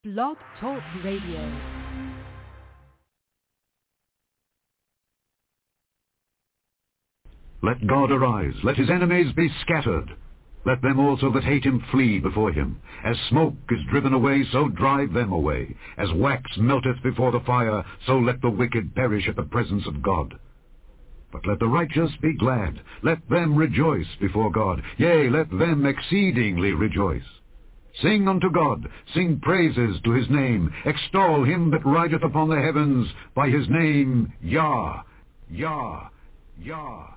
Blog Talk Radio. Let God arise, let his enemies be scattered. Let them also that hate him flee before him. As smoke is driven away, so drive them away. As wax melteth before the fire, so let the wicked perish at the presence of God. But let the righteous be glad, let them rejoice before God. Yea, let them exceedingly rejoice. Sing unto God, sing praises to his name. Extol him that rideth upon the heavens by his name, Yah, Yah, Yah.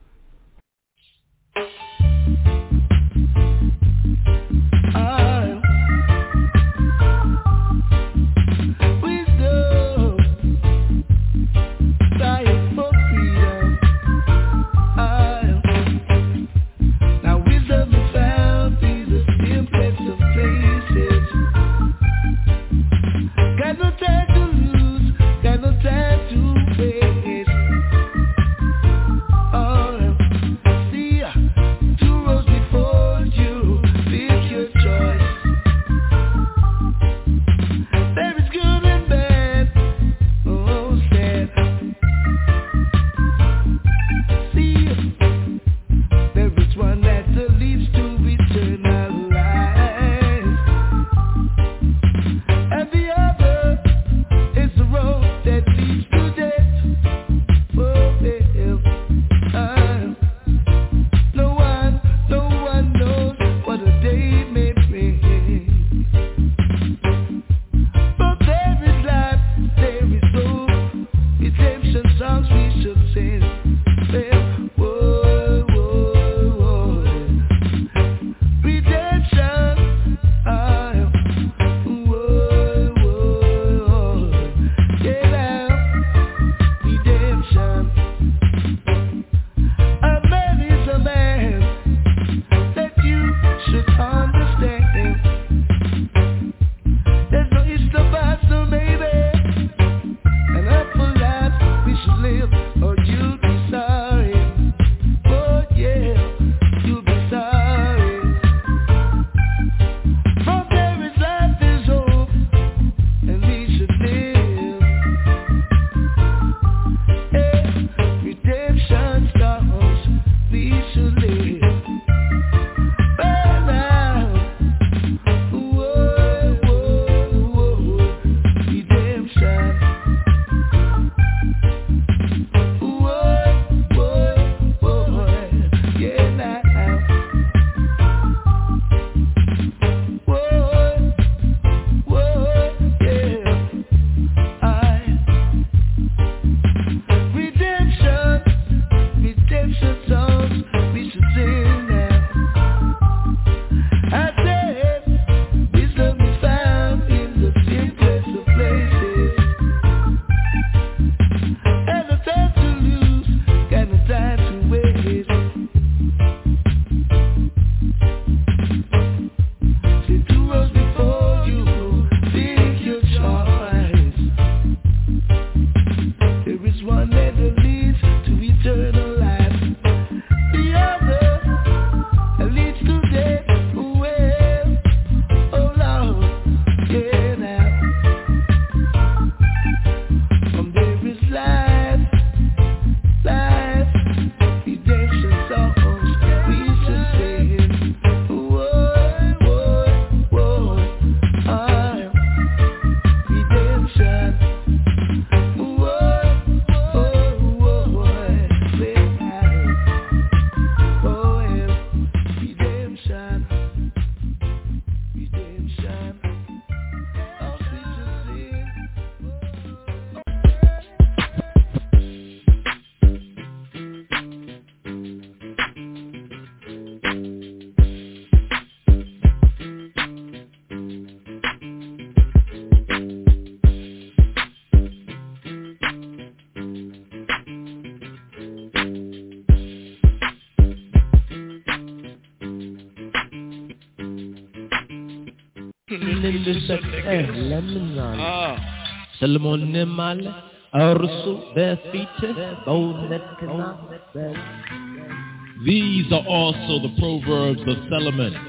Salomon Male, Arsu, Bethite, Bonet Kana. These are also the Proverbs of Solomon,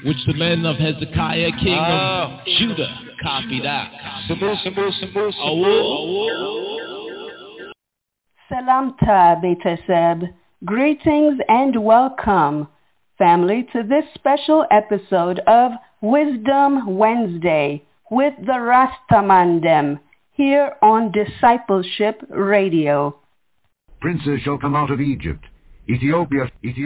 which the men of Hezekiah, king of Judah, copied out. Salamta Beteseb, greetings and welcome, family, to this special episode of Wisdom Wednesday with the Rastamandem here on Discipleship Radio. Princes shall come out of Egypt. Ethiopia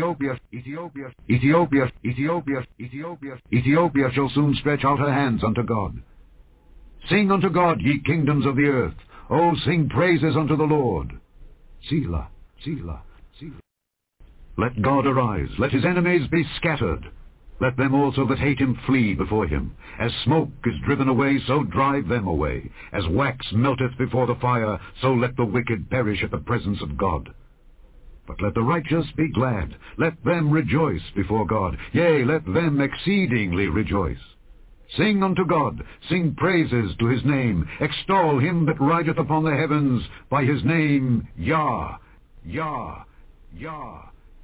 shall soon stretch out her hands unto God. Sing unto God, ye kingdoms of the earth. O sing praises unto the Lord. Selah, Selah, Selah. Let God arise, let his enemies be scattered. Let them also that hate him flee before him. As smoke is driven away, so drive them away. As wax melteth before the fire, so let the wicked perish at the presence of God. But let the righteous be glad. Let them rejoice before God. Yea, let them exceedingly rejoice. Sing unto God, sing praises to his name. Extol him that rideth upon the heavens by his name, Yah, Yah, Yah.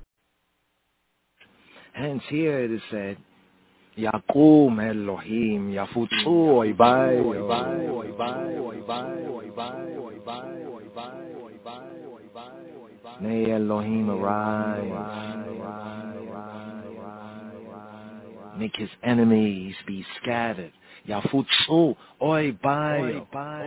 Hence here it is said, Yakum Elohim, Yafutzu Oibai, May Elohim arise, make his enemies be scattered. Yafutzu Oibai,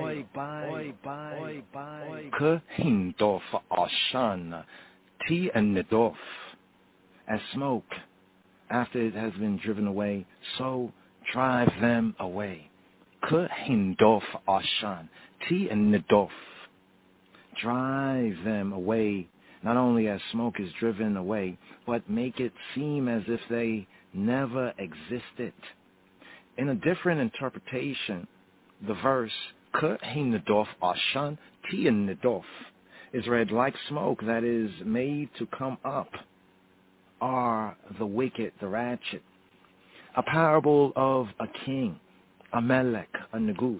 Kehindof Ashan, Ti and Nedof, as smoke. After it has been driven away, so drive them away. Kehindof Ashan, Ti and Nedof. Drive them away, not only as smoke is driven away, but make it seem as if they never existed. In a different interpretation, the verse Kehindof Ashan, Ti and Nedof is read like smoke that is made to come up are the wicked, the ratchet. A parable of a king, a melech, a negus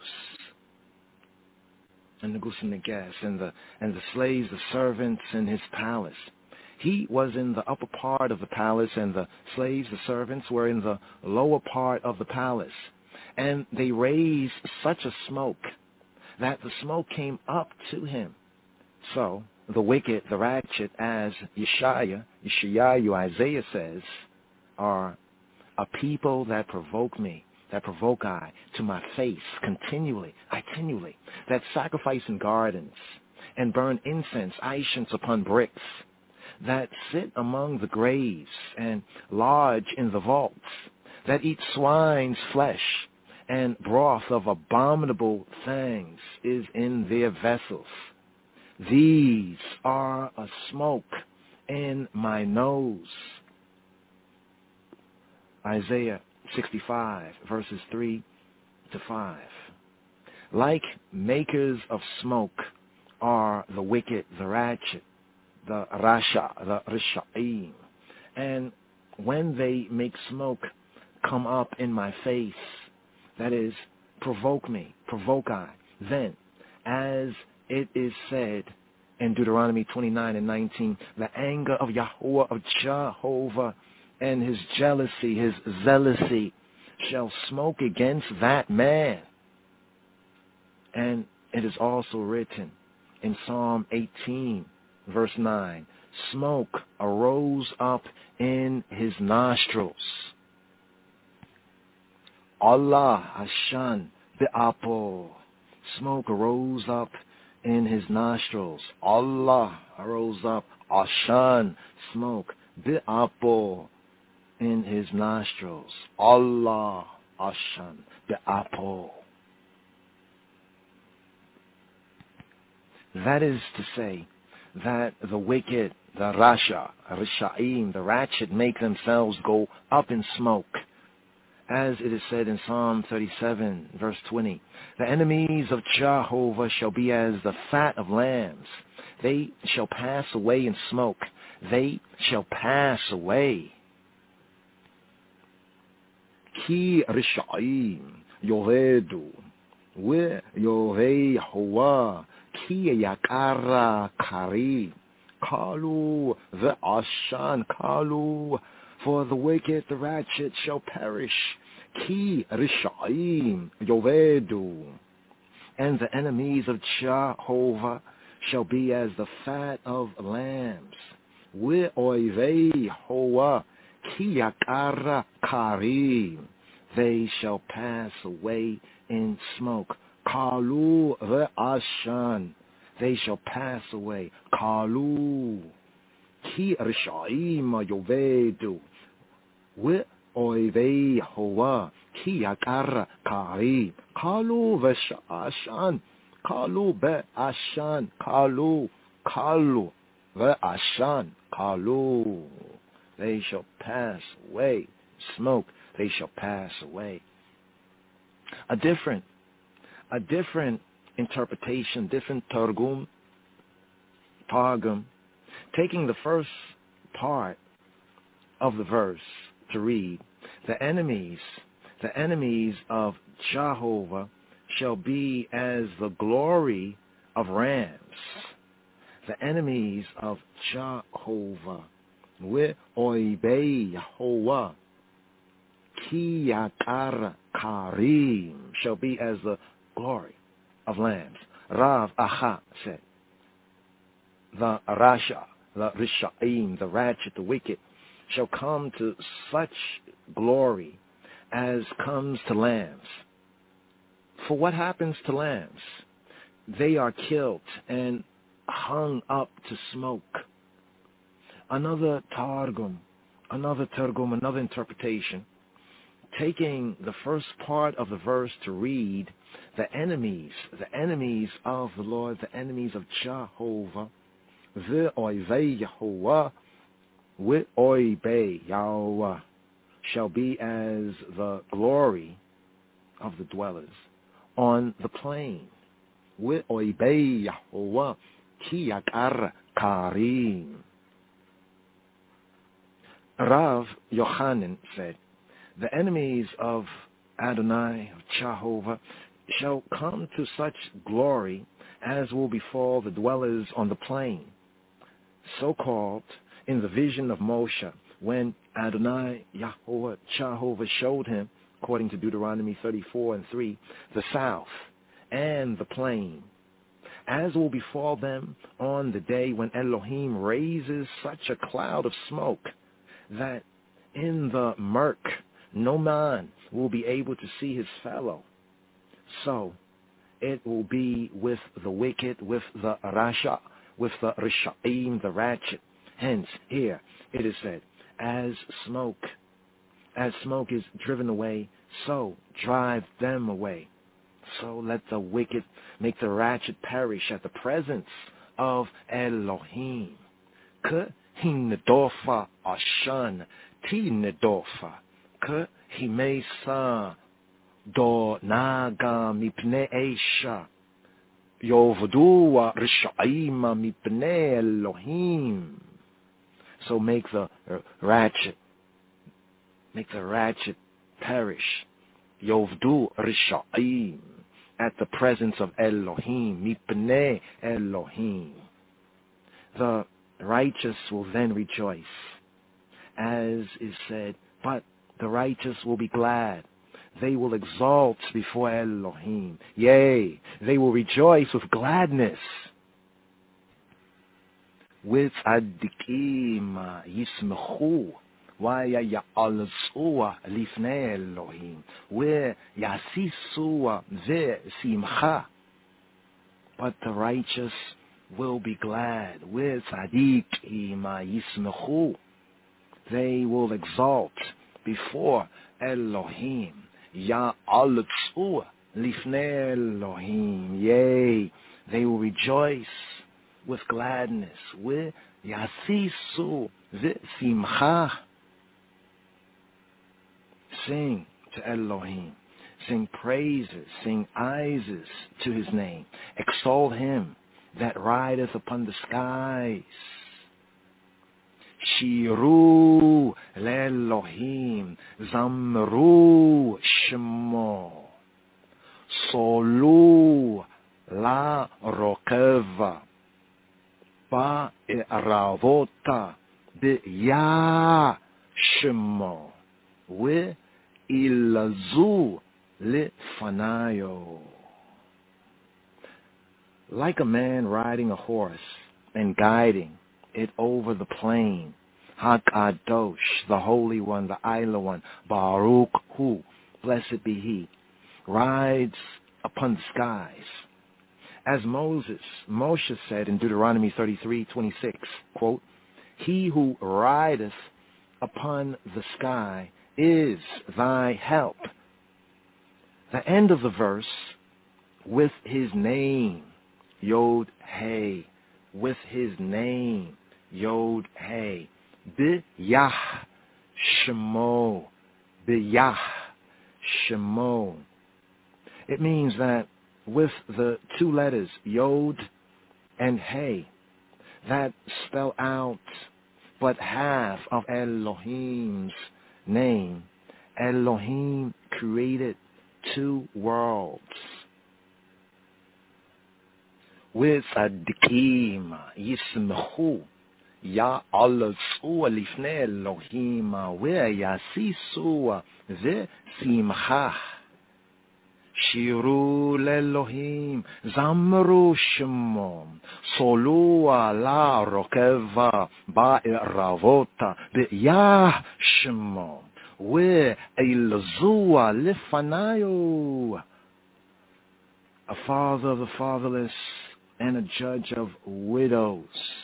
and the guests, and the slaves, the servants in his palace. He was in the upper part of the palace, and the slaves, the servants, were in the lower part of the palace. And they raised such a smoke that the smoke came up to him. So the wicked, the ratchet, as Yeshayahu, Isaiah says, are a people that provoke me, that provoke I to my face continually, that sacrifice in gardens and burn incense, aishans upon bricks, that sit among the graves and lodge in the vaults, that eat swine's flesh, and broth of abominable things is in their vessels. These are a smoke in my nose. Isaiah 65, verses 3 to 5. Like makers of smoke are the wicked, the ratchet, the rasha, the risha'im. And when they make smoke come up in my face, that is, provoke me, provoke I, then, as it is said in Deuteronomy 29 and 19, the anger of Yahweh, of Jehovah, and his jealousy, his zealousy, shall smoke against that man. And it is also written in Psalm 18, verse 9, smoke arose up in his nostrils. Allah Ashan Be'apo. Smoke arose up in his nostrils. Allah arose up. Ashan, smoke. Be'apo, in his nostrils. Allah Ashan Be'apo. That is to say that the wicked, the rasha, risha'im, the ratchet, make themselves go up in smoke. As it is said in Psalm 37, verse 20, the enemies of Jehovah shall be as the fat of lambs. They shall pass away in smoke. They shall pass away. Ki risha'im yoredu we yorei Yehovah ki yakara kari kalu ve'ashan kalu For the wicked, the ratchet, shall perish. Ki Rishaim Yovedu. And the enemies of Jehovah shall be as the fat of lambs. We oivei hoa ki yakara karim. They shall pass away in smoke. Kalu ve'ashan. They shall pass away. Kalu ki rishaim yovedu. We oivei hoa ki yakara karim. Kalu ve'ashan. Kalu be'ashan. Kalu ve'ashan. Kalu. They shall pass away. Smoke. They shall pass away. A different interpretation, different targum, taking the first part of the verse to read, the enemies of Jehovah shall be as the glory of rams. The enemies of Jehovah, We'oibei Yehovah, Ki Yakar Karim, shall be as the glory of lambs. Rav Aha said, the Rasha, the Rishaim, the ratchet, the wicked, shall come to such glory as comes to lambs. For what happens to lambs? They are killed and hung up to smoke. Another interpretation, taking the first part of the verse to read, the enemies of the Lord, the enemies of Jehovah, Ve'oivei Yehovah, Ve'oibei Yahweh, shall be as the glory of the dwellers on the plain. Ve'oibei Yehovah, Ki Yakar Karim. Rav Yochanan said, the enemies of Adonai, of Jehovah, shall come to such glory as will befall the dwellers on the plain, so-called in the vision of Moshe, when Adonai, Yahweh, Jehovah showed him, according to Deuteronomy 34:3, the south and the plain, as will befall them on the day when Elohim raises such a cloud of smoke that in the murk no man will be able to see his fellow. So it will be with the wicked, with the Rasha, with the Rishaim, the ratchet. Hence, here it is said, as smoke is driven away, so drive them away. So let the wicked make the ratchet perish at the presence of Elohim. Ke hinedofa ashan ti nedofa. Ke himesa do naga mipne esha. Yovdua rishaima mipne Elohim. So make the ratchet perish. Yovdu rishaim, at the presence of Elohim, mipne Elohim. The righteous will then rejoice, as is said, but the righteous will be glad. They will exalt before Elohim. Yea, they will rejoice with gladness. With tzaddikim yismechu, vaya ya'alzua lifnei Elohim, ve yasisua ve simcha. But the righteous will be glad. With tzaddikim yismechu, they will exalt before Elohim. Ya'alzua lifnei Elohim. Yea, they will rejoice with gladness. With yasisu v'simcha. Sing to Elohim. Sing praises, sing aises to his name. Extol him that rideth upon the skies. Shiru le'Elohim, zamru shemo, solu la rokeva, ba'eravota, bi'ya Shemo. Ilazu lifanayo. Like a man riding a horse and guiding it over the plain, Hakadosh, the Holy One, the Isla One, Baruch Hu, blessed be He, rides upon the skies. As Moshe said in Deuteronomy 33:26, quote, He who rideth upon the sky is thy help. The end of the verse, with his name, Yod Hey, with his name, Yod Hey, B'yah Shemo, B'yah Shemo. It means that with the two letters, Yod and Hey, that spell out but half of Elohim's name, Elohim created two worlds. With Tzadikim Yismechu Ya'alazu Lifnei Elohim Ve'yasisu Ve'simcha Shiru Lelohim Zamru Shemo Solu Ala Rokeva Ba'eravota Be'yah Shemo Ve'ilzua Lifanayo. A father of the fatherless and a judge of widows.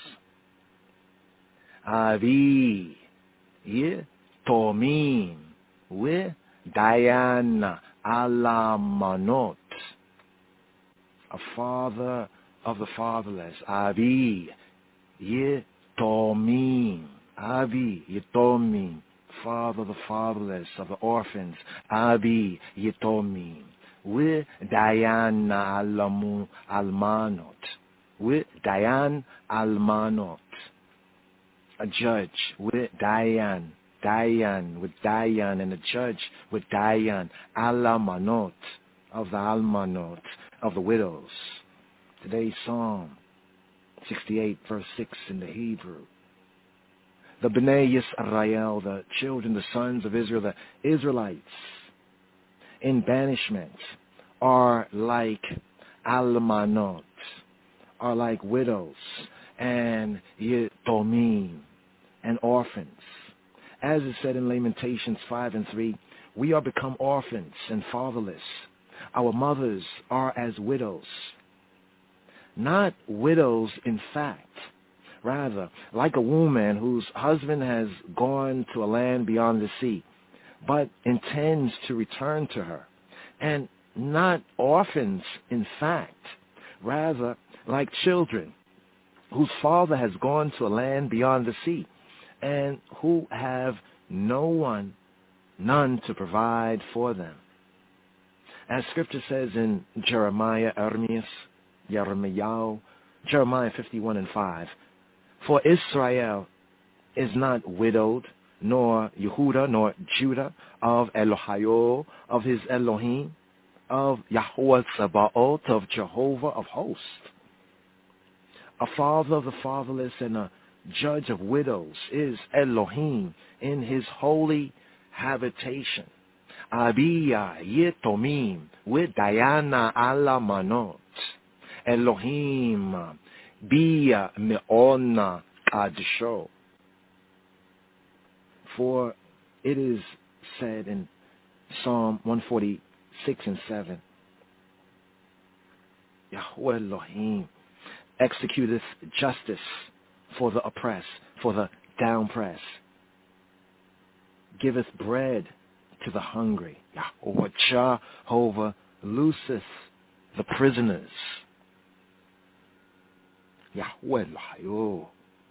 Avi Tomim Dayan Alamanot. A father of the fatherless. Avi Tomim. Avi Yitomim. Father of the fatherless, of the orphans. Avi Yitomim. With Dayan Almanot. With Dayan Almanot. A judge with Dayan. Dayan with Dayan, and a judge with Dayan. Alamanot, of the Almanot, of the widows. Today's Psalm 68, verse 6 in the Hebrew. The Bnei Yisrael, the children, the sons of Israel, the Israelites, in banishment, are like almanot, are like widows, and yitomim, and orphans. As is said in Lamentations 5:3, we are become orphans and fatherless. Our mothers are as widows. Not widows in fact, rather like a woman whose husband has gone to a land beyond the sea, but intends to return to her, and not orphans in fact, rather like children whose father has gone to a land beyond the sea, and who have none to provide for them. As Scripture says in Jeremiah 51:5, for Israel is not widowed, nor Yehuda, nor Judah, of Elohayo, of his Elohim, of Yahweh Sabaoth, of Jehovah of hosts. A father of the fatherless and a judge of widows is Elohim in his holy habitation. Abiyah Yetomim with Dayana Alamanot. Elohim Bia Me'ona Kadsho. For it is said in Psalm 146:7, Yahweh Elohim executeth justice for the oppressed, for the downpressed, giveth bread to the hungry. Yahweh Jehovah looseth the prisoners. Yahweh Elohim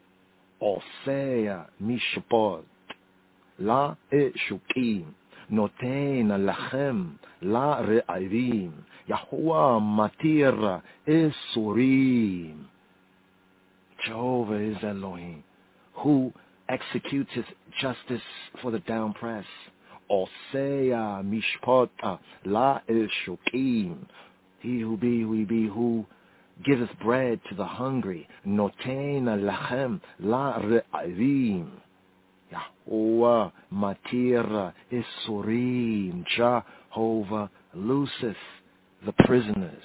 Osea Mishpot La Eshukim Noten Lachem La Re'avim Yahuwah Matir Esurim. Jehovah is Elohim, who executeth justice for the downpressed. Osea Mishpot La Eshukim. He who be, who giveth bread to the hungry. Noten Lachem La Re'avim. Yahweh Matir Isurim. Jehovah looseth the prisoners.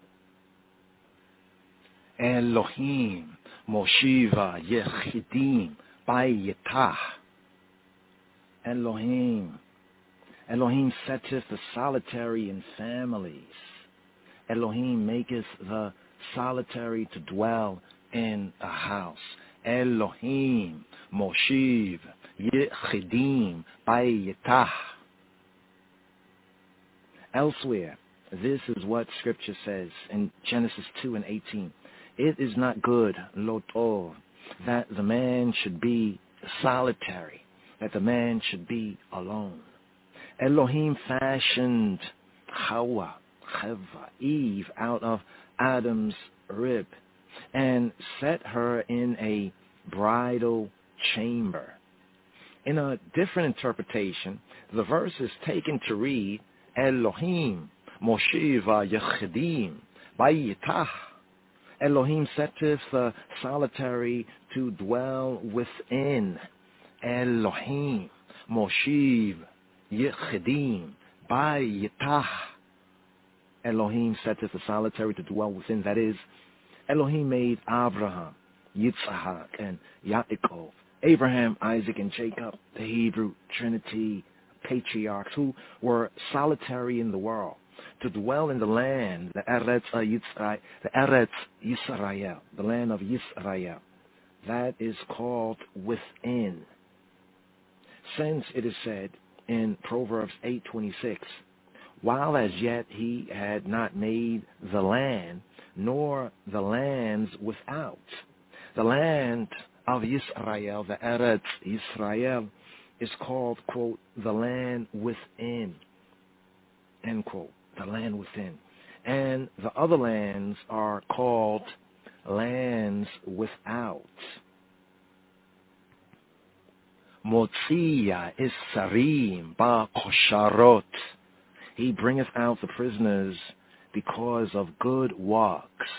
Elohim Moshiva Yechidim Bayitah. Elohim setteth the solitary in families. Elohim maketh the solitary to dwell in a house. Elohim Moshiv Yechidim Bayitah. Elsewhere, this is what Scripture says in Genesis 2:18. It is not good, lo tov, that the man should be solitary, that the man should be alone. Elohim fashioned Chava, Eve, out of Adam's rib and set her in a bridal chamber. In a different interpretation, the verse is taken to read, Elohim Moshiva Yechidim Bayitah. Elohim setteth the solitary to dwell within. Elohim Moshiv Yechidim Bayitah. Elohim setteth the solitary to dwell within. That is, Elohim made Abraham, Yitzhak, and Yaakov, Abraham, Isaac, and Jacob, the Hebrew Trinity patriarchs who were solitary in the world, to dwell in the land, the Eretz Yisrael, the land of Yisrael. That is called within. Since it is said in Proverbs 8:26, while as yet he had not made the land, nor the lands without. The land of Yisrael, the Eretz Yisrael, is called, quote, the land within, end quote, the land within. And the other lands are called lands without. Motzia Isarim ba kosharot. He bringeth out the prisoners because of good works.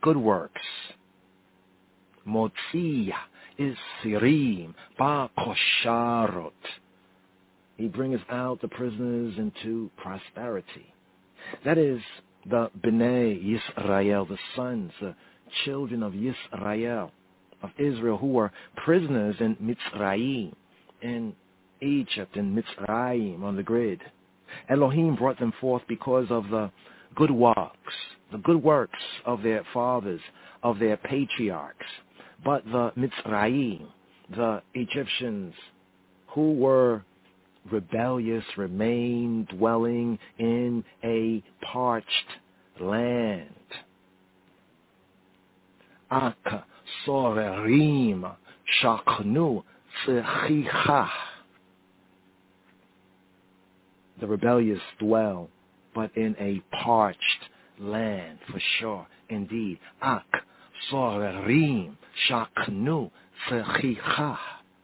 Motzia Isirim ba kosharot. He bringeth out the prisoners into prosperity. That is, the Bnei Yisrael, the sons, the children of Yisrael, of Israel, who were prisoners in Mitzrayim, in Egypt, in Mitzrayim, on the grid. Elohim brought them forth because of the good works of their fathers, of their patriarchs. But the Mitzrayim, the Egyptians, who were rebellious, remained dwelling in a parched land. Ak sorerim shaknu tzechicha. The rebellious dwell, but in a parched land, for sure, indeed. Ak sorerim shaknu tzechicha.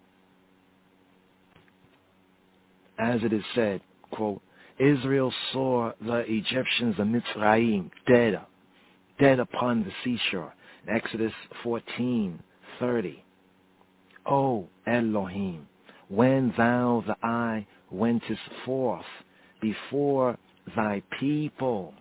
As it is said, quote, Israel saw the Egyptians, the Mitzrayim, dead upon the seashore. In Exodus 14:30. O Elohim, when thou the eye wentest forth before thy people,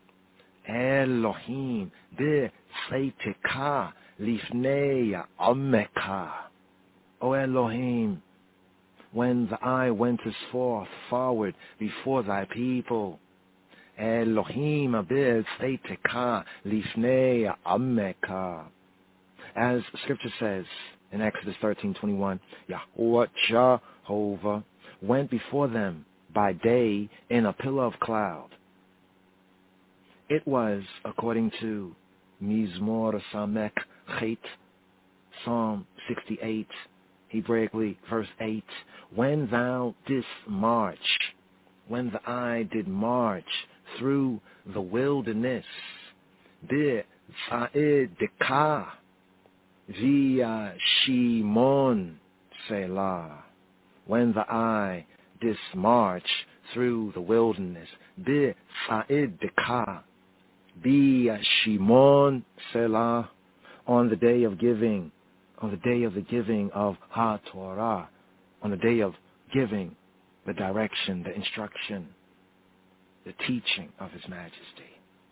Elohim be'tzeitika lifnei ameka. O Elohim, when the eye wentest forth forward before thy people, Elohim be'tzeitika lifnei ameka. As Scripture says in Exodus 13:21, Yahweh Jehovah went before them by day in a pillar of cloud. It was, according to Mizmor Samek Chet, Psalm 68, Hebraically, verse 8, when thou didst march, when the eye did march through the wilderness, B'tza'edeka via Shimon Selah, when the eye did march through the wilderness, B'tza'edeka via Shimon Selah, on the day of giving, on the day of the giving of HaTorah, on the day of giving the direction, the instruction, the teaching of His Majesty.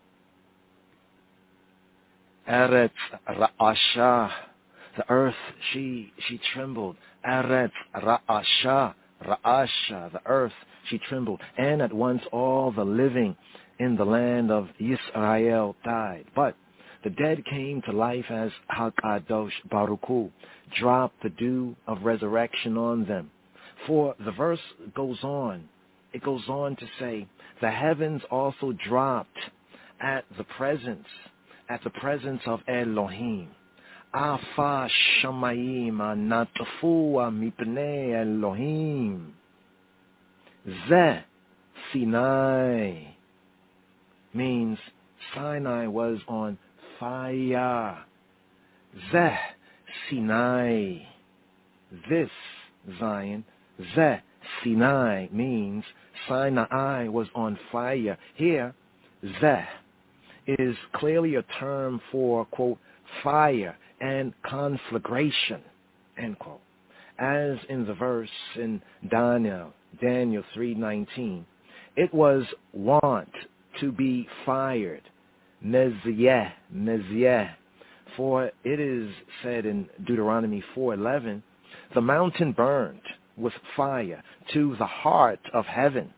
Eretz Ra'asha, the earth, she trembled. Eretz Ra'asha, Ra'asha, the earth, she trembled. And at once all the living in the land of Yisrael died. But the dead came to life as HaKadosh Baruch Hu dropped the dew of resurrection on them. For the verse goes on. It goes on to say, the heavens also dropped at the presence of Elohim. Afa shamayim anatafua mipnei Elohim. Zeh Sinai means Sinai was on fire. Zeh Sinai. This Zion. Zeh Sinai means Sinai was on fire. Here, Zeh is clearly a term for, quote, fire and conflagration, end quote. As in the verse in Daniel 3:19, it was wont to be fired, meziyeh, for it is said in Deuteronomy 4:11, the mountain burned with fire to the heart of heaven.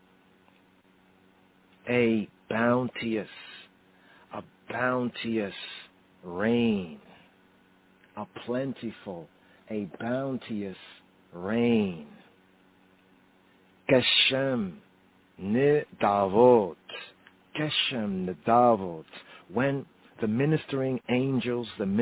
A bounteous rain, a plentiful, a bounteous rain. Geshem Nidavot, when the ministering angels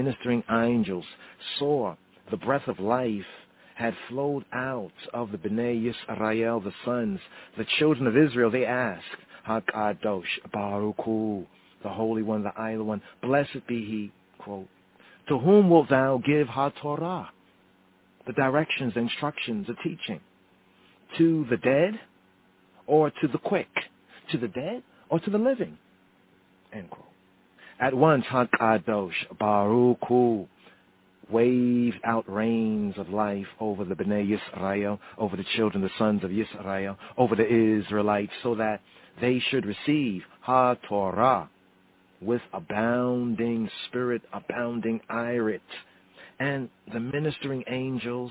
saw the breath of life had flowed out of the Bnei Yisrael, the sons, the children of Israel, they asked, HaKadosh Baruch Hu, the Holy One, the Idle One, blessed be He, quote, to whom wilt thou give HaTorah, the directions, the instructions, the teaching? To the dead or to the quick? To the dead or to the living? End quote. At once, HaKadosh Baruch Hu waved out rains of life over the Bnei Yisrael, over the children, the sons of Yisrael, over the Israelites, so that they should receive HaTorah with abounding spirit, abounding irit. And the ministering angels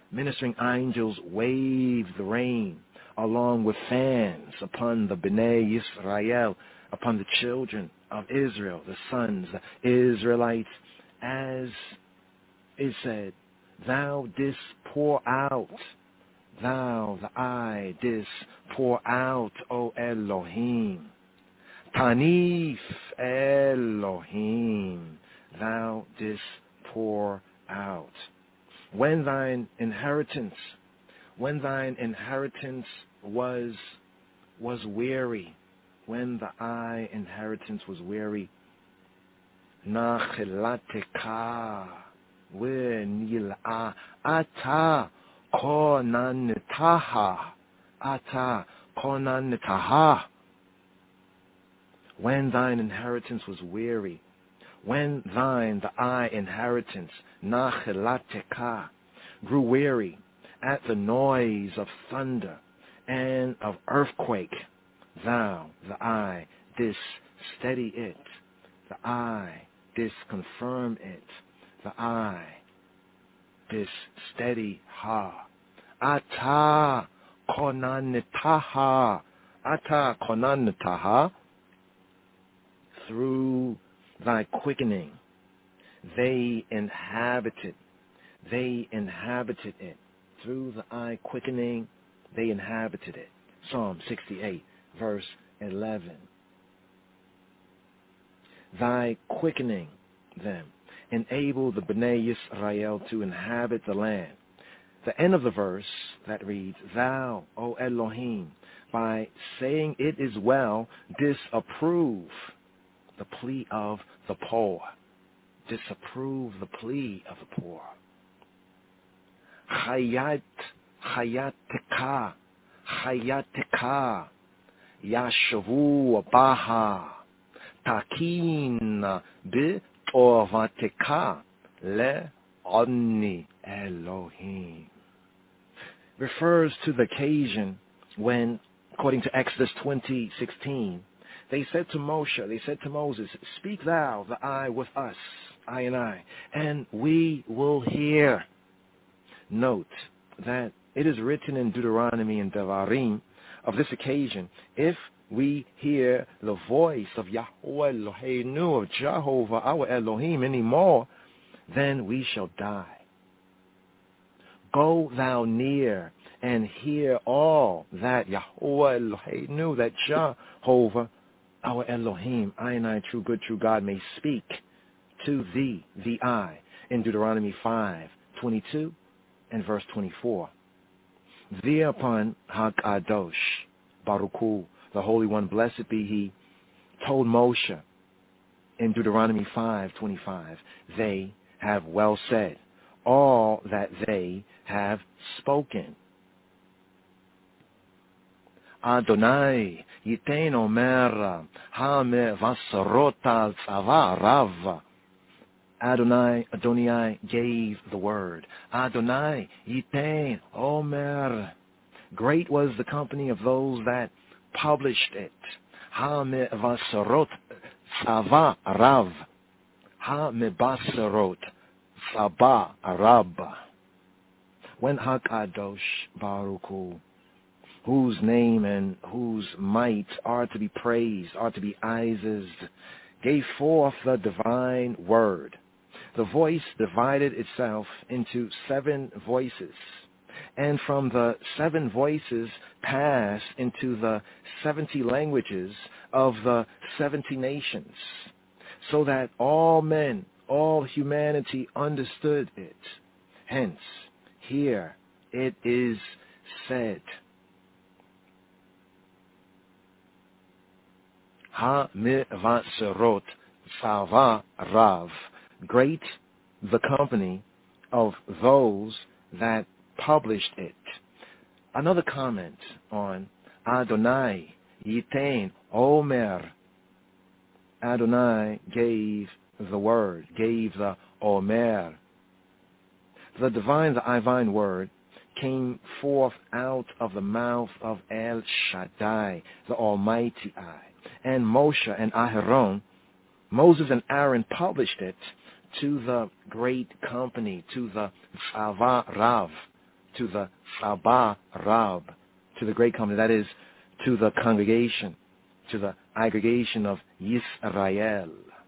waved the rain along with fans upon the Bnei Yisrael, upon the children of Israel, the sons, the Israelites, as it said, thou didst pour out, thou, the I, didst pour out, O Elohim. Tanif Elohim, thou didst pour out. When thine inheritance was weary, when the I inheritance was weary, Nachilateka Nil'a Ata Konanitaha. When thine inheritance was weary, when thine, the I inheritance, Nachilateka, grew weary at the noise of thunder and of earthquake, thou, the I, didst steady it, the I, didst confirm it, the I, didst steady ha. Ata konanitaha, through thy quickening, they inhabited it. Through the I quickening, they inhabited it. Psalm 68, verse 11. Thy quickening them enabled the Bnei Yisrael to inhabit the land. The end of the verse that reads, thou, O Elohim, by saying it is well, disapprove the plea of the poor. Disapprove the plea of the poor. Hayateka, Yashavu Baha, Takin Bi'ovateka Le Onni Elohim. refers to the occasion when, according to Exodus 20:16, they said to Moses, "Speak thou the I with us, I, and we will hear." Note that it is written in Deuteronomy and Devarim of this occasion, if we hear the voice of Yahweh Eloheinu, of Jehovah our Elohim anymore, then we shall die. Go thou near and hear all that Yahweh Eloheinu, that Jehovah our Elohim, I, true good, true God, may speak to thee, the I, in Deuteronomy 5:22 and verse 24. Thereupon HaKadosh Baruch Hu, the Holy One, blessed be He, told Moshe in Deuteronomy 5:25, they have well said all that they have spoken. Adonai yiten omer ha-mevasarot al-tzava rav. Adonai gave the word. Adonai yiten omer. Great was the company of those that published it. Ha-mevasarot tzava rav. Ha-mebasarot tzava rab. When HaKadosh Baruch Hu, whose name and whose might are to be praised, are to be Ised, gave forth the divine word, the voice divided itself into 7 voices, and from the 7 voices passed into the 70 languages of the 70 nations, so that all men, all humanity understood it. Hence, here it is said, Ha-mivasarot tzava rav. Great the company of those that published it. Another comment on Adonai yiten omer. Adonai gave the word, gave the omer. The divine word came forth out of the mouth of El Shaddai, the Almighty I. And Moshe and Aharon, Moses and Aaron published it to the great company, to the Tzava Rav, to the Saba Rab, to the great company, that is, to the congregation, to the aggregation of Yisrael.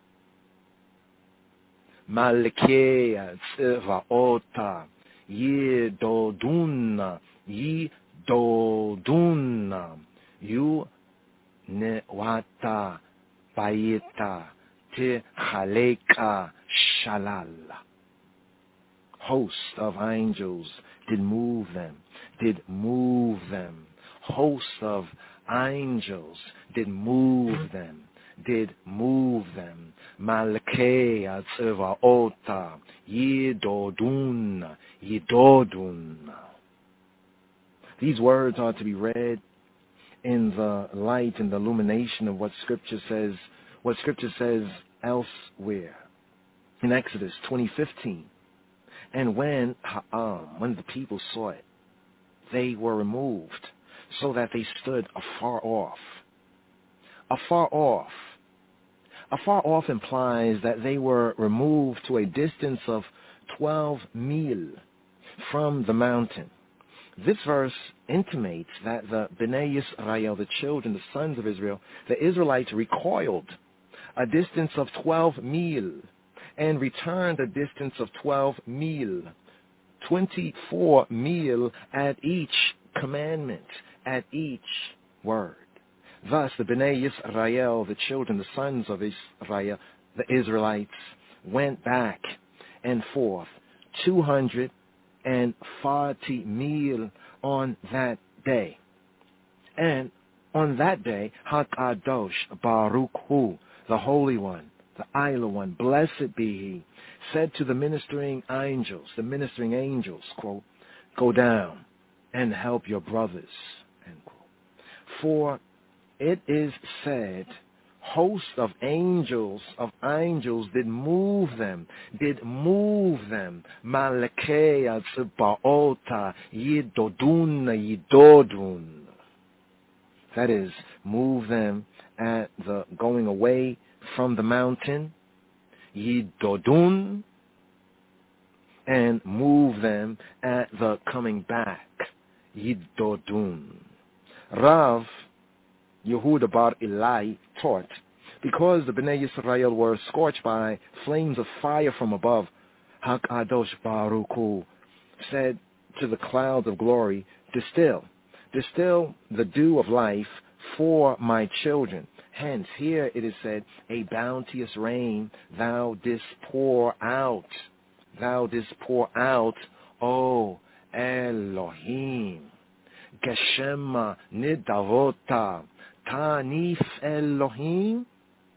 Malkei Tzvaota, Yidoduna, Yu Newata Bayita Te Chaleka Shalal. Host of angels did move them. Host of angels did move them. Malkei Tzvaota Yidodun. These words are to be read in the light and the illumination of what Scripture says elsewhere. In Exodus 20:15, and when the people saw it, they were removed, so that they stood afar off. Afar off implies that they were removed to a distance of 12 mil from the mountain. This verse intimates that the Bnei Yisrael, the children, the sons of Israel, the Israelites recoiled a distance of 12 mil and returned a distance of 12 mil, 24 mil at each commandment, at each word. Thus, the Bnei Yisrael, the children, the sons of Israel, the Israelites, went back and forth 240 mil on that day. And on that day, HaKadosh Baruch Hu, the Holy One, the Isla One, blessed be He, said to the ministering angels, quote, go down and help your brothers, end quote. For it is said, host of angels did move them. Malakei Atzbaota Yidodun. That is, move them at the going away from the mountain, Yidodun, and move them at the coming back, Yidodun. Rav Yehuda bar Eli taught, because the Bnei Yisrael were scorched by flames of fire from above, HaKadosh Baruch Hu said to the clouds of glory, distill the dew of life for my children. Hence, here it is said, a bounteous rain thou didst pour out, O Elohim. Geshema nidavota tanif Elohim.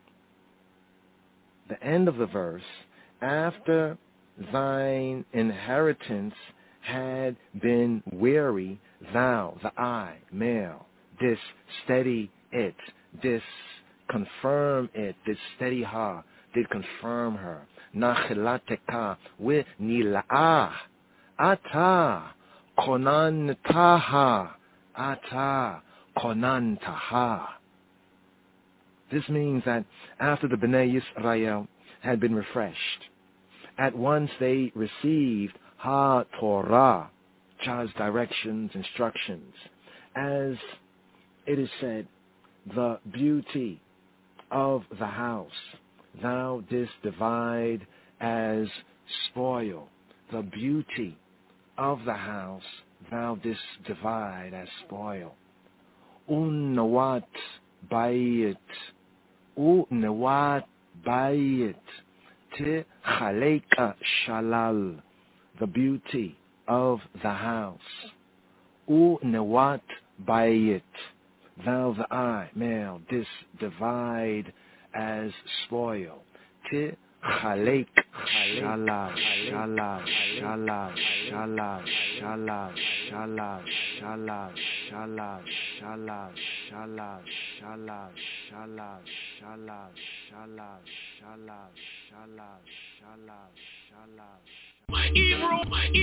The end of the verse, after thine inheritance had been weary, thou, the I, male, didst steady it, didst confirm it, didst steady her, did confirm her. Nachilateka with nila'ah, ata konantaha, ata konantaha. This means that after the Bnei Yisrael had been refreshed, at once they received Ha-Torah, God's directions, instructions. As it is said, the beauty of the house thou didst divide as spoil. The beauty of the house thou didst divide as spoil. Unnawat bayit, unnawat bayit, te chaleka shalal. The beauty of the house. Unnawat bayit, thou the I, male, didst divide as spoil. Te chalek shalal, shalal, shalal, shalal, shalal, shalal, shalal, shalal, shalal, shalal, shalal, shalal, shalal, shalal, shalal, shalal, shalal, shalal. My Hebrew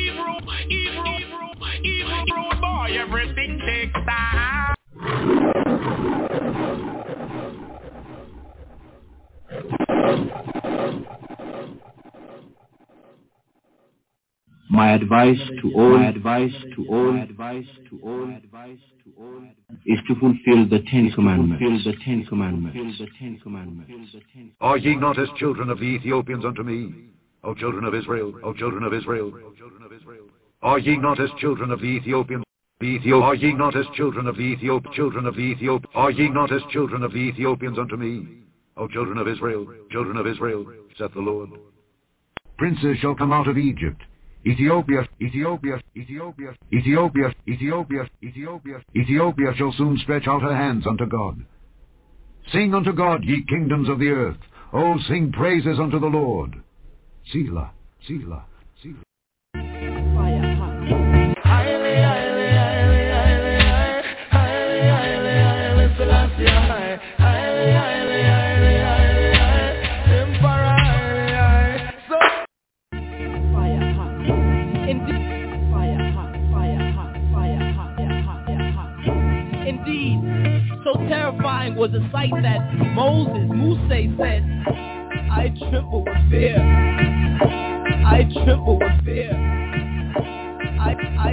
boy, everything takes time. My advice to all is to fulfill the Ten Commandments. Are ye not as children of the Ethiopians unto me, O children of Israel, O children of Israel? Are ye not as children of the Ethiopians? Are ye not as children of the Ethiopians? Are ye not as children of the Ethiopians unto me, O children of Israel, saith the Lord? Princes shall come out of Egypt. Ethiopia shall soon stretch out her hands unto God. Sing unto God, ye kingdoms of the earth. O sing praises unto the Lord. Selah, Selah, Selah. Indeed, so terrifying was the sight that Moses said, I tremble with fear. I tremble with fear. I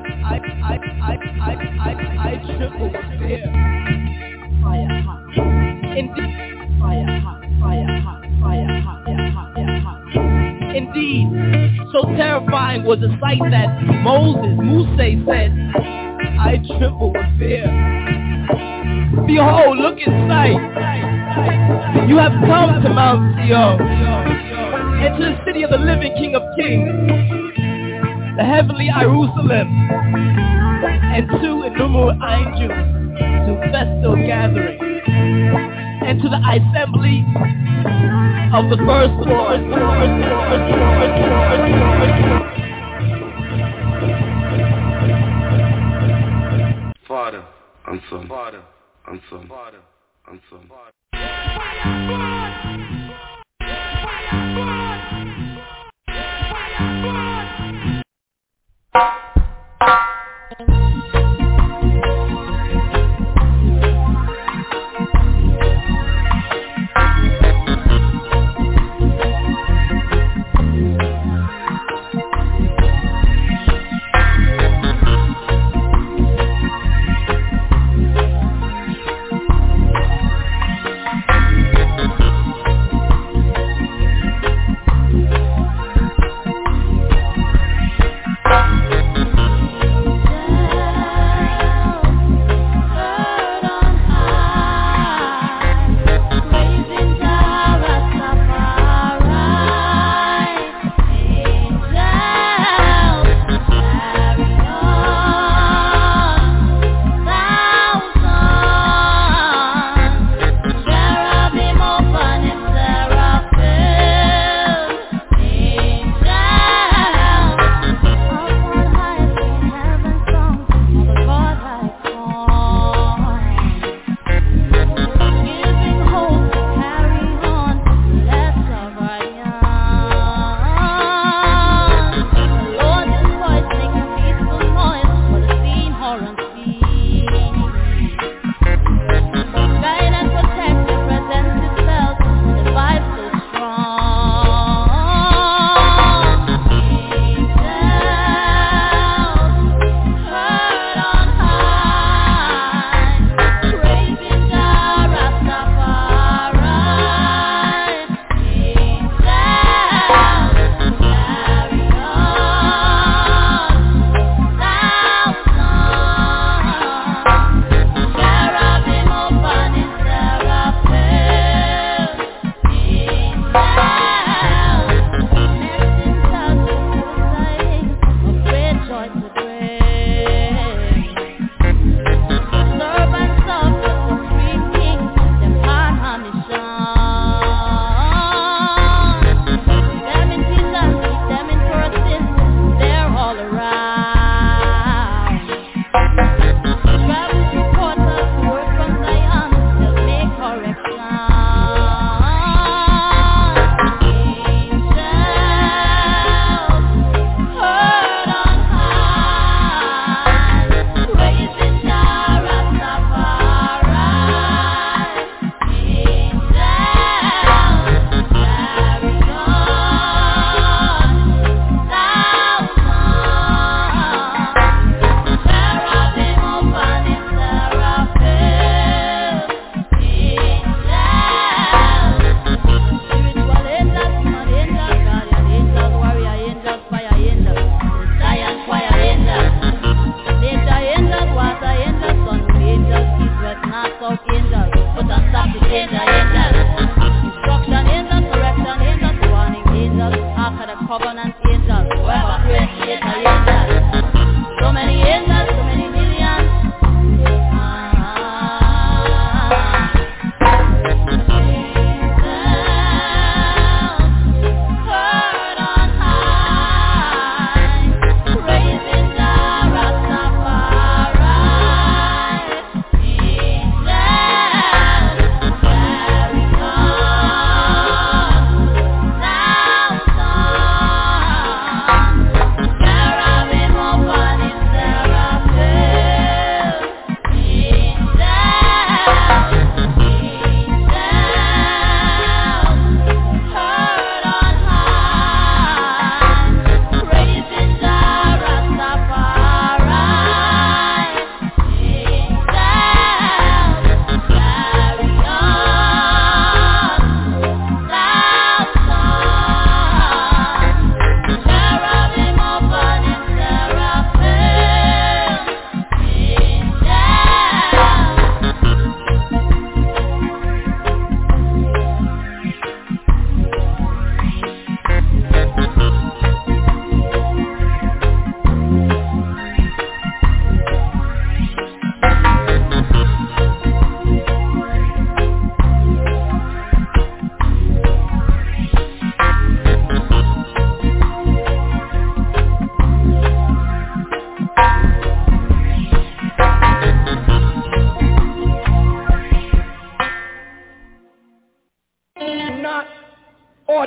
tremble with fear. Fire hot. Indeed, fire hot, fire hot, fire hot, yeah, hot, yeah, hot. Indeed, so terrifying was the sight that Moses said, I tremble with fear. Behold, look in sight. You have come to Mount Zion, and to the city of the living King of Kings, the heavenly Jerusalem, and to innumerable angels, to festal gathering, and to the assembly of the firstborn. Father and Son. Father and Son. Father and Son.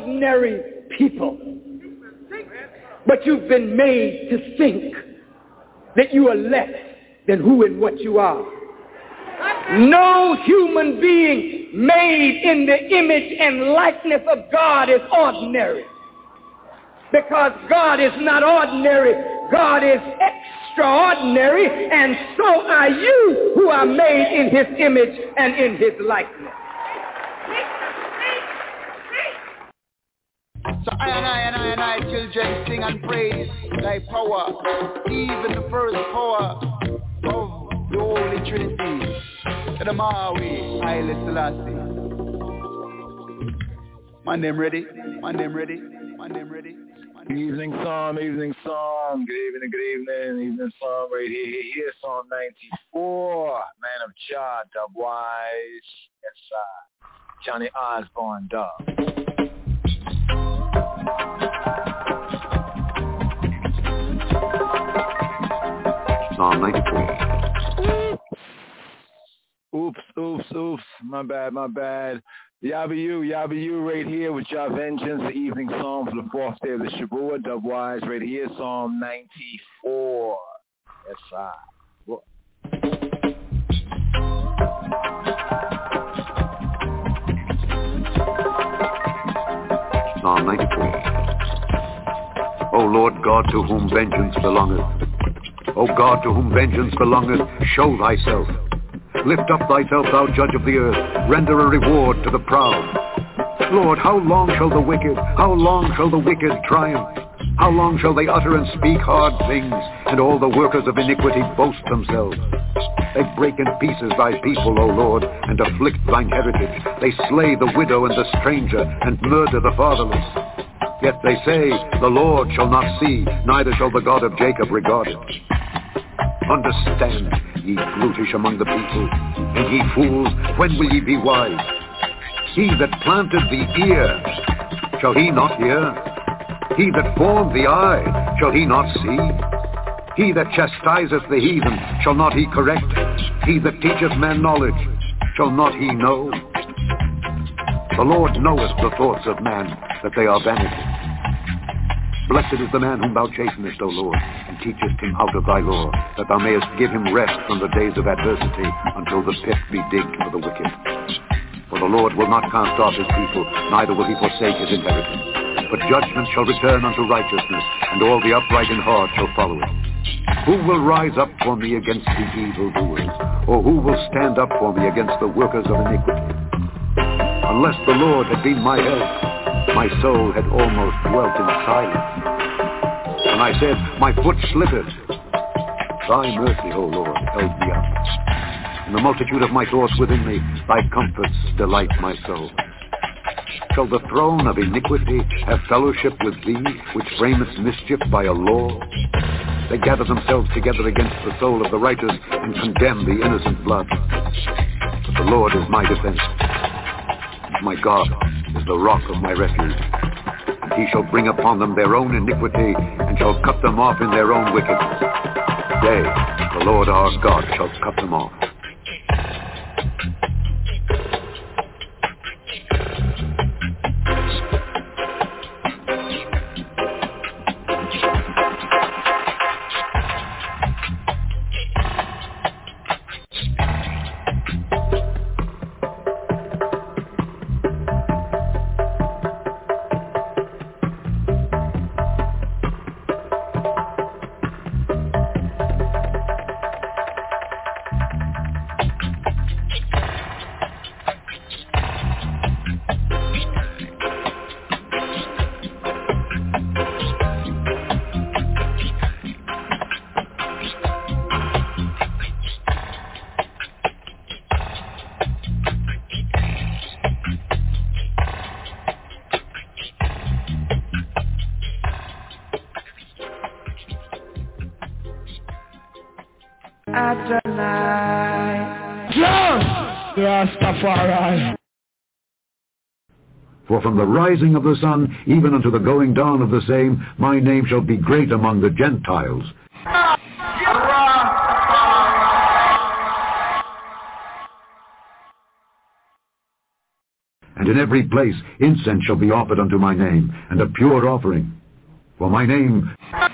ordinary people. But you've been made to think that you are less than who and what you are. No human being made in the image and likeness of God is ordinary. Because God is not ordinary. God is extraordinary, and so are you who are made in his image and in his likeness. So I, children, sing and praise thy power, even the first power of the Holy Trinity. The Maui, Haile Selassie. My name ready. Evening Psalm. Good evening, evening Psalm right here. Here's Psalm 94, Man of Jah, Dubwise, yes, Johnny Osborne, Dub. Psalm 94. Oops, my bad. Yabu right here with Jah Vengeance, the evening psalm for the fourth day of the Shabbat, Dubwise right here, Psalm 94. Yes, sir. Psalm 94. O Lord God, to whom vengeance belongeth, O God, to whom vengeance belongeth, show thyself. Lift up thyself, thou judge of the earth. Render a reward to the proud. Lord, how long shall the wicked triumph? How long shall they utter and speak hard things, and all the workers of iniquity boast themselves? They break in pieces thy people, O Lord, and afflict thine heritage. They slay the widow and the stranger, and murder the fatherless. Yet they say, the Lord shall not see, neither shall the God of Jacob regard it. Understand, ye brutish among the people, and ye fools, when will ye be wise? He that planted the ear, shall he not hear? He that formed the eye, shall he not see? He that chastiseth the heathen, shall not he correct? He that teacheth man knowledge, shall not he know? The Lord knoweth the thoughts of man, that they are vanity. Blessed is the man whom thou chastenest, O Lord, and teachest him out of thy law, that thou mayest give him rest from the days of adversity, until the pit be digged for the wicked. For the Lord will not cast off his people, neither will he forsake his inheritance. But judgment shall return unto righteousness, and all the upright in heart shall follow it. Who will rise up for me against the evildoers? Or who will stand up for me against the workers of iniquity? Unless the Lord had been my help, my soul had almost dwelt in silence. And I said, my foot slippeth. Thy mercy, O Lord, held me up. In the multitude of my thoughts within me, thy comforts delight my soul. Shall the throne of iniquity have fellowship with thee, which framest mischief by a law? They gather themselves together against the soul of the righteous, and condemn the innocent blood. But the Lord is my defense. My God is the rock of my refuge. And he shall bring upon them their own iniquity, and shall cut them off in their own wickedness. Yea, the Lord our God shall cut them off. For from the rising of the sun, even unto the going down of the same, my name shall be great among the Gentiles. And in every place incense shall be offered unto my name, and a pure offering. For my name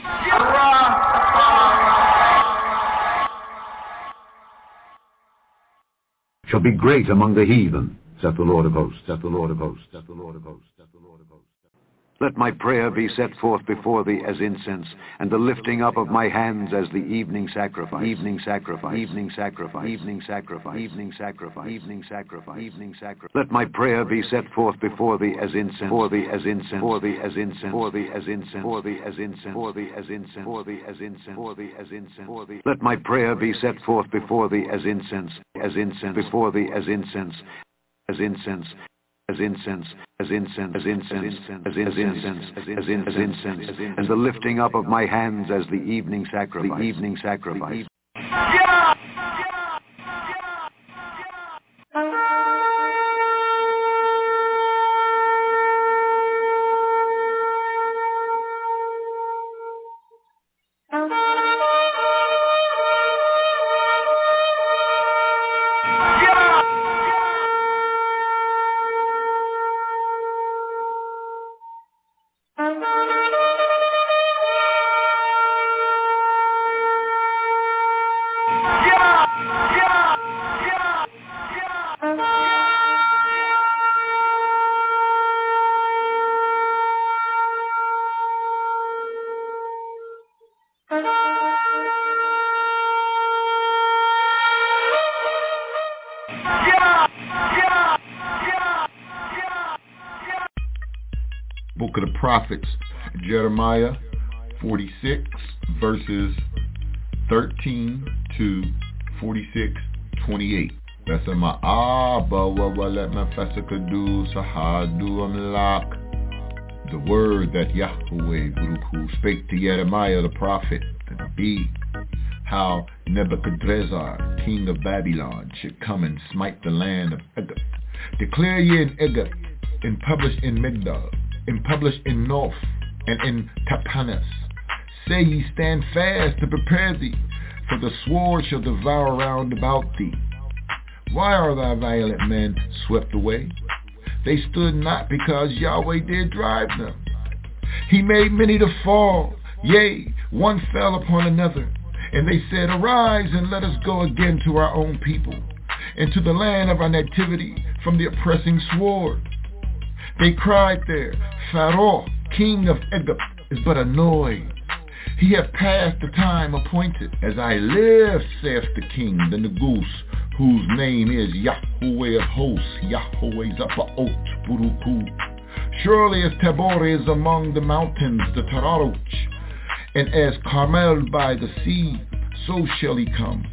shall be great among the heathen, saith the Lord of hosts, saith the Lord of hosts, saith the Lord of hosts, saith the Lord of hosts. Let my prayer be set forth before thee as incense, and the lifting up of my hands as the evening sacrifice, evening sacrifice, evening sacrifice, evening sacrifice, evening sacrifice, evening sacrifice, evening sacrifice. Let my prayer be set forth before thee as incense, for thee as incense, for thee as incense, for thee as incense, for thee as incense, for thee as incense, for thee as incense, for thee as incense, for thee. Let my prayer be set forth before thee as incense, before thee as incense, as incense. As incense, as incense, as incense, as incense, as incense, and the lifting up of my hands as the evening sacrifice, the evening sacrifice. Book of the Prophets, Jeremiah 46, verses 13 to 46, 28. That's in my Abba wa let my fasakadu sahadu amlak. The word that Yahweh Baruch spake to Jeremiah the prophet, the Nabi, how Nebuchadnezzar, king of Babylon, should come and smite the land of Egypt. Declare ye in Egypt, and publish in Migdal, and publish in North, and in Tapanes. Say ye, stand fast to prepare thee, for the sword shall devour round about thee. Why are thy violent men swept away? They stood not because Yahweh did drive them. He made many to fall, yea, one fell upon another. And they said, arise and let us go again to our own people, and to the land of our nativity from the oppressing sword. They cried there, Pharaoh, king of Egypt, is but a noise. He hath passed the time appointed. As I live, saith the king, the Negus, whose name is Yahweh of hosts, Yahweh Zabaoth Buruku. Surely as Tabor is among the mountains, the Tararoch, and as Carmel by the sea, so shall he come.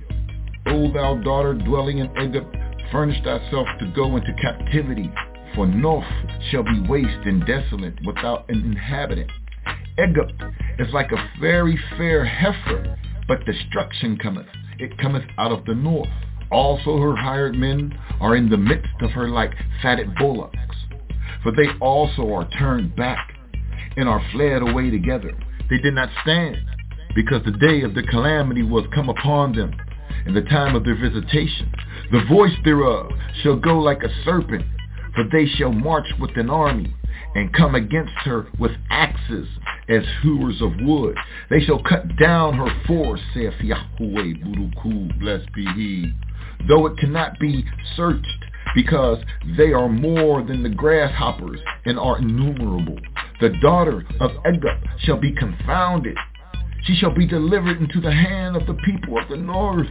O thou daughter dwelling in Egypt, furnish thyself to go into captivity, for North shall be waste and desolate without an inhabitant. Egypt is like a very fair heifer, but destruction cometh. It cometh out of the north. Also her hired men are in the midst of her like fatted bullocks. For they also are turned back and are fled away together. They did not stand, because the day of the calamity was come upon them, and the time of their visitation. The voice thereof shall go like a serpent, for they shall march with an army, and come against her with axes as hewers of wood. They shall cut down her force, saith Yahweh Buruku, blessed be he, though it cannot be searched, because they are more than the grasshoppers and are innumerable. The daughter of Egypt shall be confounded. She shall be delivered into the hand of the people of the north.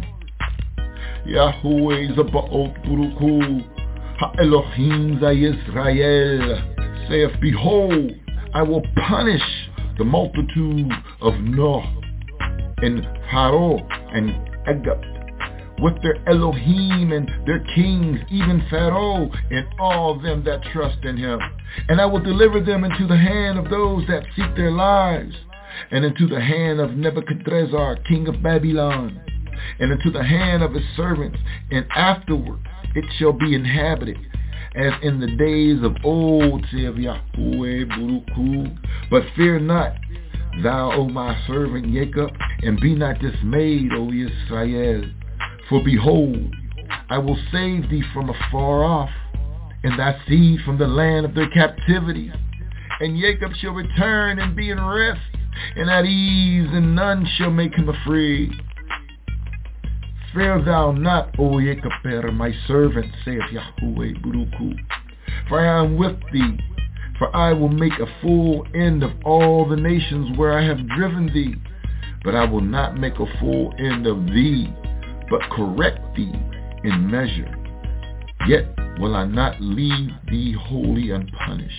Yahweh Zabaoth Buruku, Ha-Elohim Zayisrael, saith, behold, I will punish the multitude of Noah and Pharaoh and Egypt with their Elohim and their kings, even Pharaoh and all them that trust in him. And I will deliver them into the hand of those that seek their lives, and into the hand of Nebuchadnezzar, king of Babylon, and into the hand of his servants, and afterward it shall be inhabited, as in the days of old, saith Yahweh Buruku. But fear not, thou, O my servant Jacob, and be not dismayed, O Israel. For behold, I will save thee from afar off, and thy seed from the land of their captivity. And Jacob shall return and be in rest, and at ease, and none shall make him afraid. Fear thou not, O Jacob, my servant, saith Yahweh Buruku, for I am with thee, for I will make a full end of all the nations where I have driven thee. But I will not make a full end of thee, but correct thee in measure. Yet will I not leave thee wholly unpunished.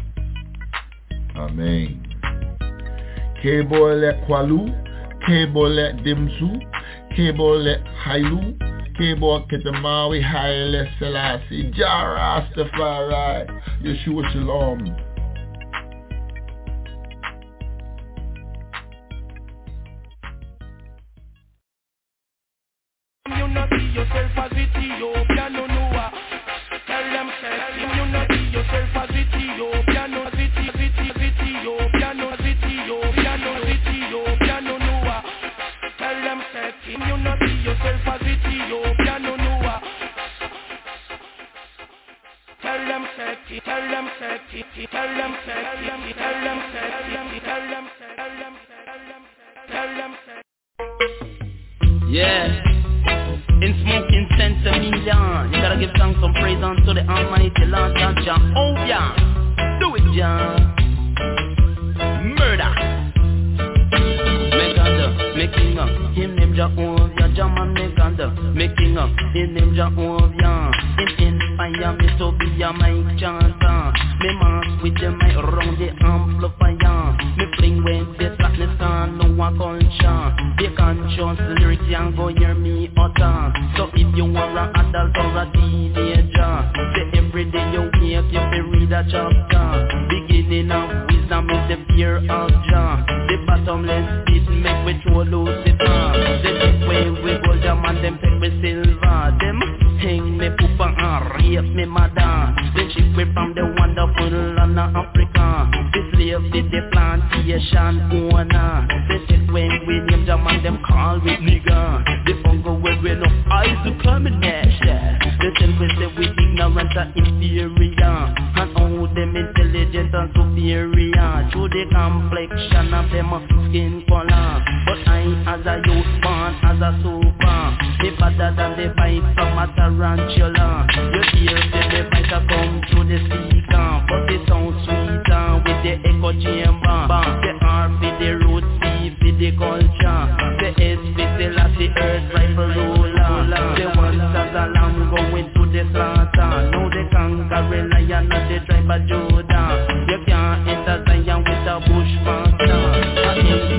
Amen. Kebolet Kwalu, Kebolet Dimsu, Kebolet Hailu, Kebolet Ketamawi Haile Selassie, Jah Rastafari, Yeshua Shalom. You not see yourself as Ethiopia, no Noah. Tell them say, you not see yourself as Ethiopia, no Ethiopia, no Ethiopia, no Ethiopia, no Noah. Tell them say, you not see yourself as Ethiopia, no Noah. Tell them say, tell them say, tell them say, tell them say, tell them say, tell them say. Yeah. In smoking sense a million, you gotta give thanks and praise unto the Almighty Lord God Jah. Oh yeah, do it Jah. Murder. Making up, him name Jehovah, Jah man making up, him name Jehovah. Him inspire me to be a mic chanter. Me mask with the mic around the amplifier. Me bring with the slackness and no one culture. They conscious lyrics and go hear me utter. So if you are an adult or a teenager, say every day you wake you be read a chapter. Beginning of wisdom is the fear of Jah. The bottomless pit make we throw Lucifer. The deep way we go jam and them take me silver. Them hang me poopa and rape me mother. Then ship me from the wonderful land of Africa. The slave did the plantation owner. They take when we name jam and them call we nigga. The fungo where we no eyes to come and dash. They tell we say we ignorant and inferior, and all them intelligent and superior. Through the complexion of them skin color. But I as a youth born as a super, me better than the bite from a tarantula. You hear the bite come through the speaker, but it sounds sweeter with the echo chamber. The R for the root, C for the culture, the S for the last, the earth rifle ruler. The ones as a lamb going to the slaughter. Now the conquering lion of the tribe of Judah. You can't enter Zion with a bushmaster. A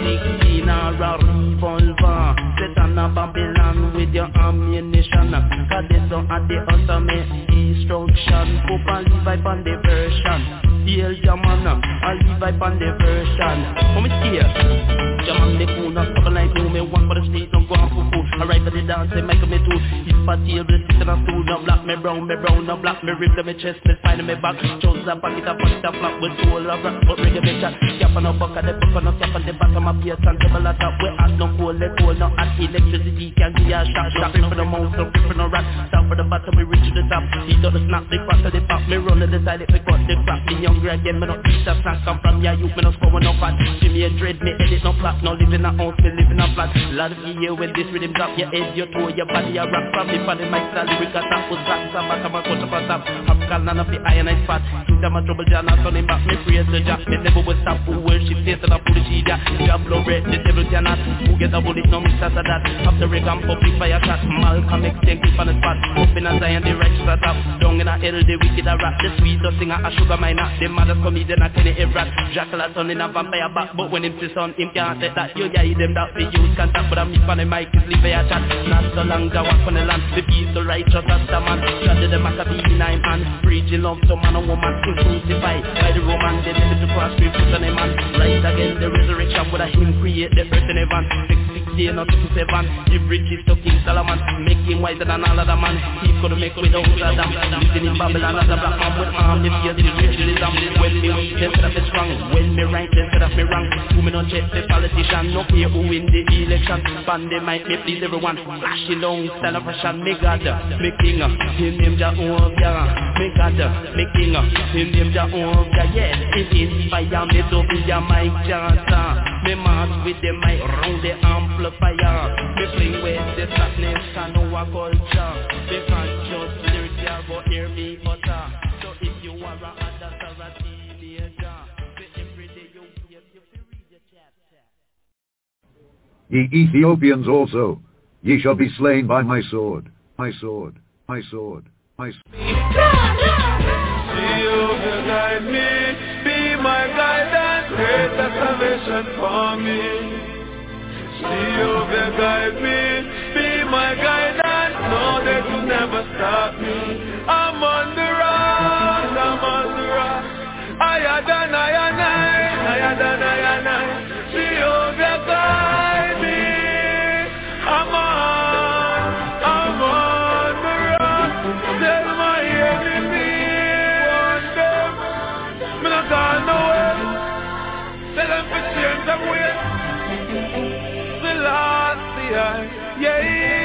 M16 or a revolver. Set on a Babylon with your ammunition. Cause they don't have the ultimate destruction. Pope and Levi on the version. Hail Jaman, I Levi on the version. Come here, Jaman the cool, not couple like you. Me one for the street, don't go on for food. I ride for the dance, they make me too. Hip for tail, they sit on a stool. No black, me brown, no black. Me rib, me chest, me spine, me back. Chose a pocket, flap with soul of rock. But ring a bit shot. Cap on a bucket, the buck on a cap on the back of my face. And double a top, we ask no cold, let cold. No at electricity, can give ya a shock. Stopping for the mouth, no grip for no rat. Stop for the bottom, we reach to the top. Heat up the snap, they crack to the pop. Me roll to the side, it pick up the crap. Me younger again, me no eat a snack. Come from ya youth, me no score no fat. Jimmy a dread, me edit no flat. No live in a house, me live in a flat. Lot of year when this rhythm drop, your head, your toe, your body, your rock. From me for the mic, the lyric a tap. Was back, some back, I'm a cut up a tap. Have got none of the iron I spot. Think I'm a trouble, John, I'm turning back. Me praise the Jah, me never will stop. Who worship, face and a pull the cheetah. You blow red, the devil cannot. Who get a bullet, no mix after that. After a gun, public fire shot. Malcolm X, take it on the spot. Up in a Zion, the righteous are top. Down in a hell, the wicked are rap. The sweetest singer, a sugar miner. The mother's comedian, a Kenny Everett. Jackal a son in a vampire back. But when him see son, him can't take that. You yeah, them that the youth can talk. But I'm on the mic, is leave a chat. Not so long, I walk on the land. The peace, the righteous, as the man. Shot the Maccabee, 9 man. Preaching love to man and woman. Crucified by the Roman. They never to cross, we put on a man. Rise again, the resurrection. With a him create the earth in heaven. 660 not 67. Give riches to King Solomon. Make him wiser than all other man. He could make without Saddam. Living in Babylon as a black man with arm. The fear, the racialism. When me weak, instead of me strong. When me right, instead of me wrong. Who me not check the politician. No care who win the election. celebration. Band the mic, me please everyone. Flashing down celebration. Me God, me King, him name Jehovah. Me God, me King, him name Jehovah. Yes, it inspire me to be a mic chanter. Me march with the mic round the amplifier. Me play with the sadness and our culture. Me can't just lyrics here, but hear me utter. So if you are a adult or a teenager, every day you hear you read your chapter. Ye Ethiopians also, ye shall be slain by my sword, my sword, my sword, my sword. Jehovah guide me, be my guidance, great salvation for me. Jehovah guide me, be my guidance, no they could never stop me. I'm on the rock, I'm on the rock. Higher than higher than Jehovah guide me, I'm on the rock. Tell my enemy, want them, me not gone nowhere. Tell them to change them way. The last year, yeah.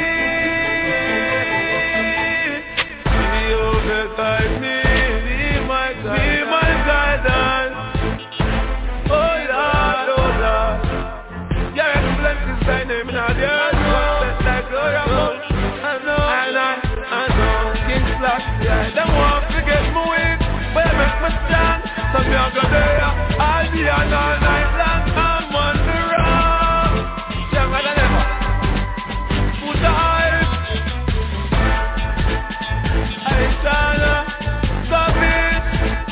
Jehovah guide me, be my guidance. Oh Lord, your excellence is thy name in all the earth. Thy glory above. I know, King Slash, yeah. Them won't forget me weak, but they make me strong. So me a go there, all day and all night long. I'm on the rock, stronger than ever. Put the eyes, I shall stop it.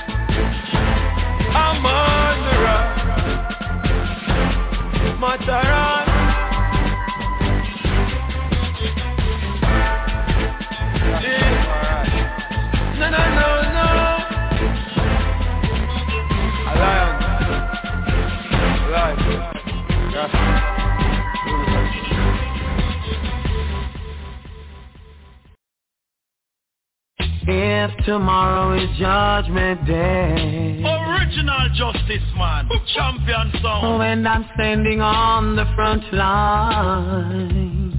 I'm on the rock, Mataran. No. Alliance. Yes. If tomorrow is Judgment Day, Original Justice Man, champion song. When I'm standing on the front line,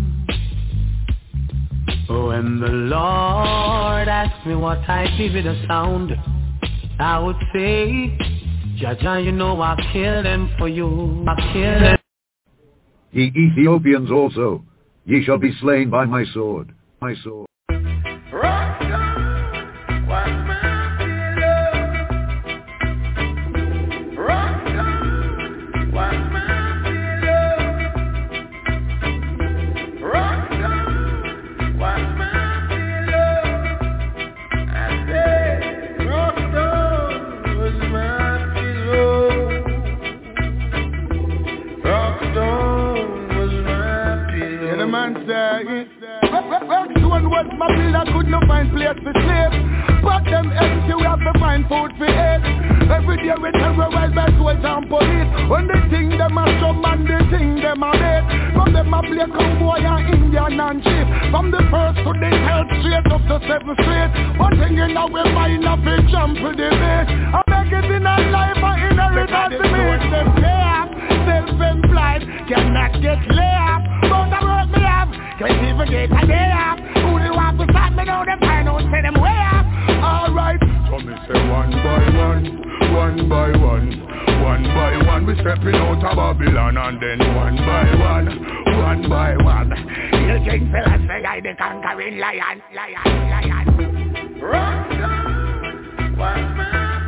when the Lord asks me what I give it a sound, I would say, Jaja, you know I kill them for you. I kill them. Ye Ethiopians also, ye shall be slain by my sword, my sword. My pillar could not find place for sleep, but them empty we have to find food for eat. Every day we terrorize by soldiers and police. When they think them a strong man, they think them a dead. From them a play cowboy and Indian and chief. From the first to the 3rd straight up to 7th street. One thing in our mind of a jump to the base. I make it in a life and inheritance to me. Them pay up, self-employed, cannot get lay up. But the work me have, can't even get a day up. Who they want to stop me now, them find out, say them way up. Alright, so me say one by one, we stepping out of Babylon. And then one by one, you King Philosophy, I the conquering lion. Rock down, one man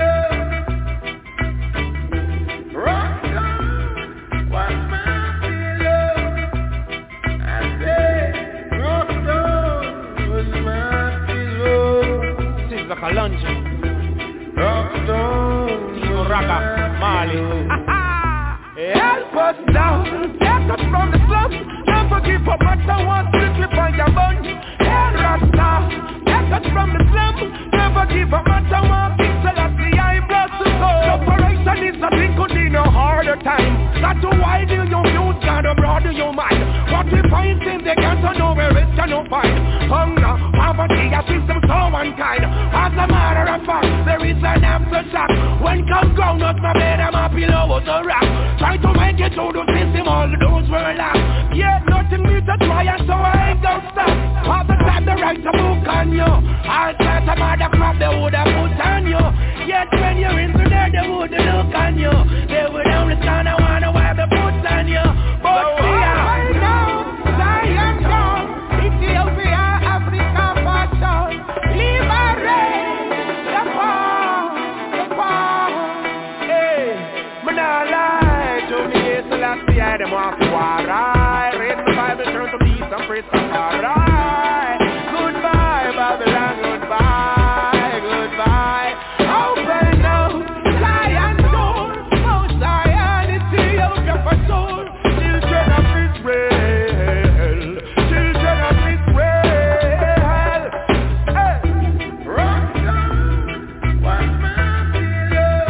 below. Rock down, one man below. I say, rock down, one man below. This is like a lunch. Rock down, Raga, Mali. Help us now, take us from the slums. Never give up, matter what, slip on your bun. Help us now, take us from the slums. Never give up, matter what, Celestia, I brought to go. Separation is a thing could be no harder time. Got to widen your views, gotta broaden your mind. What we find in the can't know where it can no find. Hunger, poverty, a system so unkind. As a matter of fact, there is an aftershock. When come ground up, my better I'm happy love was a rap. Try to make it through the system, all the doors were locked. Yeah, nothing me to try, and so I ain't gonna stop. All the time they write a book on you. All kinds of mother crap they woulda put on you. Yet when you're into there, they woulda look on you. They would only stand and wanna wipe the boots on you. But see I know, Zion gone. Ethiopia, Africa, fashion. Liberate the poor. Hey, me nah lie to me, so let's see how them want to alright. Read the Bible, turn to peace and praise the alright. Goodbye, Babylon, goodbye, goodbye. Open up, Zion door, Mount Zion, Ethiopia for soul. Children of Israel, children of Israel. Hey, rock down, one man below.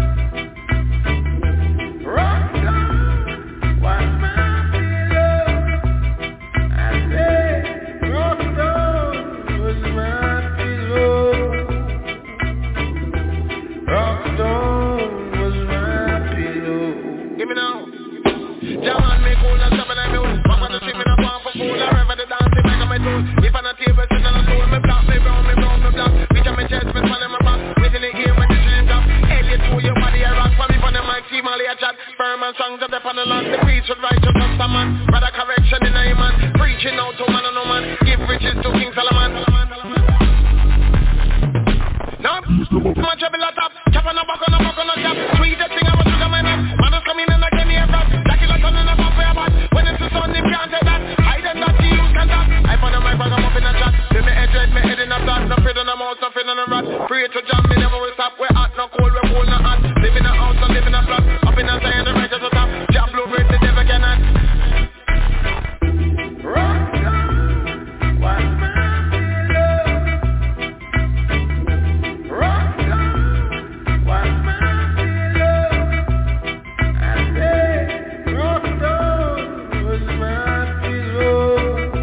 Rock down, one man below. I say, rock down was my pillow. Rock down was my pillow. Give me now. Jaman me cool and seven and mule. Papa the street me no want for fool. I rever the dance if I got my tool. If I'm not table sitting on a stool, me block, me brown, me brown, me black. Reach on my chest, me fall in my back. Waiting in here when the stream drop. Elliot to your body I rock. For me for the mic, team all a chat. Firm and strong to dep on the land. The preach with righteous and some man. Brother correction in a man. Preaching out to man and no man. Give riches to King Solomon. No, my trouble at top. Chop on a buck on a buck on a chop. Sweetest thing I was sugar my nut. Man is coming in again here fast. Jackie like on in a pop for your butt. When it's the sun, they can't take that. I did not see you can talk. I found a mic bag, I'm up in a chat. Then me head in a blast. No fear on a mouse, no fear on a rat. Pray to jam, me never will stop. We're hot, no cold, we're cold, no hot. Live in a house, no live in a flat. Up in a Zion, the righteous are top. Jam blue bread, the devil cannot. Rock down, one man below. Rock down, one man below. I say, rock down was my pillow.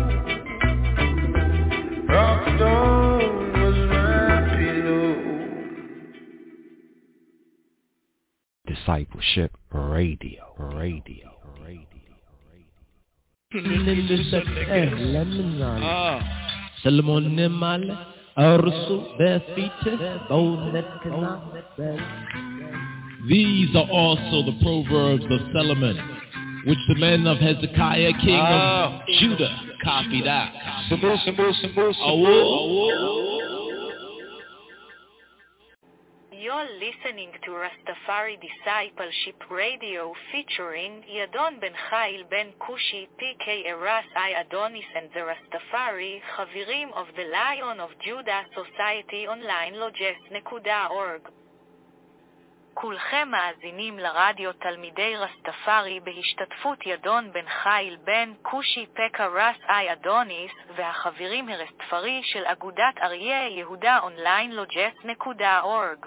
Rock down was my pillow. Discipleship Radio. Salomon Nimal, Arsu, Bethite, These are also the Proverbs of Solomon, which the men of Hezekiah, king of Judah, copied out. You're listening to Rastafari Discipleship Radio featuring Yadon Ben Chayil Ben Kushi, PK Eras I Adonis and the Rastafari, Chavirim of the Lion of Judah Society Online Logest.org. כולכם מאזינים לרדיו תלמידי רסטפארי בהשתתפות ידון בן חייל בן כושי פקה רס אי אדוניס והחברים הרסטפארי של אגודת אריה יהודה אונליין לוג'ס.org.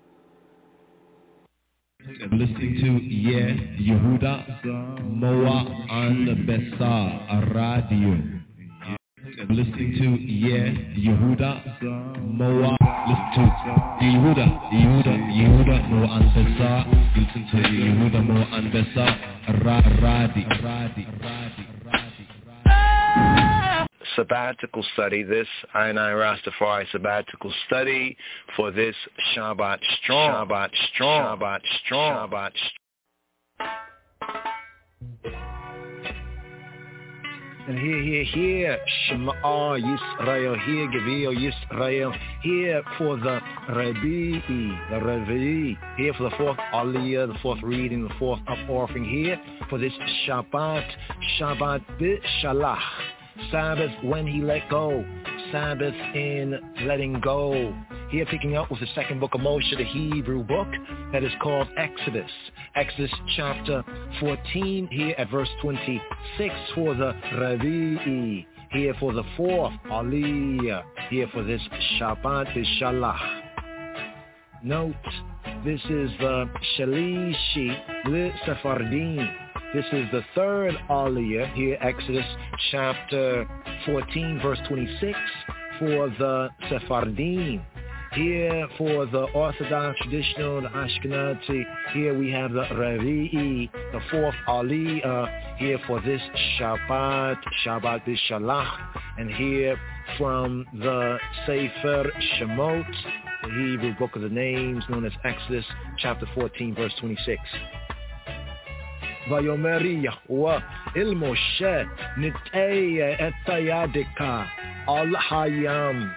Listening to Yehuda Moa and Besa Radio. Listening to Yehuda Moa. Listen to Yehuda Moa and Besa. Listen to Yehuda Moa and Besa Radio. Sabbatical study, this Ainai Rastafari sabbatical study for this Shabbat Strong. And here, Shema Yisrael, here, Gevil Yisrael, here for the Revi'i, here for the fourth Aliyah, the fourth reading, the fourth up-offering, here for this Shabbat B'Shalach. Sabbath when he let go, Sabbath in letting go. Here picking up with the second book of Moshe, the Hebrew book that is called Exodus. Exodus chapter 14, here at verse 26 for the Revi'i. Here for the fourth Aliyah, here for this Shabbat B'Shalach. Note, this is the Shalishi L'Sephardim. This is the third Aliyah, here Exodus chapter 14, verse 26, for the Sephardim. Here for the Orthodox, traditional, the Ashkenazi, here we have the Revi'i, the fourth Aliyah, here for this Shabbat B'Shalach, and here from the Sefer Shemot, the Hebrew book of the names, known as Exodus, chapter 14, verse 26. Vayomeri Yahuwah il Moshe nit'ei et yadeka al hayam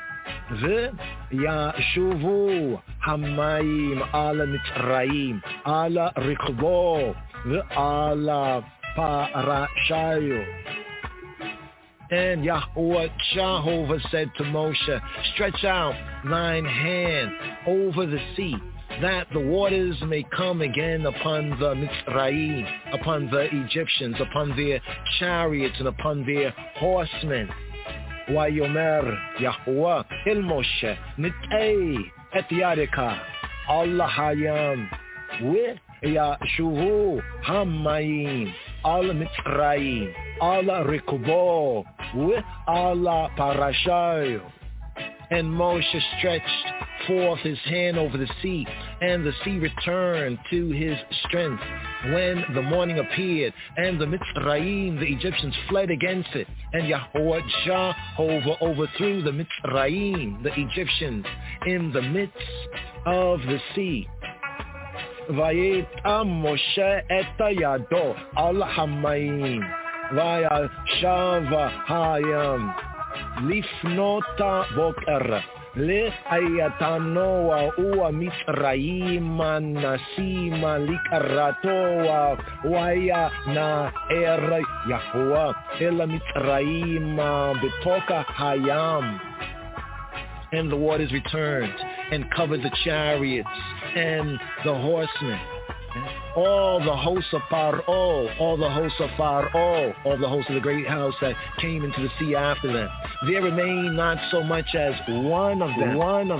v'yashuvu hamayim ala Mitzrayim ala rikbo v'ala parashayu. And Jehovah said to Moshe, stretch out thine hand over the sea, that the waters may come again upon the Mitzrayim, upon the Egyptians, upon their chariots, and upon their horsemen. Vayomer Yahuwah el Moshe nit'ei et yadeka al hayam v'yashuvu hamayim al Mitzrayim al rikbo v'ala parashayu. And Moshe stretched forth his hand over the sea, and the sea returned to his strength when the morning appeared, and the Mitzrayim, the Egyptians, fled against it, and Jehovah overthrew the Mitzrayim, the Egyptians, in the midst of the sea. Vayetam Moshe et yado al hamayim vayashava hayam lifnota boker le'ayatanoa ua Mitzrayima nasima likaratoa waya na er Yahuwah ela Mitzrayima betoka hayam. And the waters returned and covered the chariots and the horsemen, all the hosts of Pharaoh, all the hosts of the great house that came into the sea after them. There remained not so much as one of them.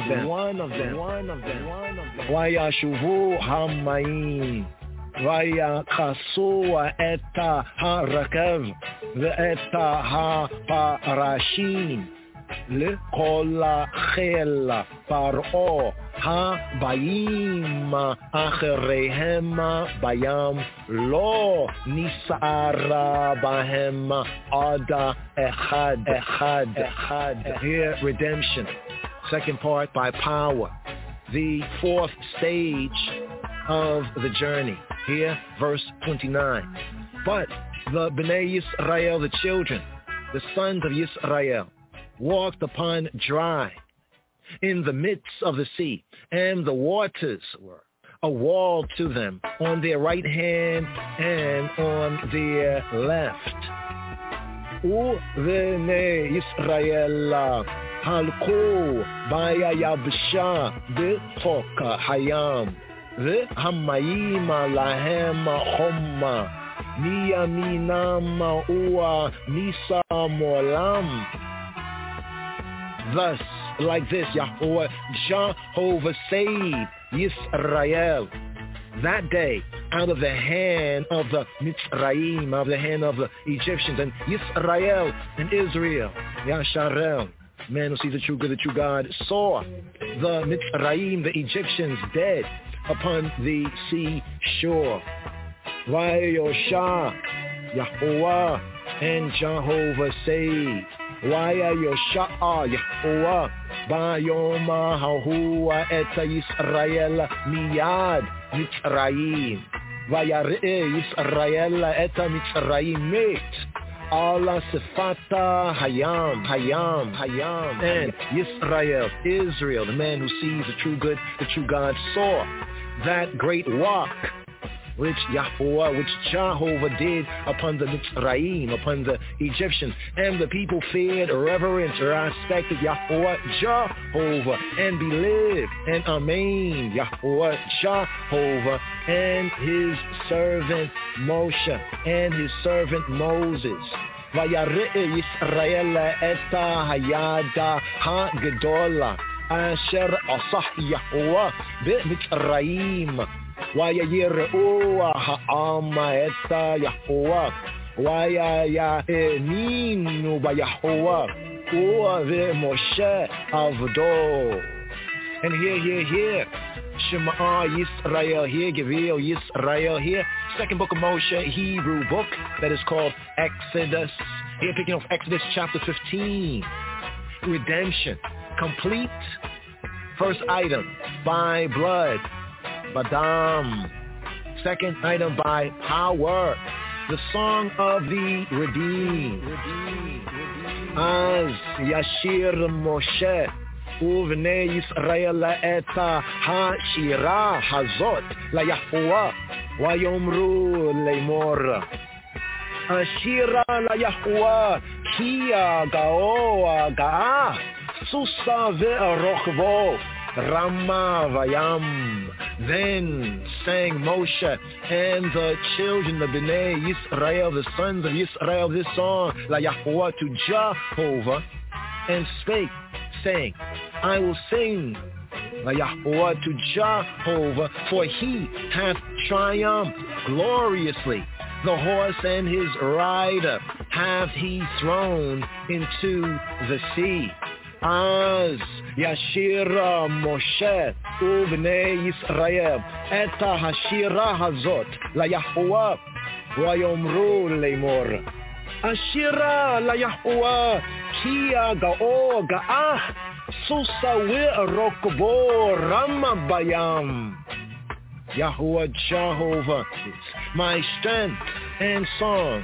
Vayashuvu hamayim, vayakasua eta harakav, ve'eta ha-parashim, לכל חיל פרעה הבאים אחריהם בים לא נשאר בהם עד אחד. Here redemption, second part by power, the fourth stage of the journey. Here verse 29. But the Bnei Yisrael, the children, the sons of Yisrael, walked upon dry in the midst of the sea, and the waters were a wall to them on their right hand and on their left. Uvnei Yisrael halku bayayabsha b'chok hayam v'hamayim lahem chomma miyaminam ua misamolam. Thus, like this, Jehovah saved Yisrael that day out of the hand of the Mitzrayim, out of the hand of the Egyptians, and Yisrael and Israel, Yasharel, man who sees the true good, the true God, saw the Mitzrayim, the Egyptians, dead upon the sea shore. Vayosha, Yahuwah, and Jehovah saved. Waya Yosha'a Yahuwah Bayoma Hahua Eta Yisrael Miyad Mitzrayim Vayare Yisrael Eta Mitzrayim Mit Ala Sefata Hayam and Yisrael, Israel, the man who sees the true good, the true God, saw that great walk which Jehovah did upon the Mitzrayim, upon the Egyptians, and the people feared, reverenced, respected Jehovah, and believed, and amen, Jehovah, and his servant Moshe, and his servant Moses. Vayare Yisrael eta hayada ha-gedola, asher asah Yahuwah be-Mitzrayim, Vayayir'ua ha'ama eta Yahuwah, Vayayaminu b'Yahuwah, U've Moshe avdo. And here. Shema Yisrael here, Gevil Yisrael here. Second book of Moshe, Hebrew book that is called Exodus. Here picking up Exodus chapter 15. Redemption. Complete. First item, by blood. Badam. Second item, by power. The song of the redeemed. Az Yashir Moshe. ובני ישראל את השירה הזאת ליהוה ויאמרו לאמור השירה ליהוה כי הגאה סוסה ורוכבו רמה וים. Then sang Moshe and the children of Bnei Yisrael, the sons of Yisrael, this song LaYahweh to Jehovah, and spake, saying, I will sing LaYahweh to Jehovah, for he hath triumphed gloriously. The horse and his rider hath he thrown into the sea. Az Yashira Moshe ubnei Yisrael et hashira hazot LaYahweh vayomru lemor Ashira LaYahweh ki ga'o ga'ah susa ve'rokbo rama bayam. Yahuwah Jehovah, my strength and song.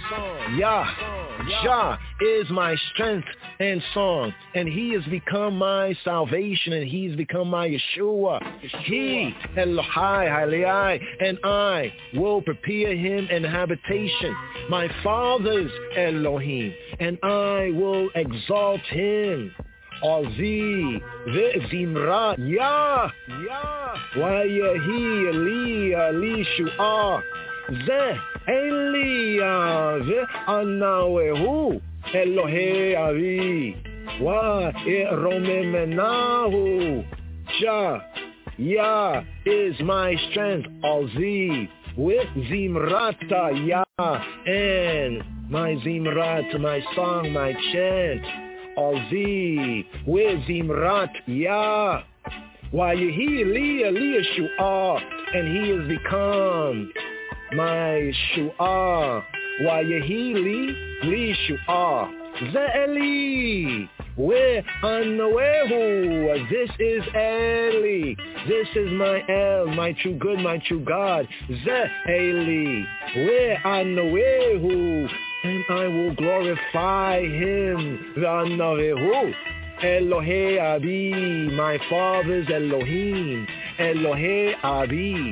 Jah is my strength and song, and he has become my salvation, and he's become my Yeshua. He, Elohai, Halei, and I will prepare him an habitation, my father's Elohim, and I will exalt him. Ozi ve'zimra Yah Wayahi Eli Shua Ze Elia ve'anawehu Elohe Avi Wa eromemenahu Jah Yah is my strength. Ozi with zimrata Yah, and my zimrat, my song, my chant. Ozi with zimrat Yah. Wayahi li Shua, and he has become my Shua. Wayahi li Shua. Ze'eli ve'anawehu. This is Eli. This is my El, my true good, my true God. Ze'eli ve'anawehu. And I will glorify him. Ve'anawehu. Elohe Abi, my father's Elohim. Elohe Abi.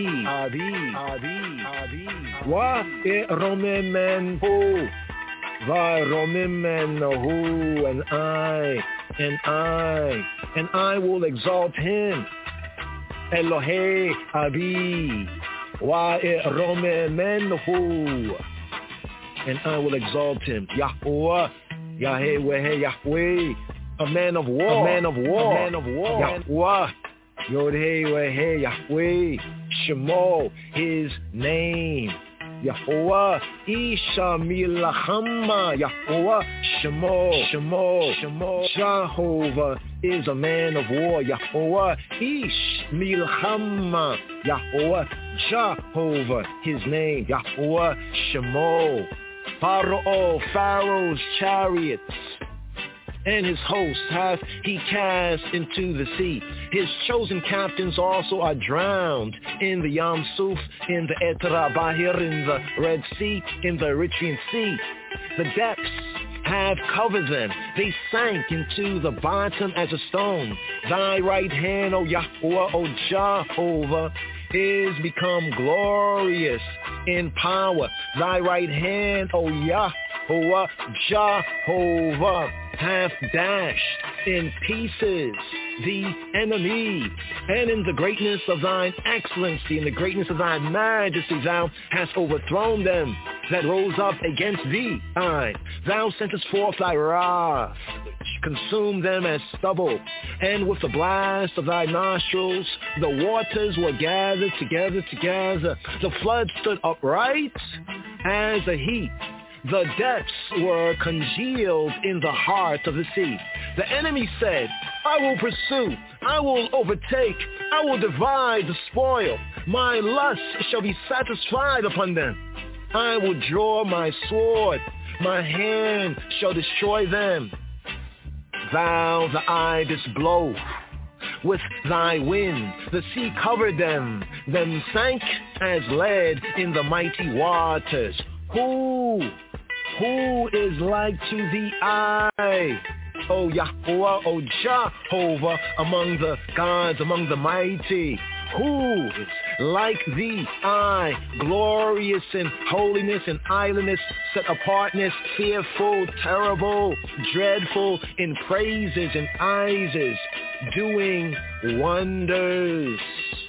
Wa eromemenhu. Varomemenhu. And I will exalt him. Elohe Abi. Wa eromemenhu. And I will exalt him. Yahuwah, Yahweh, a man of war. Yahuwah, Yod-Heh, Yahweh, Shemo, his name. Yahuwah, Isha Milachama, Yahuwah, Shemo. Jehovah is a man of war. Yahuwah, Ish Milchama, Yahuwah, Jehovah, his name. Yahuwah, Shemo. Pharaoh's chariots and his host hath he cast into the sea. His chosen captains also are drowned in the Yam Suf, in the Etra Bahir, in the Red Sea, in the Eritrean Sea. The depths have covered them. They sank into the bottom as a stone. Thy right hand, O Yahuwah, O Jehovah, is become glorious in power. Thy right hand, O Yahuwah, Jehovah, hath dashed in pieces the enemy, and in the greatness of thine excellency, in the greatness of thy majesty, thou hast overthrown them that rose up against thee. Thou sentest forth thy wrath, consumed them as stubble, and with the blast of thy nostrils the waters were gathered together. The flood stood upright as a heap. The depths were congealed in the heart of the sea. The enemy said, I will pursue, I will overtake, I will divide the spoil. My lust shall be satisfied upon them. I will draw my sword, my hand shall destroy them. Thou, the eye didst blow with thy wind, the sea covered them sank as lead in the mighty waters. Who is like to the eye? O Yahweh, O Jehovah, among the gods, among the mighty. Who is like thee? I, glorious in holiness and idleness, set apartness, fearful, terrible, dreadful in praises and eyes, doing wonders.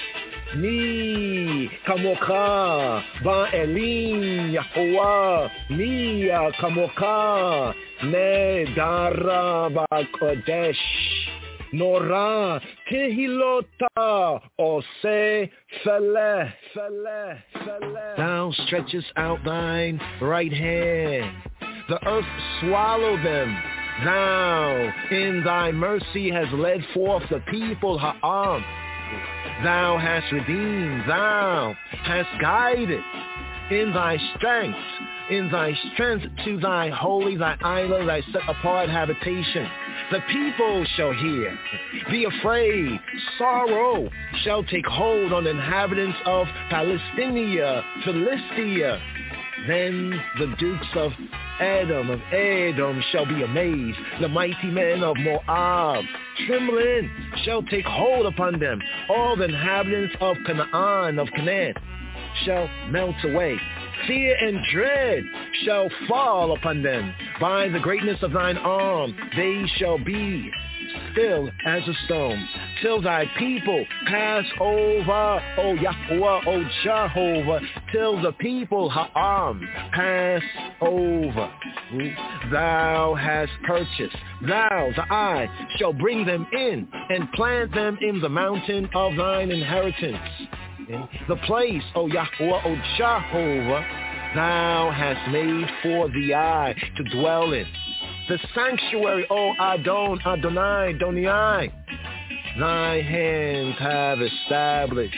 Mi kamoka ba Elim Yahweh, mi kamoka ne dara ba kodesh. Nora kehilota ose fele. Thou stretchest out thine right hand, the earth swallowed them. Thou in thy mercy hast led forth the people ha'am. Thou hast redeemed, thou hast guided in thy strength to thy holy, thy island, thy set apart habitation. The people shall hear, be afraid, sorrow shall take hold on the inhabitants of Palestina, Philistia. Then the dukes of Edom shall be amazed. The mighty men of Moab, trembling, shall take hold upon them. All the inhabitants of Canaan shall melt away. Fear and dread shall fall upon them. By the greatness of thine arm they shall be still as a stone, till thy people pass over, O Yahweh, O Jehovah, till the people ha'am pass over. Thou hast purchased, thou, the eye, shall bring them in and plant them in the mountain of thine inheritance. The place, O Yahweh, O Jehovah, thou hast made for the eye to dwell in. The sanctuary, O Adonai, Donai, thy hands have established.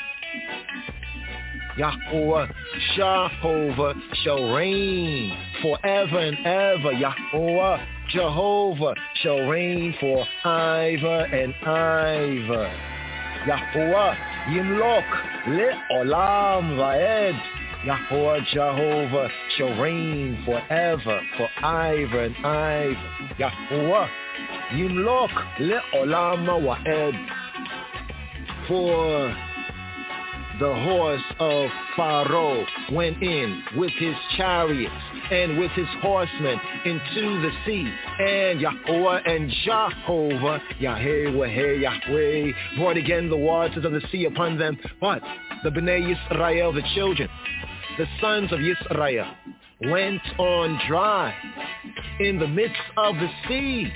Yahweh, Jehovah shall reign forever and ever. Yahweh, Jehovah shall reign for ever and ever. Yahweh, Yimlok, Le'olam Va'ed. Yahweh, Jehovah shall reign forever, for ever and ever. Yahweh, Yimlok, Le'olam Va'ed. For the horse of Pharaoh went in with his chariots and with his horsemen into the sea. And Yahweh and Jehovah, Yahweh, brought again the waters of the sea upon them. What? The Bnei Yisrael, the children, the sons of Yisrael, went on dry in the midst of the sea.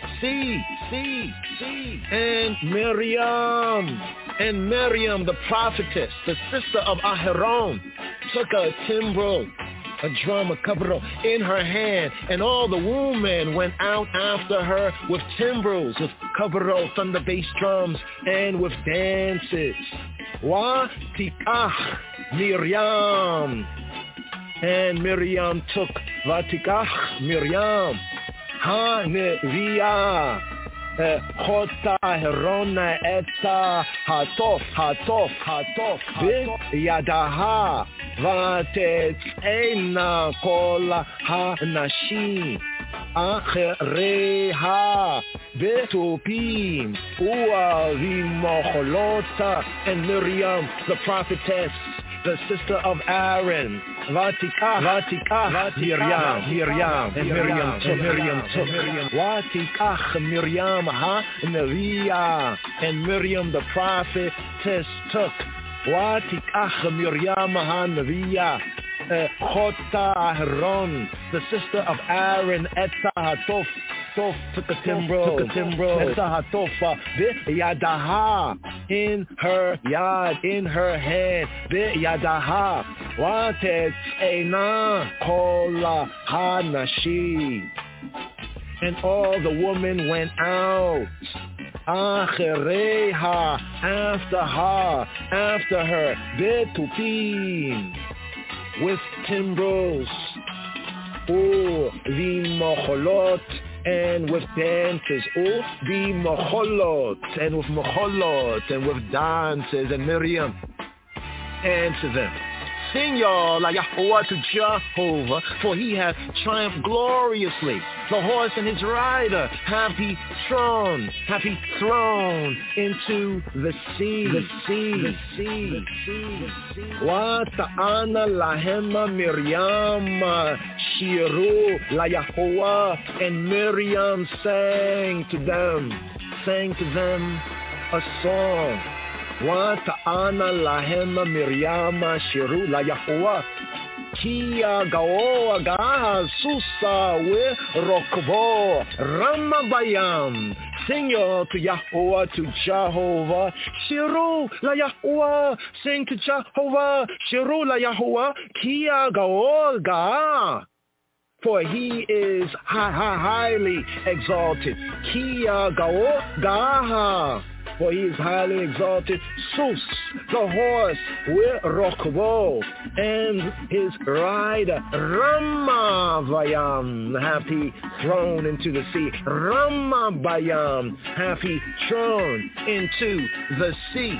And Miriam, the prophetess, the sister of Aharon, took a timbrel, a drum, a kabro, in her hand, and all the women went out after her with timbrels, with kabro, thunder bass drums, and with dances. Wa tikach Miriam. And Miriam took Vatikach Miriam Ha-Neviah Chota Herona Eta Hatof Yadaha Vatetzena Kol Ha-Nashim Achereha Betupim Uavimocholota. And Miriam, the prophetess, the sister of Aaron, Vatikach Miriam, and Miriam took Vatikach Miriam ha-Neviah, and Miriam the prophetess took Vatikach Miriam ha-Neviah, Chota Aharon, the sister of Aaron, Etza Hatof, took a timbrel, Etza Hatofa, Yadaha, in her yad, in her hand, Yadaha, Watet Eina Kola Hanashi. And all the women went out Achereha, after her, Betupim, with timbrels, V'mocholot, and with dances, V'mocholot, and with mocholot, and with dances, and Miriam answered them, sing y'all la Yahweh to Jehovah, for he hath triumphed gloriously. The horse and his rider hath he thrown into the sea. Wata'ana lahema Miriam shiru la Yahweh, and Miriam sang to them a song. Wata'ana lahema Miriam shiru la Yahweh. Kia gao agaha susa we rokbo ramabayam. Sing yo to Yahweh, to Jehovah. Shiru la Yahweh. Sing to Jehovah. Shiru la Yahweh. Kia gao agaha. For he is highly exalted. Kia gao agaha. For he is highly exalted. Sus, the horse, with Rokbo, and his rider, Ramavayam, hath he thrown into the sea. Ramabayam, hath he thrown into the sea.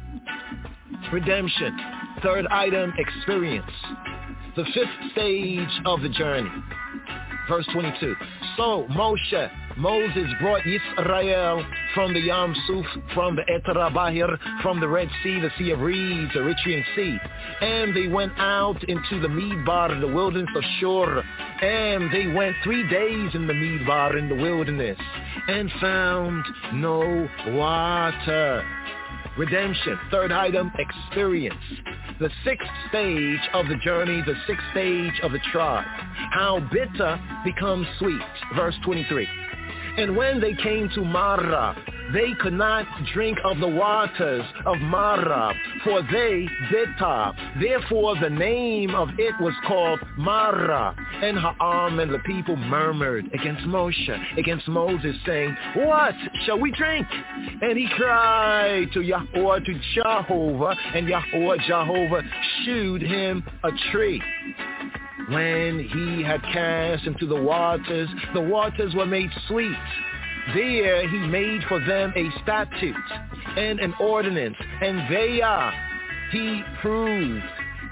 Redemption. Third item, experience. The fifth stage of the journey. Verse 22. So Moses brought Yisrael from the Yam Suf, from the Etra Bahir, from the Red Sea, the Sea of Reeds, the Eritrean Sea. And they went out into the Midbar, the wilderness of Shur. And they went 3 days in the Midbar, in the wilderness, and found no water. Redemption. Third item, experience. The sixth stage of the journey, the sixth stage of the tribe. How bitter becomes sweet. Verse 23. And when they came to Marah, they could not drink of the waters of Marah, for they bitter. Therefore the name of it was called Marah. And Ha'am and the people murmured against Moses, saying, what shall we drink? And he cried to Yahweh, to Jehovah, and Yahweh, Jehovah, shewed him a tree. When he had cast into the waters were made sweet. There he made for them a statute and an ordinance, and there he proved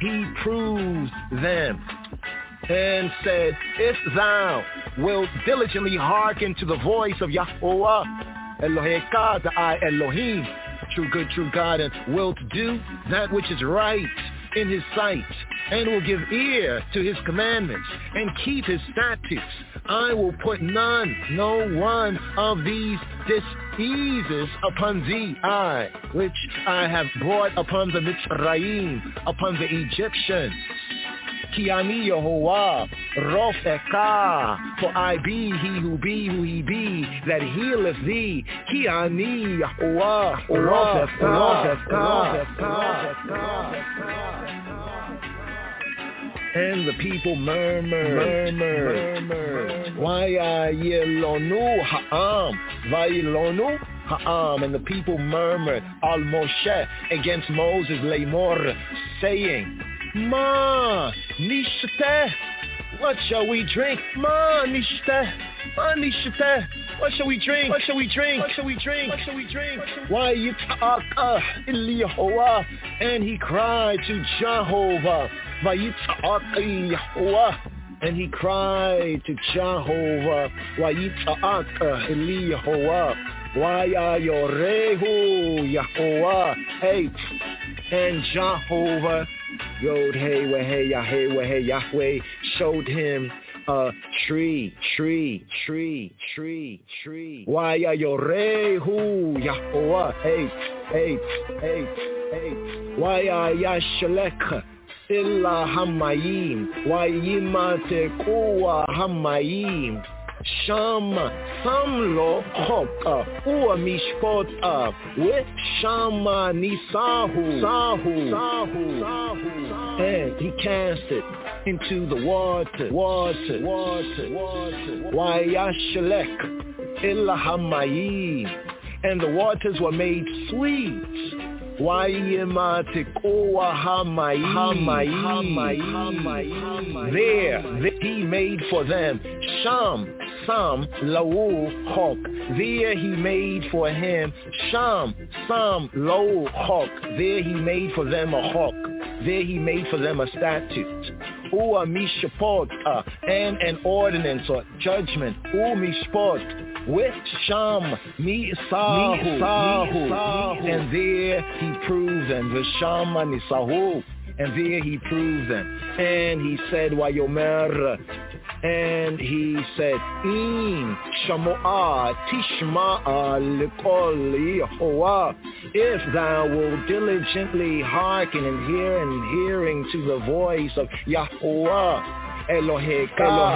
them, and said, if thou wilt diligently hearken to the voice of Yahweh, Eloheka, I Elohim, true good, true God, and wilt do that which is right in his sight, and will give ear to his commandments, and keep his statutes, I will put no one of these diseases upon thee, which I have brought upon the Mitzrayim, upon the Egyptians. Ki ani Yehovah, Rofeka, for I be he who he be, that healeth thee. Ki ani Yehovah, Rofeka. And the people murmured. Vayilonu ha'am. And the people murmured al Moshe, against Moses, Lamor, saying, Ma nishteh, what shall we drink? Ma nishteh, what shall we drink? Why Yitzhak Yehovah? And he cried to Jehovah. Vayitzhak Yehovah. And he cried to Jehovah. Vayitzhak Yehovah. Vayayorehu Yehovah. 8. And Jehovah, Yod Hey Wehey Yahweh, showed him a tree. Vayayorehu Yehovah. 8. Vayayashlek illa hamayim. Vayimatekuwa hamayim. Shama samlo choka ua mishpota we shama nisahu. And he cast it into the water. Vayashlek illa hamayim. and the waters were made sweet. There he made for them Sham, Sam, Lau, Hok. There he made for him Sham, Sam, Lau, Hok. There he made for them a hawk. There he made for them a statute. Ua mishpot, and an ordinance or judgment. Mishpot. With Sham, Misahu, and there he proved them, Vishama Nisahu, and there he proved them, and he said, Wayomer, and he said, In Shamoah Tishma'a Likol Yehovah, if thou wilt diligently hearken and hearing to the voice of Yahuwah, Eloheka,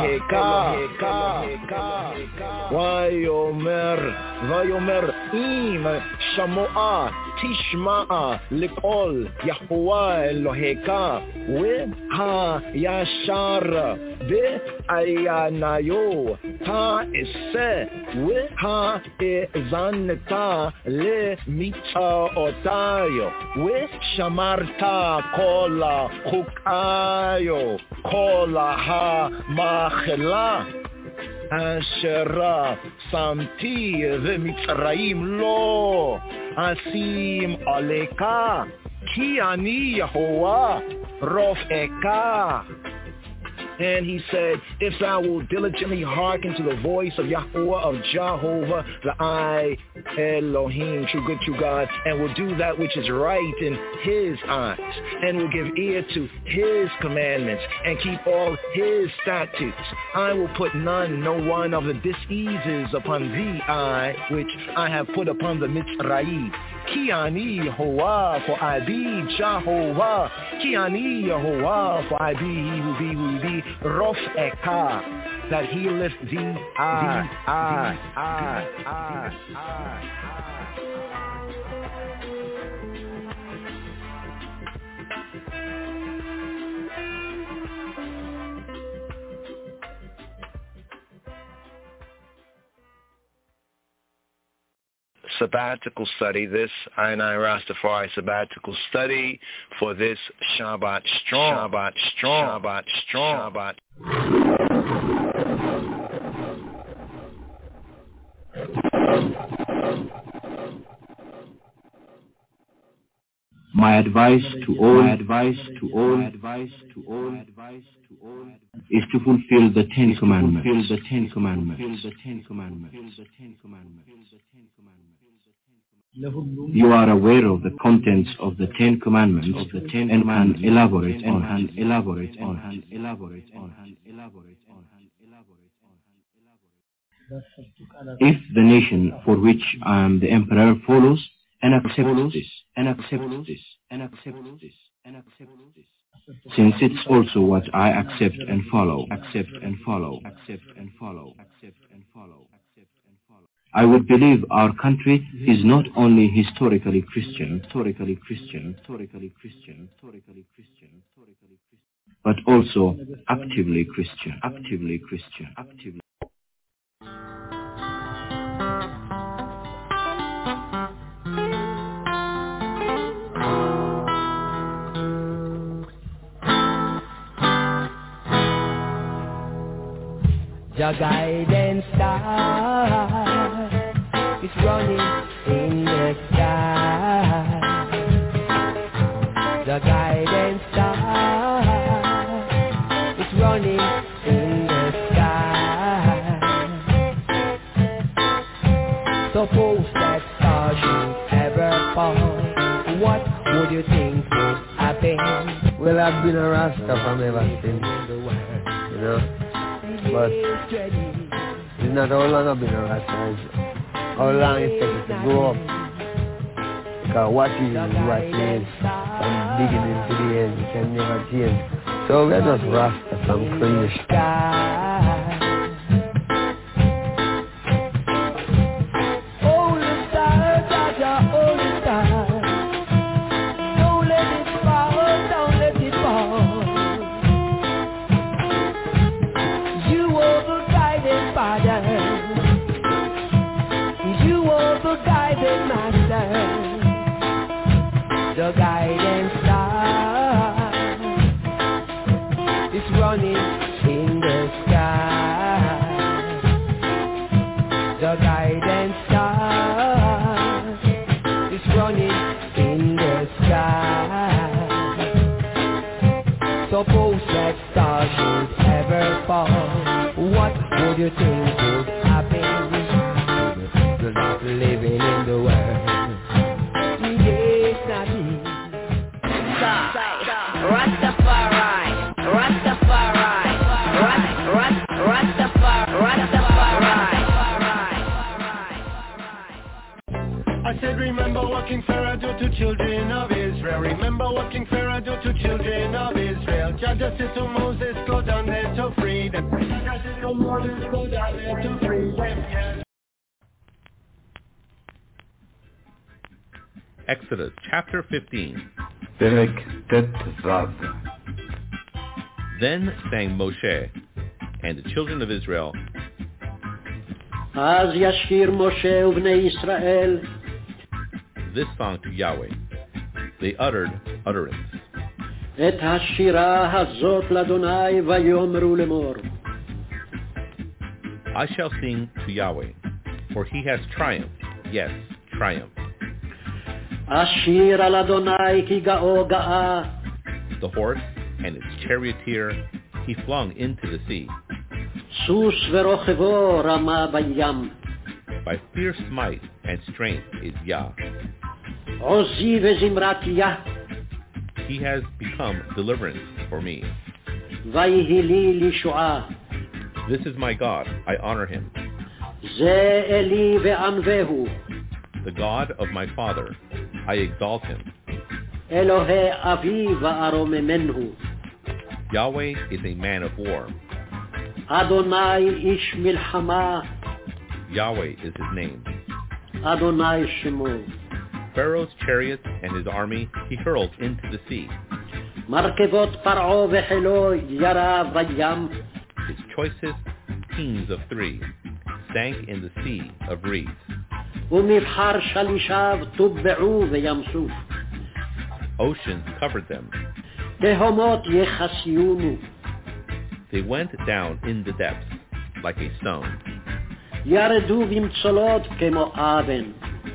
Vayomer, Im, Shamoah, Tishma'a, Likol, Yahuwah, Eloheka, with Ha Yashar, Be Ayanayo, Ha Ise, with Ha Ezaneta, Le Mita Otayo, with Shamarta, Kola, Hukayo, Kola, Ha Machela Asherah Samti V'Mitzrayim Lo Asim Aleka Ki Ani Yehovah Rof'eka. And he said, if thou wilt diligently hearken to the voice of Yahuwah, of Jehovah, the I, Elohim, true God, and will do that which is right in his eyes, and will give ear to his commandments, and keep all his statutes, I will put no one of the diseases upon thee, which I have put upon the Mitzrayim. Ki ani Yehovah, for I be Jehovah. Ki ani Yehovah, for I be he who be Rof'eka, that he lift thee I. Sabbatical study, this I Rastafari sabbatical study for this Shabbat Strong. My advice to all is to fulfill the Ten Commandments. You are aware of the contents of the Ten Commandments and can elaborate on. If the nation for which I am the emperor follows and accepts this, since it's also what I accept and follow. I would believe our country is not only historically Christian, but also actively Christian. The guidance star is running in the sky. The guidance star is running in the sky. Suppose that star should ever fall, what would you think would happen? Well, I've been a Rasta from ever since, you know. But it's not how long I've been a Rasta, it's how long it takes to grow up. Because what is what is, from beginning to the end, it can never change. So we're just Rasta from creation. Suppose that star should ever fall, what would you think would happen to the people that living in the world? Yes, Nabi. Rastafari, Rastafari, I said remember what King Pharaoh do to children of Israel. Remember what King Pharaoh do to children of Israel. Jah said to Moses, go down there to free them. Jah said to Moses, go down there to free them. Yeah. Exodus chapter 15. Perek Tet-Vav. Then sang Moshe and the children of Israel. Az yashir Moshe uvnei Israel. This song to Yahweh. They uttered utterance. Et hashira hazot ladonai vayomru lemor. I shall sing to Yahweh, for he has triumphed, yes, triumphed. Ashir al Adonai ki ga'o ga'a. The horse and its charioteer he flung into the sea. Sus verochevo rama bayam. By fierce might and strength is Yah. Ozi vezimrat Yah. He has become deliverance for me. Vayhili lishu'ah. This is my God, I honor him. Ze eli ve'anvehu. The God of my father, I exalt him. Elohe avi va'aromemenhu. Yahweh is a man of war. Adonai ish milchama. Yahweh is his name. Adonai shemo. Pharaoh's chariots and his army he hurled into the sea. Markevot paro vechelo yara vayam. His choicest kings of 3 sank in the sea of reeds. Umivhar shalishav tubbe'u veyamsuf. Oceans covered them. Tehomot yechasiyunu. They went down in the depths like a stone. Yaredu vimtzolot kemo aven.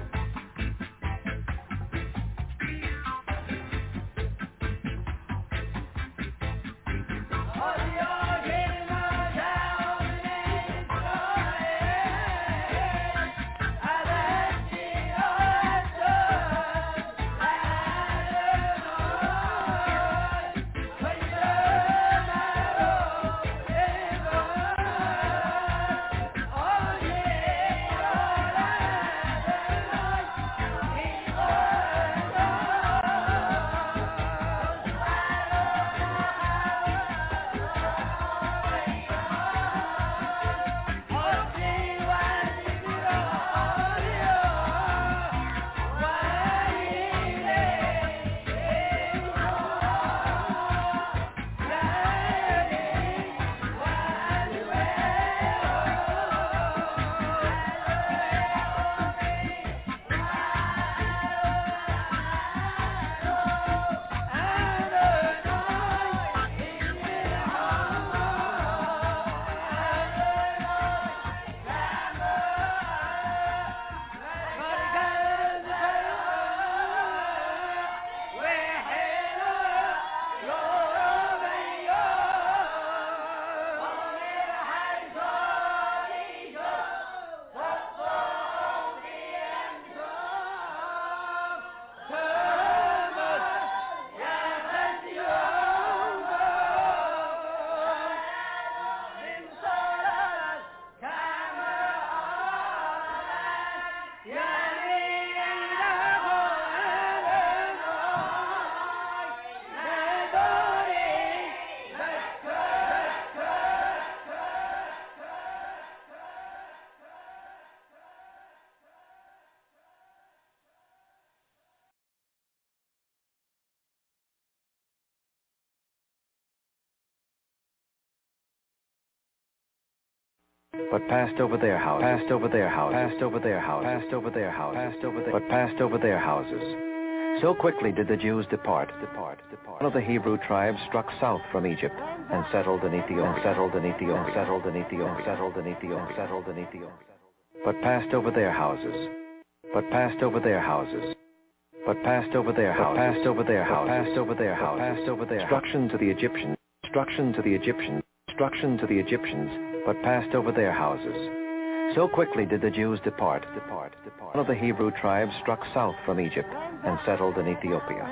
But passed over their house, passed over their house, passed over their house, passed over their house, passed over their, but passed over their houses. So quickly did the Jews depart. One of the Hebrew tribes struck south from Egypt and settled in Ethiopia, settled in Ethiopia, settled in Ethiopia, settled in Ethiopia, settled in Ethiopia. But passed over their houses, but passed over their houses. but passed over their house, passed over their house, passed over their house, passed over their destruction to the Egyptians, destruction to the Egyptians, destruction to the Egyptians, but passed over their houses. So quickly did the Jews depart. One of the Hebrew tribes struck south from Egypt and settled in Ethiopia.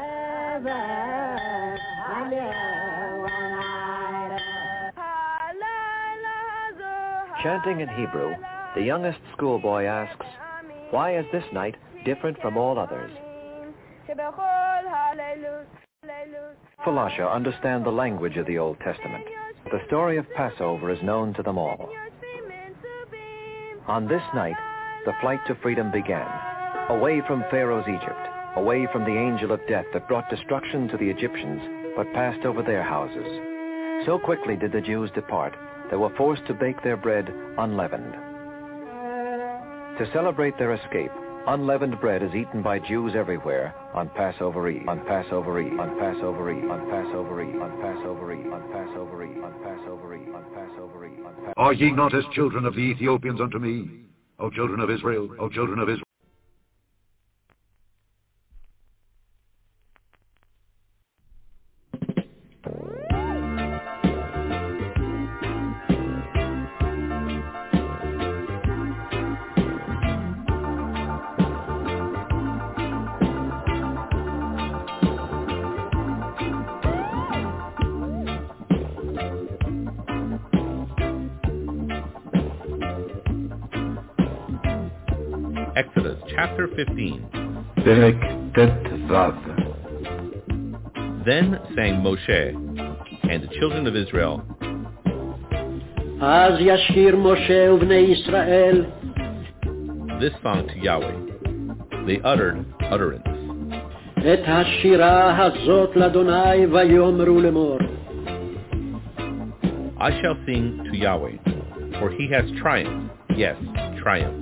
Chanting in Hebrew, the youngest schoolboy asks, "Why is this night different from all others?" Falasha understand the language of the Old Testament. The story of Passover is known to them all. On this night, the flight to freedom began, away from Pharaoh's Egypt, away from the angel of death that brought destruction to the Egyptians, but passed over their houses. So quickly did the Jews depart, they were forced to bake their bread unleavened. To celebrate their escape, unleavened bread is eaten by Jews everywhere on Passover Eve, on Passover Eve, on Passover Eve, on Passover Eve, on Passover Eve, on Passover Eve, on Passover Eve, on Passover Eve, on Passover Eve. Are ye not as children of the Ethiopians unto me, O children of Israel, O children of Israel? Exodus chapter 15. פרק ט"ו. Then sang Moshe and the children of Israel. אז ישיר משה ובני ישראל. This song to Yahweh. They uttered utterance. את השירה הזאת לאדוני ויאמרו לאמור. I shall sing to Yahweh, for he has triumphed, yes, triumphed.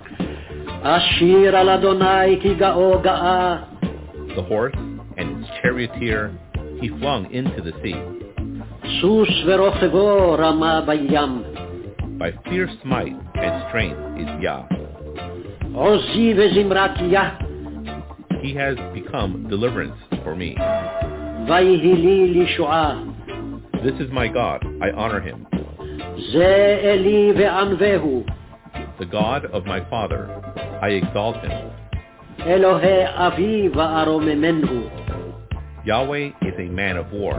אשיר על אדוני כי גאו גאה. The horse and its charioteer he flung into the sea. סוס ורוכבו רמה בים. By fierce might and strength is Yah. עוזי וזמרת יה. He has become deliverance for me. ויהי לי לישועה. This is my God, I honor him. זה אלי וענווהו. The God of my father, I exalt him. אלוהי אבי וארוממנו. Yahweh is a man of war.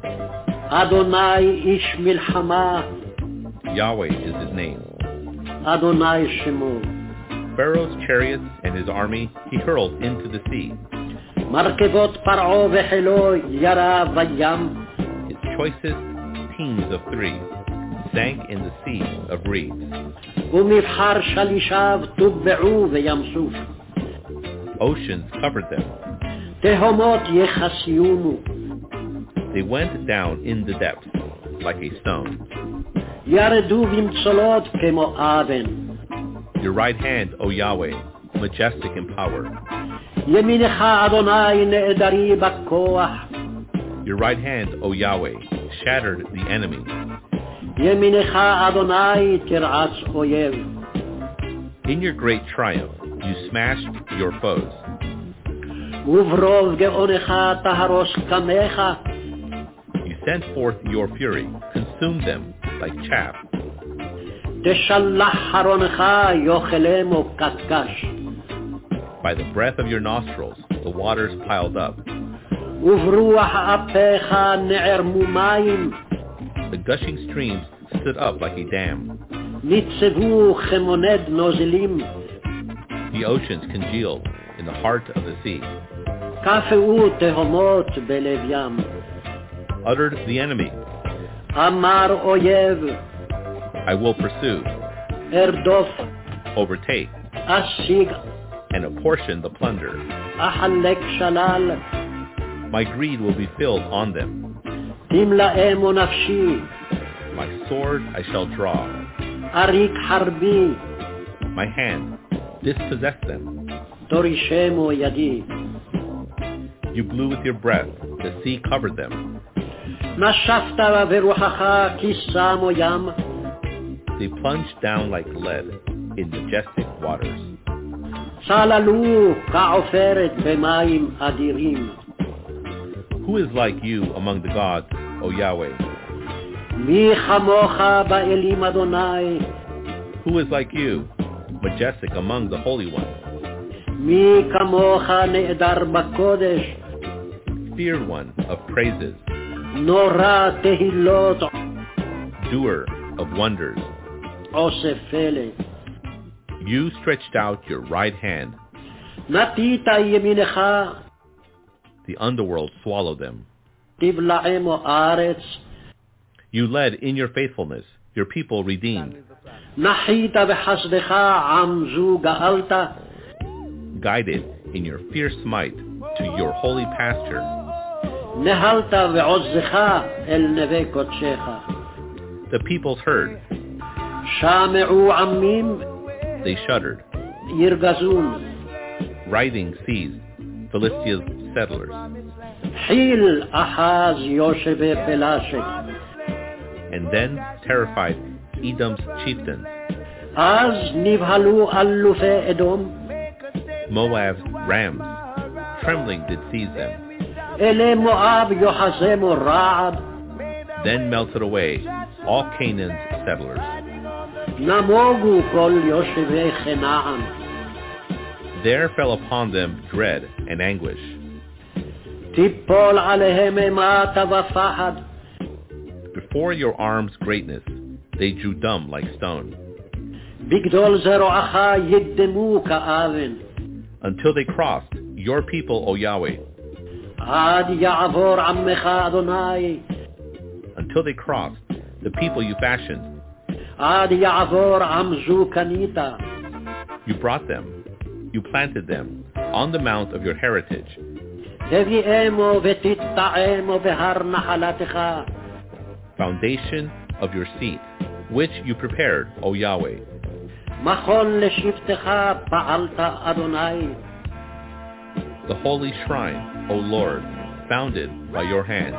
אדוני איש מלחמה. Yahweh is his name. אדוני שמו. Pharaoh's chariots and his army he hurled into the sea. מרכבות פרעה וחילו ירה בים. His choicest teams of 3 sank in the sea of reeds. ומבחר שלישיו טובעו בים סוף. Oceans covered them. תהומות יחסיונו. They went down in the depths like a stone. ירדו במצולות כמו אבן. Your right hand, O Yahweh, majestic in power. ימינך אדוני נעדרי בכוח. Your right hand, O Yahweh, shattered the enemy. ימינך אדוני תרעץ אויב. In your great triumph, you smashed your foes. וברוב גאונך תהרוס קמך. You sent forth your fury, consumed them like chaff. תשלח חרונך יאכלמו קשקש. By the breath of your nostrils, the waters piled up. וברוח אפיך נערמו מים. The gushing streams stood up like a dam. ניצבו כמונד נוזלים. The oceans congealed in the heart of the sea. קפאו תהומות בלב ים. Uttered the enemy. אמר אויב. I will pursue. ארדוף. Overtake. אשיג. And apportion the plunder. אחלק שלל. My greed will be filled on them. תמלאמו נפשי. My sword I shall draw. אריק חרבי. My hand dispossess them. תורישמו ידי. You blew with your breath, the sea covered them. נשפת ברוחך כי שמו ים. They plunged down like lead in majestic waters. צללו כעופרת במים אדירים. Who is like you among the gods, O Yahweh? מי כמוך באלים אדוני? Who is like you, majestic among the holy ones? מי כמוך נעדר בקודש? Feared one of praises, נורא תהילות, doer of wonders. עושה פלא. You stretched out your right hand. נטית ימינך, the underworld swallowed them. תבלעמו הארץ. You led in your faithfulness, your people redeemed. נחית בחסדך עם זו גאלת. Guided in your fierce might to your holy pasture. נהלת ועוזך אל נווה קודשך. The peoples heard. שמעו עמים. They shuddered. ירגזון. Writhing seized Philistia's settlers. חיל אחז יושבי פלשת. And then terrified Edom's chieftains. אז נבהלו אלופי אדום. Moab's rams, trembling did seize them. אלי מואב יוחזמו רעד. Then melted away all Canaan's settlers. נמוגו כל יושבי כנען. There fell upon them dread and anguish. תיפול עליהם אימתה ופחד. Before your arm's greatness, they drew dumb like stone. בגדול זרועך ידמו כאבן. Until they crossed, your people, O Yahweh. עד יעבור עמך אדוני. Until they crossed, the people you fashioned. עד יעבור עם זו קנית. You brought them. You planted them on the mount of your heritage. תביאמו ותטעמו בהר נחלתך. Foundation of your seat, which you prepared, O Yahweh. מכון לשבתך פעלת אדוני. The holy shrine, O Lord, founded by your hand.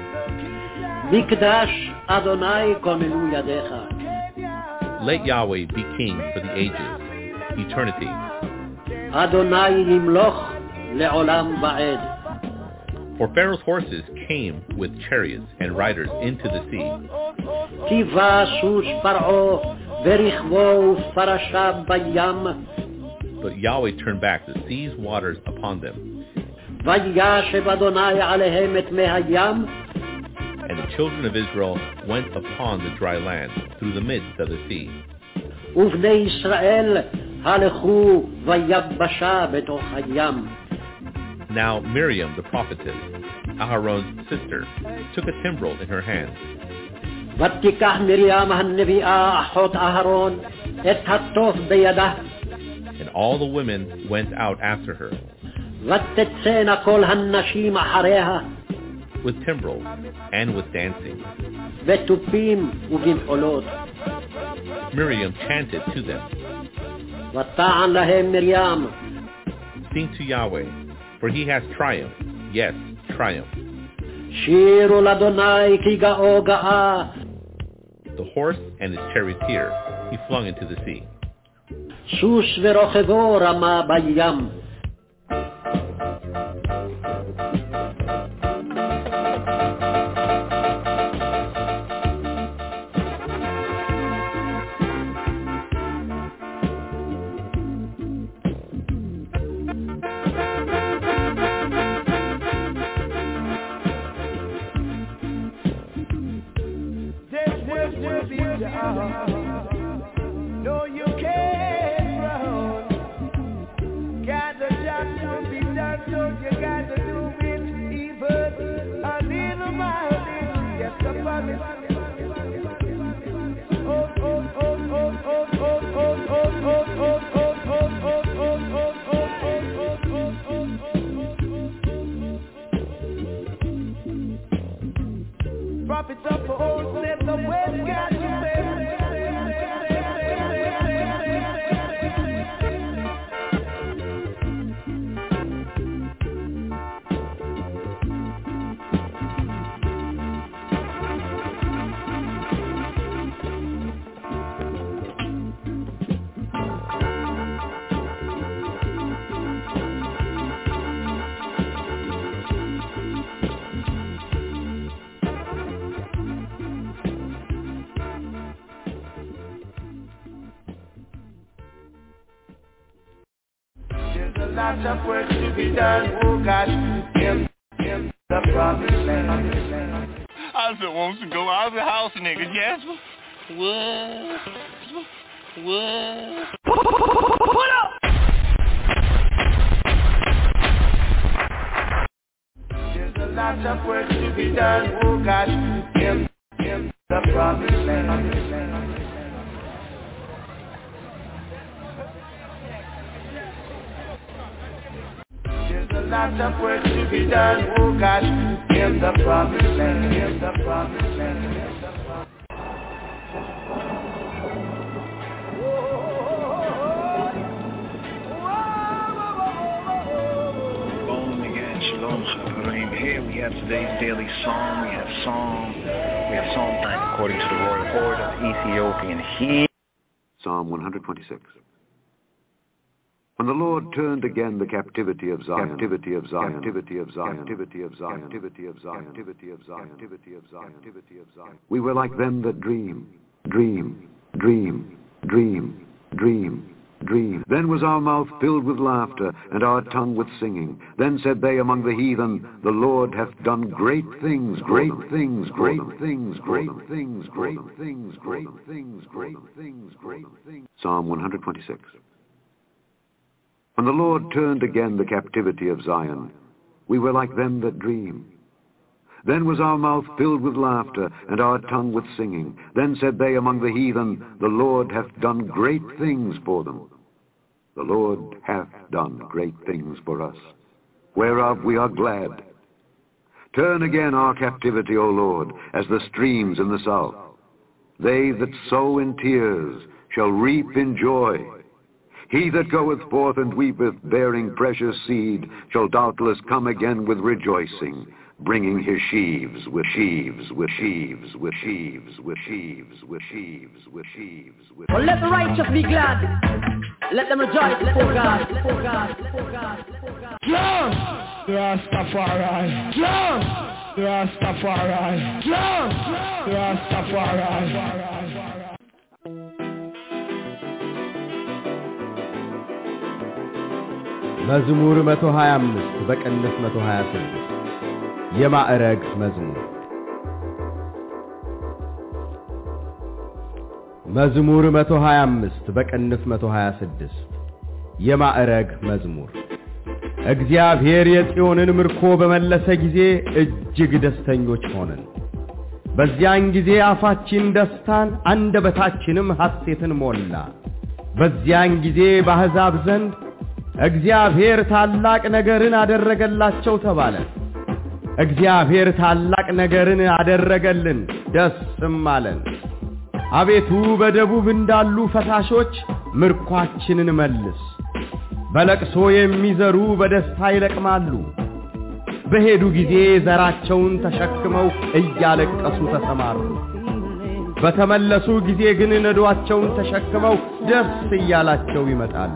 מקדש אדוני כוננו ידיך. Let Yahweh be king for the ages, eternity. אדוני ימלוך לעולם ועד. For Pharaoh's horses came with chariots and riders into the sea. קיווה סוס פרעה ורכבו ופרשיו בים. But Yahweh turned back the sea's waters upon them. וישב אדוני עליהם את מי הים. And the children of Israel went upon the dry land through the midst of the sea. ובני ישראל הלכו ויבשה בתוך הים. Now Miriam, the prophetess, Aharon's sister, took a timbrel in her hand. ותיקח מרים הנביאה אחות אהרון את התוף בידה. And all the women went out after her. ותצאנה כל הנשים אחריה. With timbrels and with dancing. בתופים ובמחולות. Miriam chanted to them. ותען להם מרים. Sing to Yahweh, for he has triumphed, yes, triumph. שירו לאדוני כי גאו גאה. The horse and his charioteer he flung into the sea. סוס ורוכבו רמה בים. No, you can't run. Got the job to be done, so you got to do it even a little by little. Yes, I promise. Oh, oh, oh, oh, oh, oh, oh, oh, oh, oh, oh. Prophets of old said the West got you better. lot of work to be done, oh God, in the promised land. I just want to go out of the house, nigga, yes? What? Put up! There's a lot of work to be done, oh God, in the promised land. There's a lot of work to be done, oh God, in the promised land, in the promised land. Here we have today's daily psalm. We have psalm time according to the royal horde of Ethiopian he. Psalm 126. When the Lord turned again the captivity of Zion, captivity of Zion, captivity of Zion, captivity of Zion, captivity of Zion, captivity of Zion, captivity of Zion, captivity of Zion. We were like them that dream, dream, dream, dream, dream. Dream. Then was our mouth filled with laughter, and our tongue with singing. Then said they among the heathen, the Lord hath done great things, great things, great things, great things, great things, great things, great things, great things. Psalm 126. When the Lord turned again the captivity of Zion, we were like them that dream. Then was our mouth filled with laughter, and our tongue with singing. Then said they among the heathen, the Lord hath done great things for them. The Lord hath done great things for us, whereof we are glad. Turn again our captivity, O Lord, as the streams in the south. They that sow in tears shall reap in joy. He that goeth forth and weepeth, bearing precious seed, shall doubtless come again with rejoicing, bringing his sheaves with sheaves, with sheaves, with sheaves, with sheaves, with sheaves, with sheaves. Well, let the righteous be glad. Let them rejoice before God. Before God. Before God. Before God. John! Rastafari! John! Rastafari! John! Rastafari! መዝሙር 125 በቅንፍ 126 የማዕረግ መዝሙር መዝሙር 125 በቅንፍ 126 የማዕረግ መዝሙር እግዚአብሔር የጽዮንን ምርኮ በመለሰ ጊዜ እጅግ ደስተኞች ሆነን በዚያን ጊዜ አፋችን ደስታን አንደበታችንም ሐሴትን ሞላ በዚያን ጊዜ በአሕዛብ ዘንድ እግዚአብሔር ታላቅ ነገርን አደረገላቸው ተባለ እግዚአብሔር ታላቅ ነገርን አደረገልን ደስም አለን አቤቱ በደቡብ እንዳሉ ፈሳሾች ምርኳችንን መልስ በለቅሶ የሚዘሩ በደስታ ይለቅማሉ በሄዱ ጊዜ ዘራቸውን ተሸክመው እያለቀሱ ተሰማሩ በተመለሱ ጊዜ ግን ነዶአቸውን ተሸክመው ደስ እያላቸው ይመጣሉ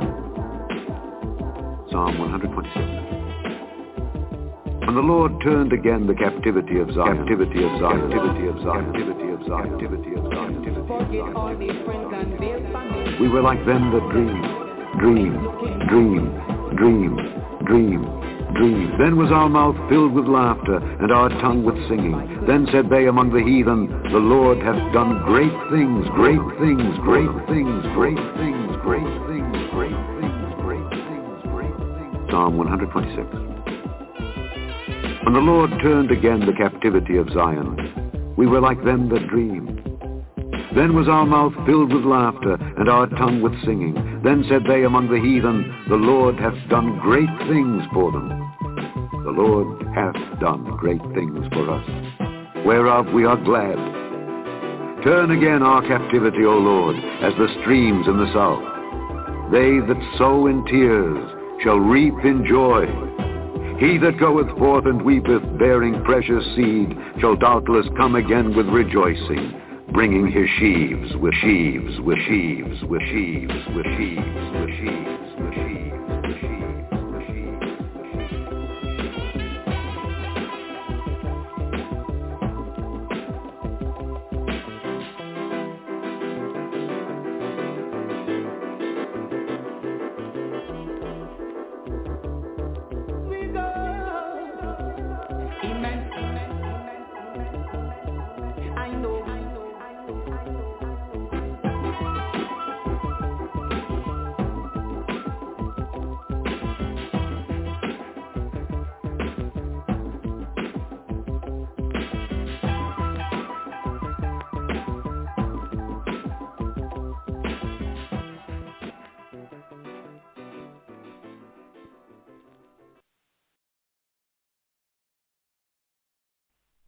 Psalm 126. When the Lord turned again the captivity of Zion, captivity of Zion, captivity of Zion, captivity of Zion, captivity of Zion, captivity of Zion. We were like them that dream, dream, dream, dream, dream, dream. Then was our mouth filled with laughter, and our tongue with singing. Then said they among the heathen, the Lord hath done great things, great things, great things, great things, great things, great things. Psalm 126. When the Lord turned again the captivity of Zion, we were like them that dream. Then was our mouth filled with laughter, and our tongue with singing. Then said they among the heathen, the Lord hath done great things for them. The Lord hath done great things for us, whereof we are glad. Turn again our captivity, O Lord, as the streams in the south. They that sow in tears shall reap in joy. He that goeth forth and weepeth, bearing precious seed, shall doubtless come again with rejoicing, bringing his sheaves with sheaves, with sheaves, with sheaves, with sheaves, with sheaves, with sheaves, with sheaves, with sheaves.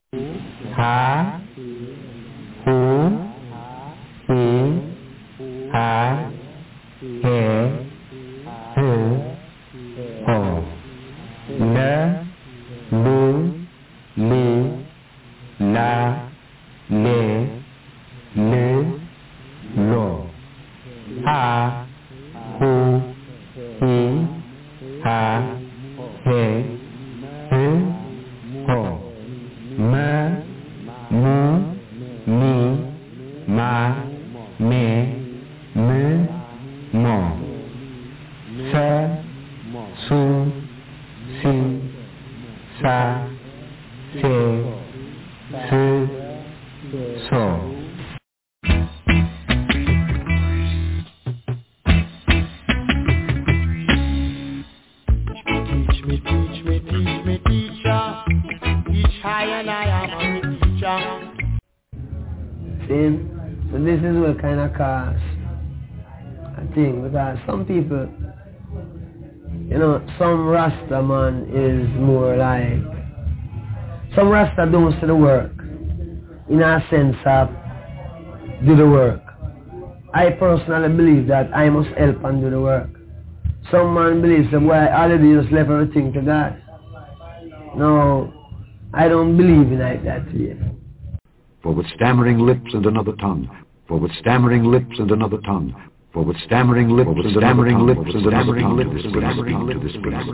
Ha, hu, hi, ha, he, hu, ho. Le, lu, li, la, le, lu, lo. Ha, hu, hi, ha, he, hu, ho. Me, mu, mi, ma, me, mo. Se, su, si, sa, se, su, so. Teach me, teacher. Teach high and I am a teacher. See? So this is what kind of cause a thing, because some people, you know, some Rasta man is more like, some Rasta don't see the work, in a sense of do the work. I personally believe that I must help and do the work. Some man believes that, well, all they do is left everything to God. No, I don't believe in like that yet. For with stammering lips and another tongue, for with stammering lips and another tongue, for with stammering lips and stammering lips and stammering lips and stammering lips.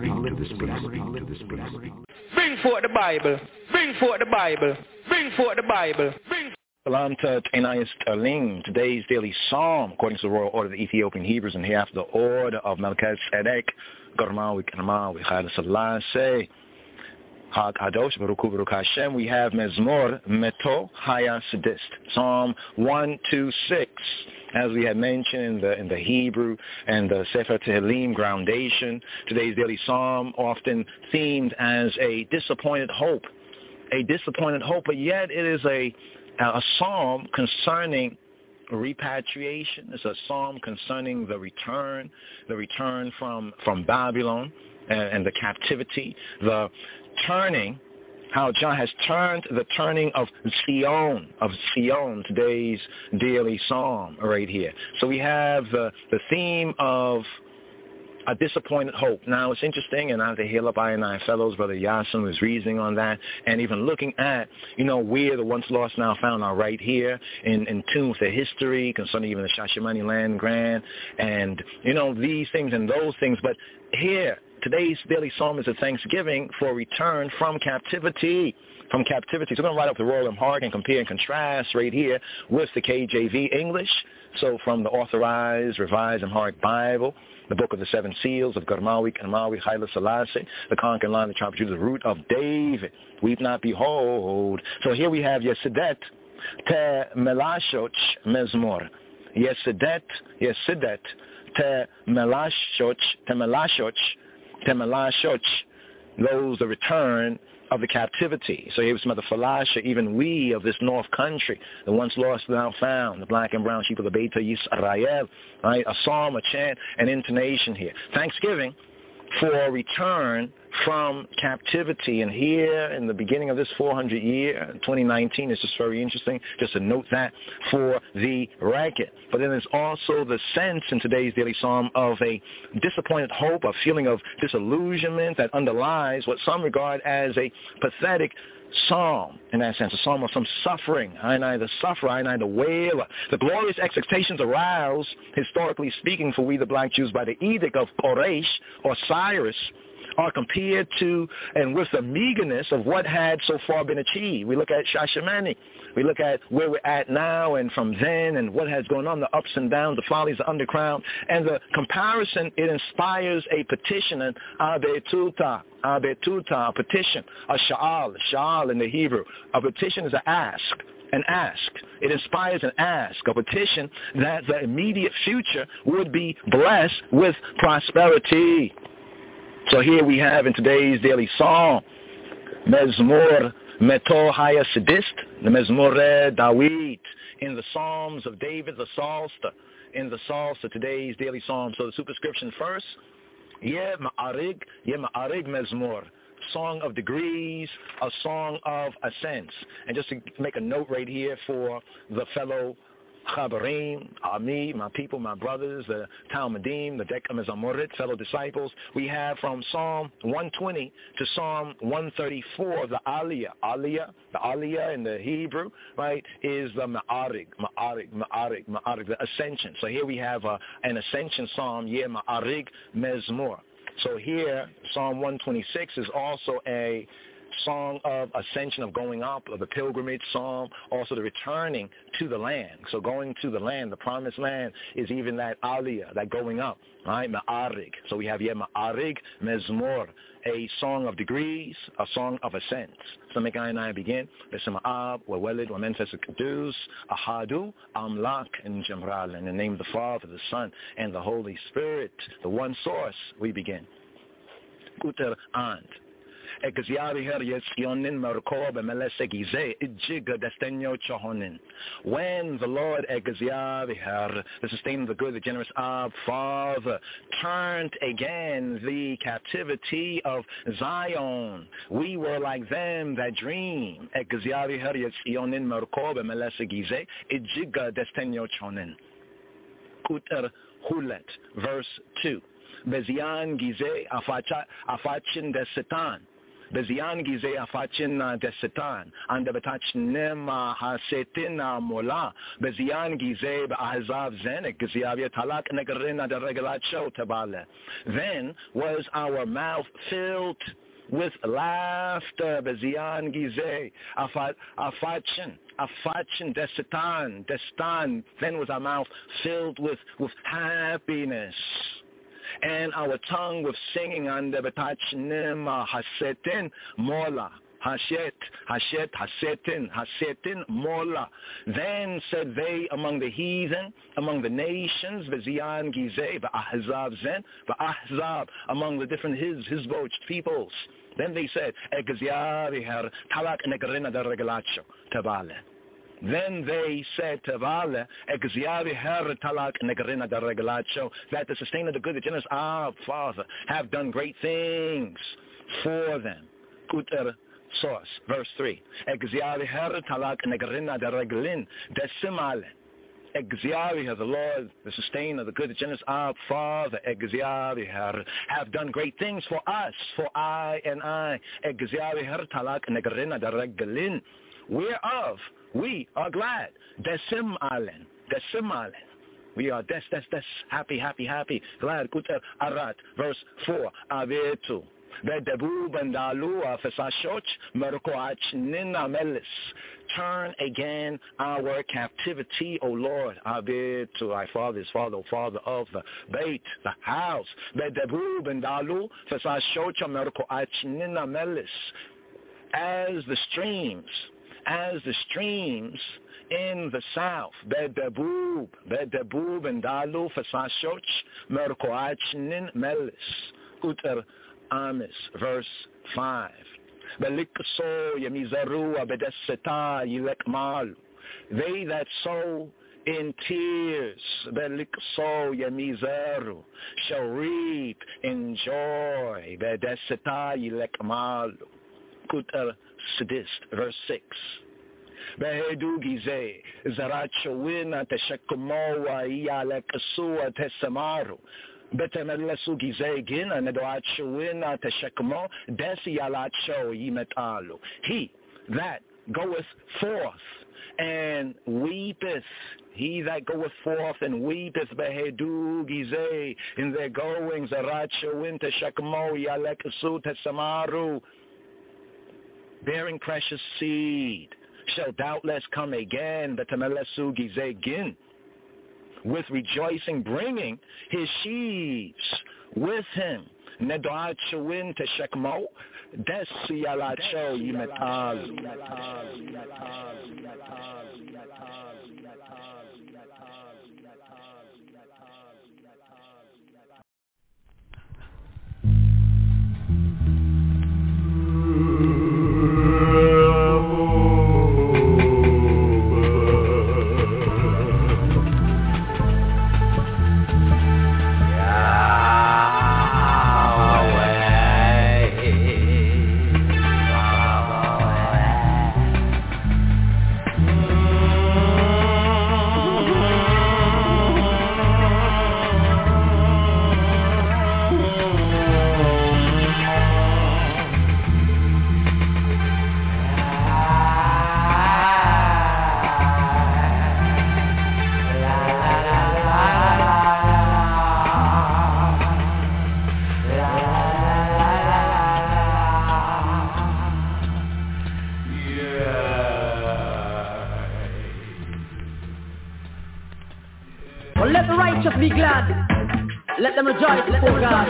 Bring forth the Bible. Bring forth the Bible. Bring forth the Bible. Bring. Salam to Tainayas Talim, today's daily psalm, according to the royal order of the Ethiopian Hebrews, and hereafter the order of Melchizedek, Garmawi Kanamawi Chayla Selassie, Hag Hadosh, Baruch Hashem. We have Mezmor Meto Haya Sedist, Psalm 126, as we had mentioned in the Hebrew and the Sefer Tehillim groundation. Today's daily psalm often themed as a disappointed hope, but yet it is a psalm concerning repatriation. It's a psalm concerning the return from Babylon and the captivity, the turning, how John has turned, the turning of Sion, today's daily psalm right here. So we have the theme of a disappointed hope. Now, it's interesting, and as the Hill Up I and I fellows, Brother Yasin was reasoning on that, and even looking at, where the once lost now found are right here in tune with the history concerning even the Shashamani land grant, and, these things and those things. But here, today's daily psalm is a thanksgiving for return from captivity. So we're going to write up the Royal Amharic and compare and contrast right here with the KJV English. So from the Authorized, Revised Amharic Bible, the Book of the Seven Seals of Garmawi, Kanamawi, Haile Selassie, the conquering line of the tribe of Judah, the root of David, weep not, behold. So here we have Yesedet, Te Melashoch Mezmor. Yesedet, Te Melashoch, those the return of the captivity. So here was some of the Falasha, even we of this north country, the once lost now found, the black and brown sheep of the Beta Yisrael, right? A psalm, a chant, an intonation here. Thanksgiving for return from captivity. And here in the beginning of this 400 year, 2019, it's just very interesting just to note that for the record. But then there's also the sense in today's daily psalm of a disappointed hope, a feeling of disillusionment that underlies what some regard as a pathetic psalm, in that sense, a psalm of some suffering. I and I the sufferer, I and I the wailer. The glorious expectations aroused, historically speaking, for we the black Jews by the edict of Koresh or Cyrus are compared to and with the meagerness of what had so far been achieved. We look at Shashamani. We look at where we're at now and from then and what has gone on, the ups and downs, the follies, the underground. And the comparison, it inspires a petition, an abetuta, a petition, a sha'al in the Hebrew. A petition is an ask. It inspires an ask, a petition that the immediate future would be blessed with prosperity. So here we have in today's daily psalm, Mezmor Meto Haya Sedist, the Mezmor Dawid, in the Psalms of David, the Psalter, today's daily psalm. So the superscription first, Ye Ma'arig Mezmor, Song of Degrees, a Song of Ascents. And just to make a note right here for the fellow Chabarim, me, my people, my brothers, the Talmudim, the Dekam Amorit, fellow disciples, we have from Psalm 120 to Psalm 134, the Aliyah. The Aliyah in the Hebrew, right, is the Ma'arig, the ascension. So here we have an ascension psalm, Ma'arig Mezmor. So here, Psalm 126 is also a song of ascension, of going up, of the pilgrimage psalm, also the returning to the land. So going to the land, the promised land, is even that aliyah, that going up, right? Ma'arig. So we have here Ma'arig Mezmor, a song of degrees, a song of ascents. So make I and I begin. B'Shem Ha'ab, Wa'Weled, Wa'Menfes Ha'Kadus, Ahadu, Amlak, and Jemral. In the name of the Father, the Son, and the Holy Spirit, the one source, we begin. Guter and. When the Lord, the sustainer, the good, the generous Father, turned again the captivity of Zion, we were like them that dream. Verse 2. Bezian Gize Afachin Desetan. Bezian Gize Afachin Desetan. And the Betach Nema Hasetina Mola. Bezian Gize Ahzav Zenek Giziavia Talak Negarina de Regalacho Tabale. Then was our mouth filled with laughter. Bezian Gize Afachin Destan. Then was our mouth filled with happiness, and our tongue with singing under Betachnim Hasetin Mola. Hasetin Mola. Then said they among the heathen, among the nations, Vizian Gizeh, Ba'ahzav Zen, Ba'ahzav, among the different Hizboch peoples. Then they said, Talak Negarina de Regalacho, Tabale. Then they said to Vale, that the sustainer, the good, the generous, our Father, have done great things for them. Source, verse 3. The Lord, the sustainer, the good, the generous, our Father, have done great things for us, for I and I. Whereof we are glad. Desim Alen. We are happy, glad. Kuter Arat, verse 4. Avetu. Turn again our captivity, O Lord. Avetu, thy Father is Father, O Father of the Beit, the house. As the streams in the south, Bedebub and Dalu Fasashoch, Merkoachnin Melis, Uter Amis, verse 5. Belikso Yemizaru Abedeseta Yilekmal. They that sow in tears, Belikso Yemizaru, shall reap in joy, Bedeseta Yilekmal. Uter Sadist, verse 6. Behedu Gize, Zarachowina Teshakumoa Yalekasua Tesamaru. Betemelesu Gize Gina Nedoachowina Teshakmo, Desialacho Yimetalu. He that goeth forth and weepeth, he that goeth forth and weepeth, Behedu Gize, in their goings, Zarachowin Teshakmo Yalekasu Tesamaru. Bearing precious seed, shall doubtless come again, Betemelesu Gizegin, with rejoicing bringing his sheaves with him. Nedoachowin Teshekmo, Desiyalacho Yimetal. Let the righteous be glad. Let them rejoice before God.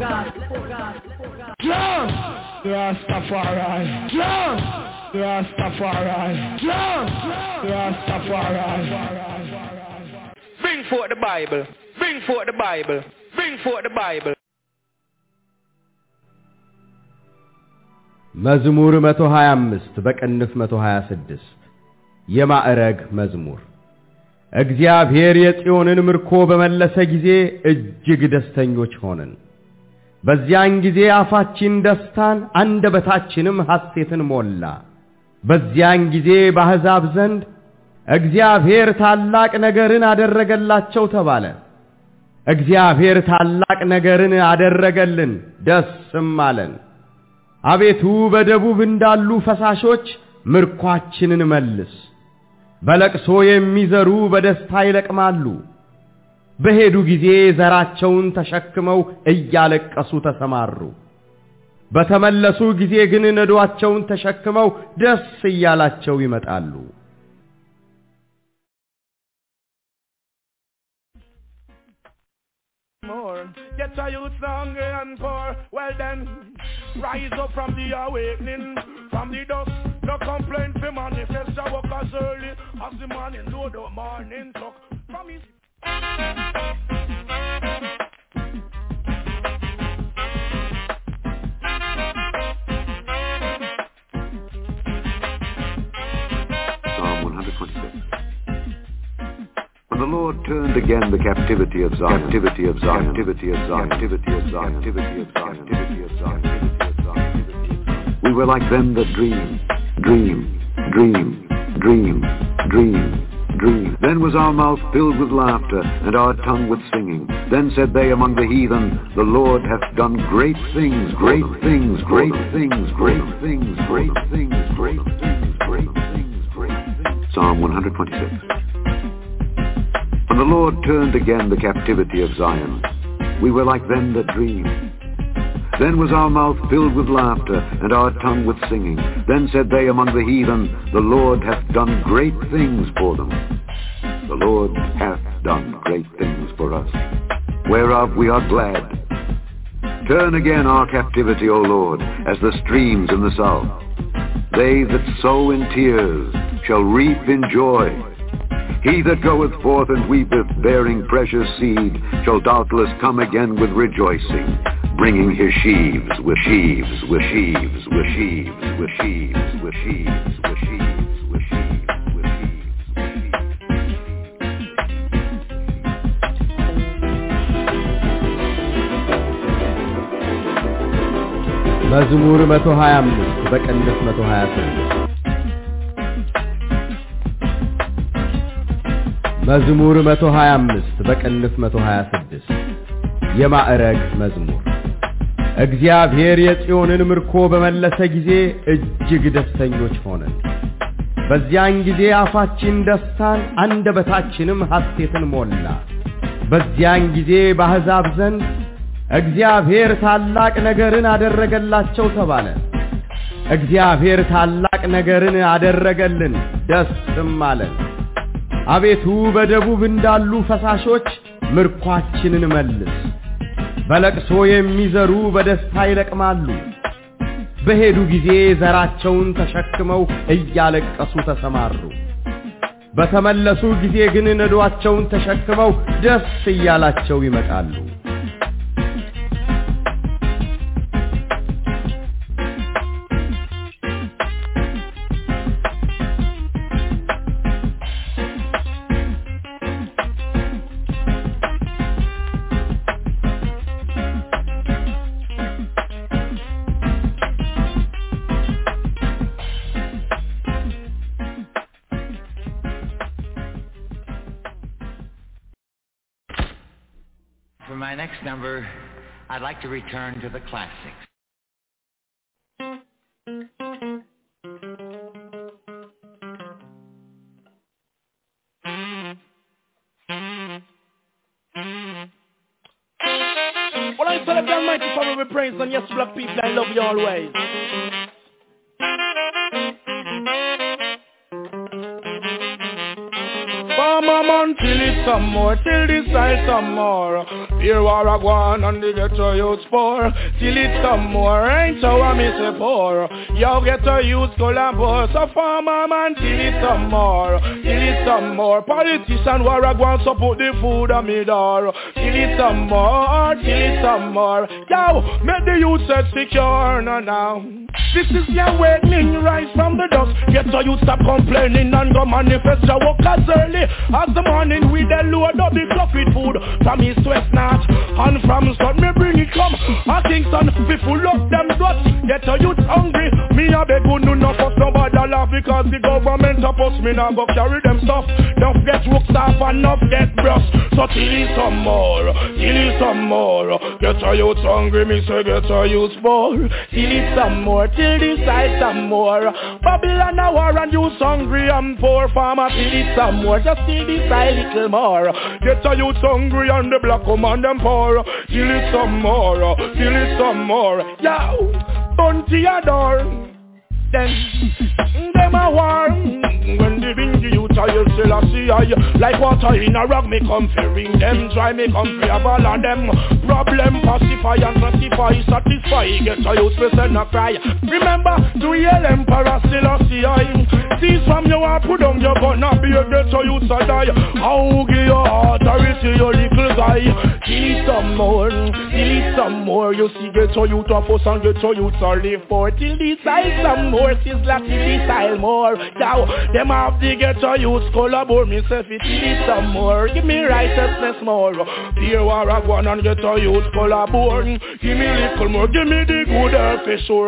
John! Rastafari. John! Rastafari. John! Rastafari. Bring forth the Bible. Bring forth the Bible. Bring forth the Bible. መዝሙር 125 በቅንፍ 126 የማዕረግ መዝሙር። እግዚአብሔር የጽዮንን ምርኮ በመለሰ ጊዜ እጅግ ደስተኞች ሆነን። በዚያን ጊዜ አፋችን ደስታን አንደበታችንም ሐሴትን ሞላ። በዚያን ጊዜ በአሕዛብ ዘንድ እግዚአብሔር ታላቅ ነገርን አደረገላቸው ተባለ። እግዚአብሔር ታላቅ ነገርን አደረገልን፣ ደስም አለን። አቤቱ በደቡብ እንዳሉ ፈሳሾች ምርኳችንን መልስ። በለቅሶ የሚዘሩ በደስታ ይለቅማሉ። በሄዱ ጊዜ ዘራቸውን ተሸክመው እያለቀሱ ተሰማሩ። በተመለሱ ጊዜ ግን ነዶአቸውን ተሸክመው ደስ እያላቸው ይመጣሉ። Get your youth hungry and poor. Well then, rise up from the awakening, from the dust. No complaint for manifest your work as early as the morning, no the morning talk. From his Psalm 126. When the Lord turned again the captivity of Zion, captivity of Zion, captivity of Zion, captivity of Zion, captivity of Zion, captivity of Zion, captivity of Zion. We were like them that dream. Then was our mouth filled with laughter, and our tongue with singing. Then said they among the heathen, the Lord hath done great things, great things, great things, great things, great things, great things, great things, great things. Psalm 126. When the Lord turned again the captivity of Zion, we were like them that dream. Then was our mouth filled with laughter, and our tongue with singing. Then said they among the heathen, the Lord hath done great things for them. The Lord hath done great things for us, whereof we are glad. Turn again our captivity, O Lord, as the streams in the south. They that sow in tears shall reap in joy. He that goeth forth and weepeth, bearing precious seed, shall doubtless come again with rejoicing, bringing his sheaves with sheaves, with sheaves, with sheaves, with sheaves, with sheaves, with sheaves, with sheaves, with sheaves. መዝሙር 125 በቅንፍ 126 መዝሙር 125 በቅንፍ 126 የማዕረግ መዝሙር። እግዚአብሔር የጽዮንን ምርኮ በመለሰ ጊዜ እጅግ ደስተኞች ሆነን። በዚያን ጊዜ አፋችን ደስታን አንደበታችንም ሐሴትን ሞላ። በዚያን ጊዜ በአሕዛብ ዘንድ እግዚአብሔር ታላቅ ነገርን አደረገላቸው ተባለ። እግዚአብሔር ታላቅ ነገርን አደረገልን፣ ደስም አለን። አቤቱ በደቡብ እንዳሉ ፈሳሾች ምርኳችንን መልስ። በለቅሶ የሚዘሩ በደስታ ይለቅማሉ። በሄዱ ጊዜ ዘራቸውን ተሸክመው እያለቀሱ ተሰማሩ። በተመለሱ ጊዜ ግን ነዶአቸውን ተሸክመው ደስ እያላቸው ይመጣሉ። For my next number, I'd like to return to the classics. Well, I celebrate the Almighty Father with praise, and yes, black people, I love you always. farmer man, till it some more, till this side some more. Here war a go on and the ghetto youth poor. Till it some more, ain't so I miss a poor. Yo ghetto youth collabor. So farmer man, till it some more, till it some more. Politician war a go on support the food on me door. Till it some more, till it some more. Yo, make the youth set secure now. This is the awakening, rise from the dust. Get so you stop complaining and go manifest your workers early. As the morning we then load up the clock with food. From east, west, north, and from sun me bring it come. I think son, we full up them guts. Get so youth hungry. Me a beg who no fuss nobody laugh because the government oppose me now go carry them stuff. Don't get rook staff and not get brush. So till is some more, till is some more. Get so youth hungry, me say get so youth full. Till is some more, till this side some more. Babylon a war and you hungry and poor farmer. Till it some more, just till this side little more. Get a youth hungry and the black woman them poor. Till it some more, till it some more. Yo, bunty a door. Then them a war. When the bingy youth are you still a see I. Like water in a rock me come fearing them. Try me come free a ball on them. Problem pacify and pacify, satisfy. Get a youth face and a cry. Remember to yell emperor still a see I. Seize from your heart, put on your gun and be a get a youth a die. How give your authority your little guy. Till it some more, till it some more. You see get a youth a fuss and get a youth a live for. Till this side some more, is like this style more. Now them have to get a youth collabor. Me say fit it some more. Give me righteousness more. Here war a go on and get a youth collabor. Give me little more, give me the good earth for sure.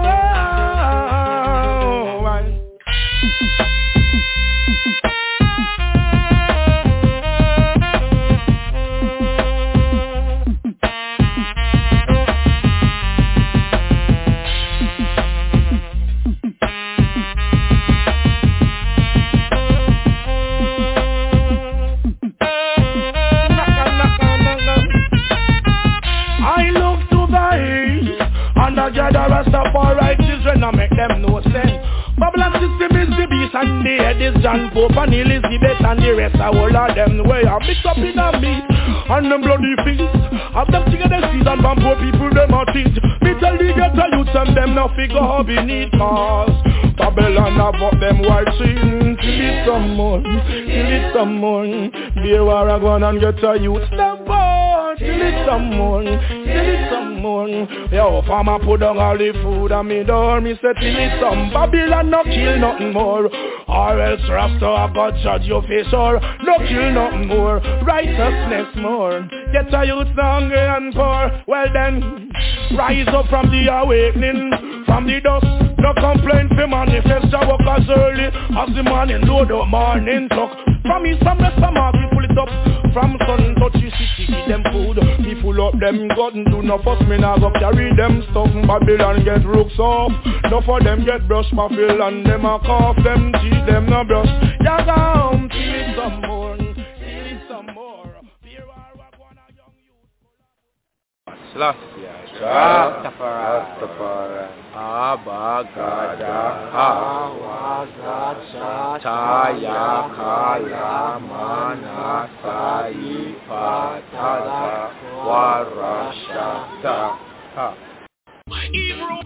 The Rastafari children, I make them no sense. Babylon system is the beast and the head is John Pope and Elizabeth and the rest of all of them. Way I mix up in a meat and them bloody feet. I've them together seeds and from poor people them a teach. Me tell the ghetto youths and them now figure how beneath cause Babylon have up them white sin. Till it some more, till it some more. Be a war a go on and get a youth them born. Till it some more, till it some more. Yo, farmer put down all the food and me door. Me say till it some. Babylon no kill nothing more. Or else Rasta I got judge your face or no kill nothing more. Righteousness more. Get a youth hungry and poor. Well then, rise up from the awakening, from the dust. No complaint for manifest your workers early. As the morning load up morning talk. From east from west from north we pull it up. From sun touch the city give them food. We pull up them gun do no fuss me now go carry them stuff. Babylon get rooks off. No for them get brush Babylon them a cough. Them teeth them no brush. Ya down till it some more. Till it some more. Rastafari Abagada Awagacha Chaya Kala Manasai Patada Warashata. My evil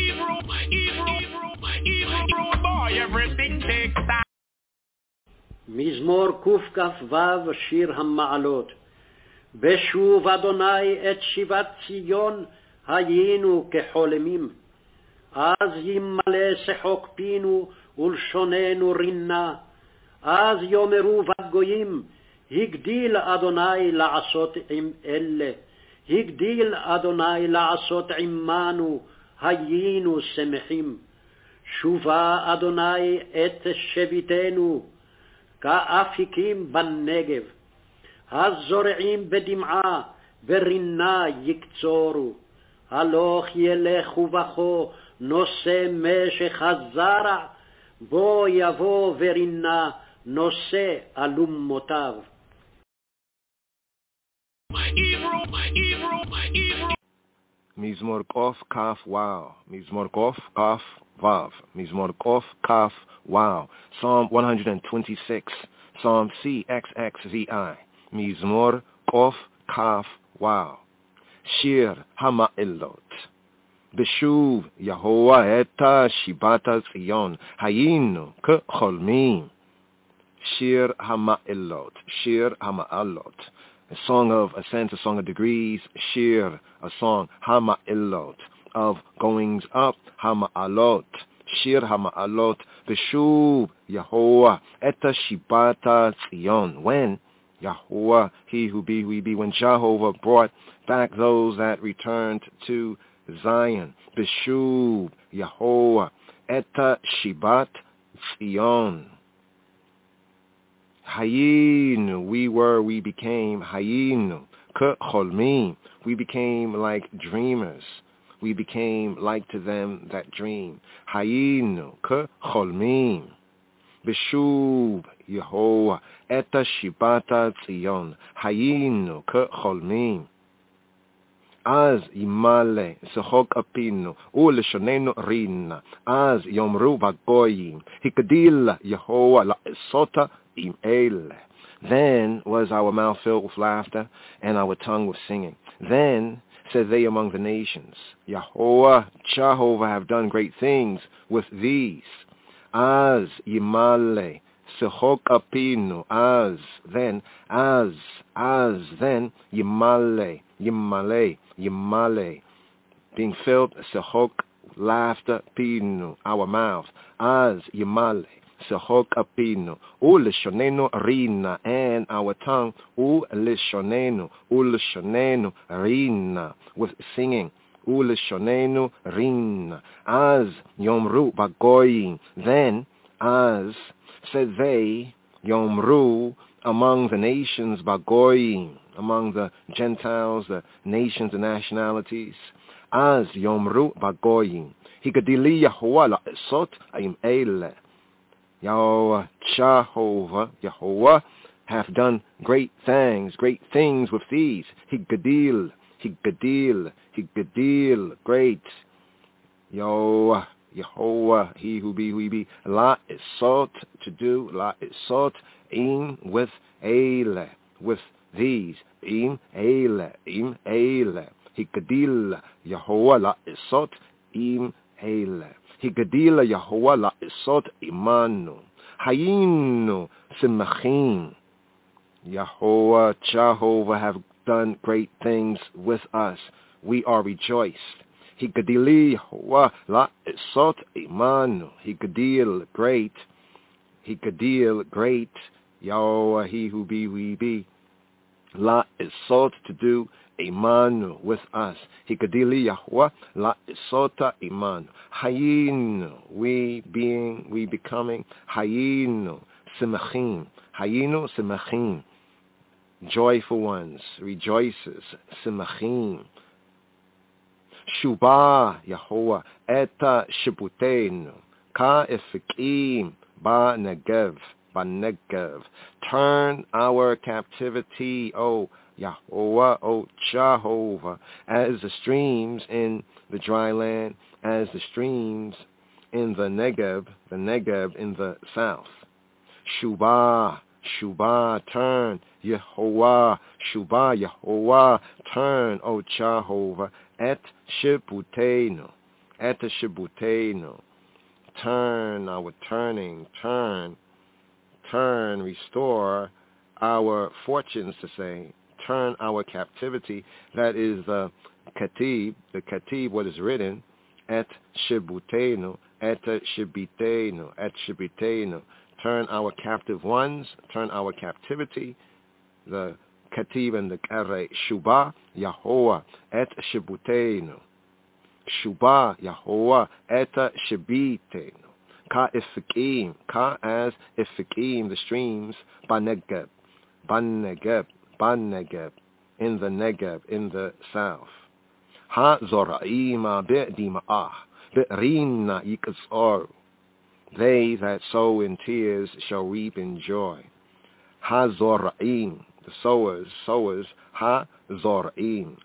boy, everything takes time. מזמור קכ"ו שיר המעלות. בשוב אדוני את שיבת ציון היינו כחולמים. אז ימלא שחוק פינו ולשוננו רינה. אז יאמרו בגויים, הגדיל אדוני לעשות עם אלה. הגדיל אדוני לעשות עמנו, היינו שמחים. שובה אדוני את שביתנו, כאפיקים בנגב. הזורעים בדמעה ורינה יקצורו. הלוך ילך ובכו נושא משך הזרע, בו יבוא ורינה נושא אלומותיו. Mizmor Kof Kaf Wow. Mizmor Kof Kaf Vav. Mizmor Kof Kaf Wow. Psalm 126. Psalm CXXVI, Mizmor Kof Kaf Wow, Shir Hama'ilot. Beshuv Yahovah Eta Shibata Zion, Hayinu K'cholmim. Shir Hama'ilot, Shir Hama'alot. A song of ascent, a song of degrees. Shir, a song. Hama'ilot, of goings up. Hama'alot, Shir Hama'alot. Beshuv Yahovah Eta Shibata Zion. When Yahovah, he who be, we be, when Jehovah brought back those that returned to Zion. Beshuv Yahovah Eta Shibat Zion. Hayinu, we became. Hayinu, K'cholmim, we became like dreamers. We became like to them that dream. Hayinu, K'cholmim. Beshuv Yahovah Eta Shibata Zion. Hayinu, K'cholmim. Az imale sechok apinu uleshonenu rina. Az yomru vagoyim hikadil Yehovah la'esota im ele. Then was our mouth filled with laughter and our tongue with singing. Then said they among the nations, Yahovah, Jehovah have done great things with these. Az imale sechok apinu. Az then Yimale, being filled, sechok, laughter, pinu, our mouth. Az Yimale, sechok apinu, uleshonenu rina, and our tongue, uleshonenu rina, with singing. Uleshonenu rina. Az yomru bagoyim. Then, as said they, yomru, among the nations, bagoyim, among the Gentiles, the nations, the nationalities. Az yomru bagoyim. Hikadili Yahovah la'esot aim ele. Yahovah hath done great things with these. Higadil, great. Yahovah, he who be, we be. La'esot, to do. La'esot, im, with ele, with these. Im ele. Hikadil Yahovah la'esot im ele. Hikadil Yahovah la'esot imanu. Hayinu simachim. Jehovah have done great things with us. We are rejoiced. Hikadil Yahovah la'esot imanu. Hikadil great. Yahovah, he who be, we be. La is sought to do imanu with us. Hikadili Yahovah la is sota imanu. Hayinu, we being, we becoming. Hayinu simachim. Hayinu simachim. Joyful ones, rejoices. Simachim. Shubah Yahovah eta shibutenu. Ka efikim ba negev. Turn our captivity, O Yahovah, O Jehovah, as the streams in the dry land, as the streams in the Negev in the south. Shubah, turn, Yehovah, Yehovah, turn, O Jehovah, et shibutenu, turn our turning, turn, restore our fortunes, to say, turn our captivity. That is the katib, what is written, et shibutenu, turn our captive ones, turn our captivity, the katib and the kare, shubah, Yahovah, et shibutenu, shubah, Yahovah, et shibitenu. Ka ifikim, ka as ifikim, the streams, banegeb, in the Negev, in the south. Ha zoraima bi'dima'ah, bi'rina yikazor. They that sow in tears shall reap in joy. Ha zoraim, the sowers, ha zoraim,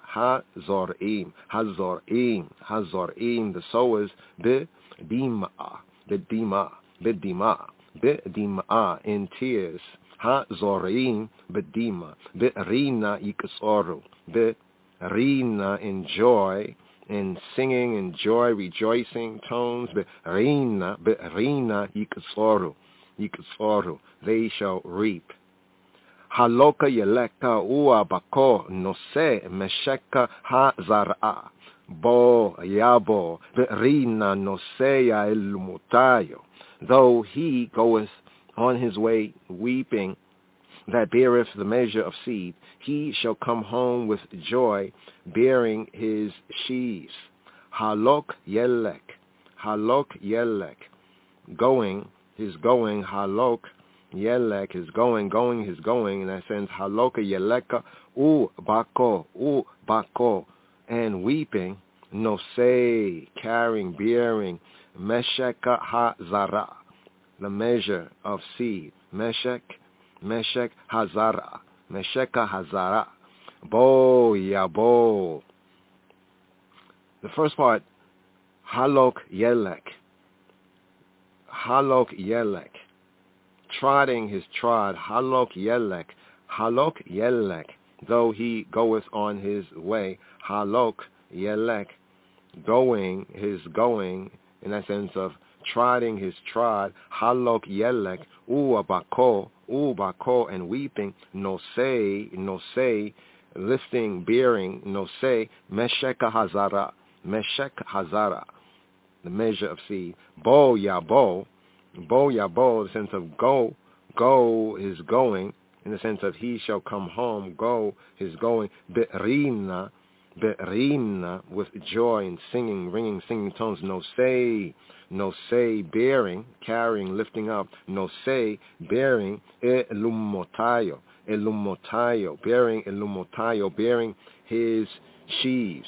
the sowers, bi'dima'ah, in tears. Hazorim bedima. Be'rina yiksoru. Be'rina in joy, in singing, in joy, rejoicing tones. Be'rina yiksoru. Yiksoru. They shall reap. Haloka yeleka ua bako nose mesheka hazara. Bo yabo be'rina noseya elumutayo. Though he goeth on his way weeping, that beareth the measure of seed, he shall come home with joy, bearing his sheaves. Halok yelek, going, his going, halok yelek, his going, his going, in that sense, haloka yeleka, bako, and weeping, no say, carrying, bearing, mesheka hazara, the measure of seed, meshek hazara, mesheka hazara, bo yabo. The first part, halok yelek, trotting his trod, halok yelek, though he goeth on his way, halok yelek, going, his going, in that sense of trotting his trod, halok yelek, bako, and weeping, no say, lifting, bearing, no say, meshek hazara, the measure of seed, bo yabo, the sense of go, his going, in the sense of he shall come home, go, his going, be'rina, with joy and singing, ringing, singing tones, no say, bearing, carrying, lifting up, no say, bearing, elumotayo, bearing his sheaves,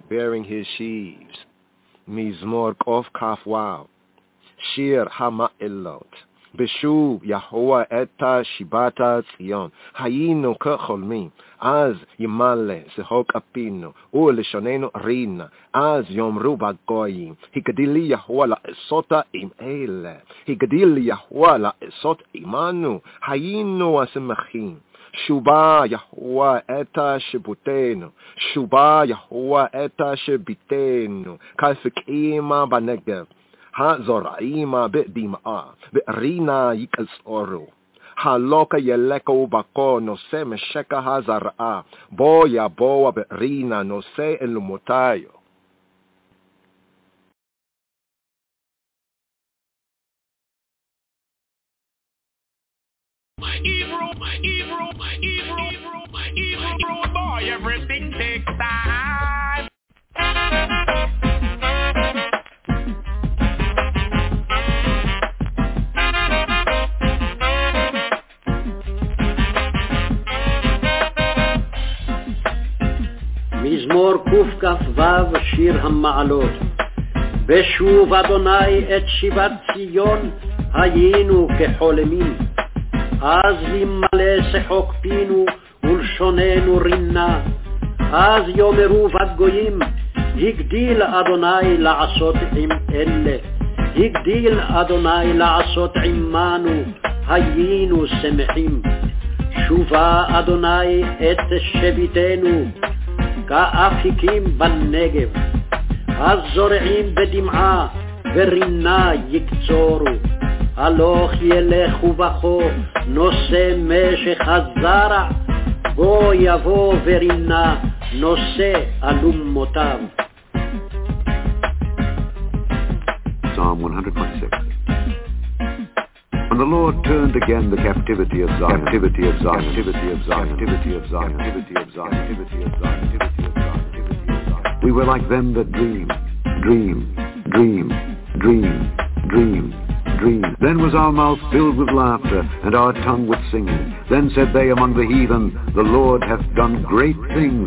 Mizmor Kof Kaf Waw, Shir Hama'ilot, Beshub Yahuwah Eta Shibata Tzion, Hayinu Kecholmi, Az Yimale Sehok Apino, Uleshonenu Rina, Az Yomru Bagoyim, Hikadili Yahuwah La Esota Im Ele, Hikadili Yahuwah La Esot Imanu, Hayinu Asemachim, Shuba Yahuwah Eta Shibutenu, Shuba Yahuwah Eta Shibitenu, Kalfikima Banegev, Hazoraima Bidima, Birina Yikasoru, Haloka Yeleko Bako, no se Mesheka Hazara, Boya Boa Birina, no se Elumutayo. My evil boy, everything takes time. מזמור קכ"ו שיר המעלות. בשוב אדוני את שיבת ציון היינו כחולמים. אז ימלא שחוק פינו ולשוננו רינה. אז יאמרו בת גויים, הגדיל אדוני לעשות עם אלה. הגדיל אדוני לעשות עמנו, היינו שמחים. שובה אדוני את שביתנו, כאפיקים בנגב. אז זורעים בדמעה ורינה יקצורו. הלוך ילך ובכו נושא משך הזרע, בו יבוא ורינה נושא אלומותיו. Psalm 126. When the Lord turned again the captivity of Zion, we were like them that dream. Then was our mouth filled with laughter, and our tongue with singing. Then said they among the heathen, the Lord hath done great things.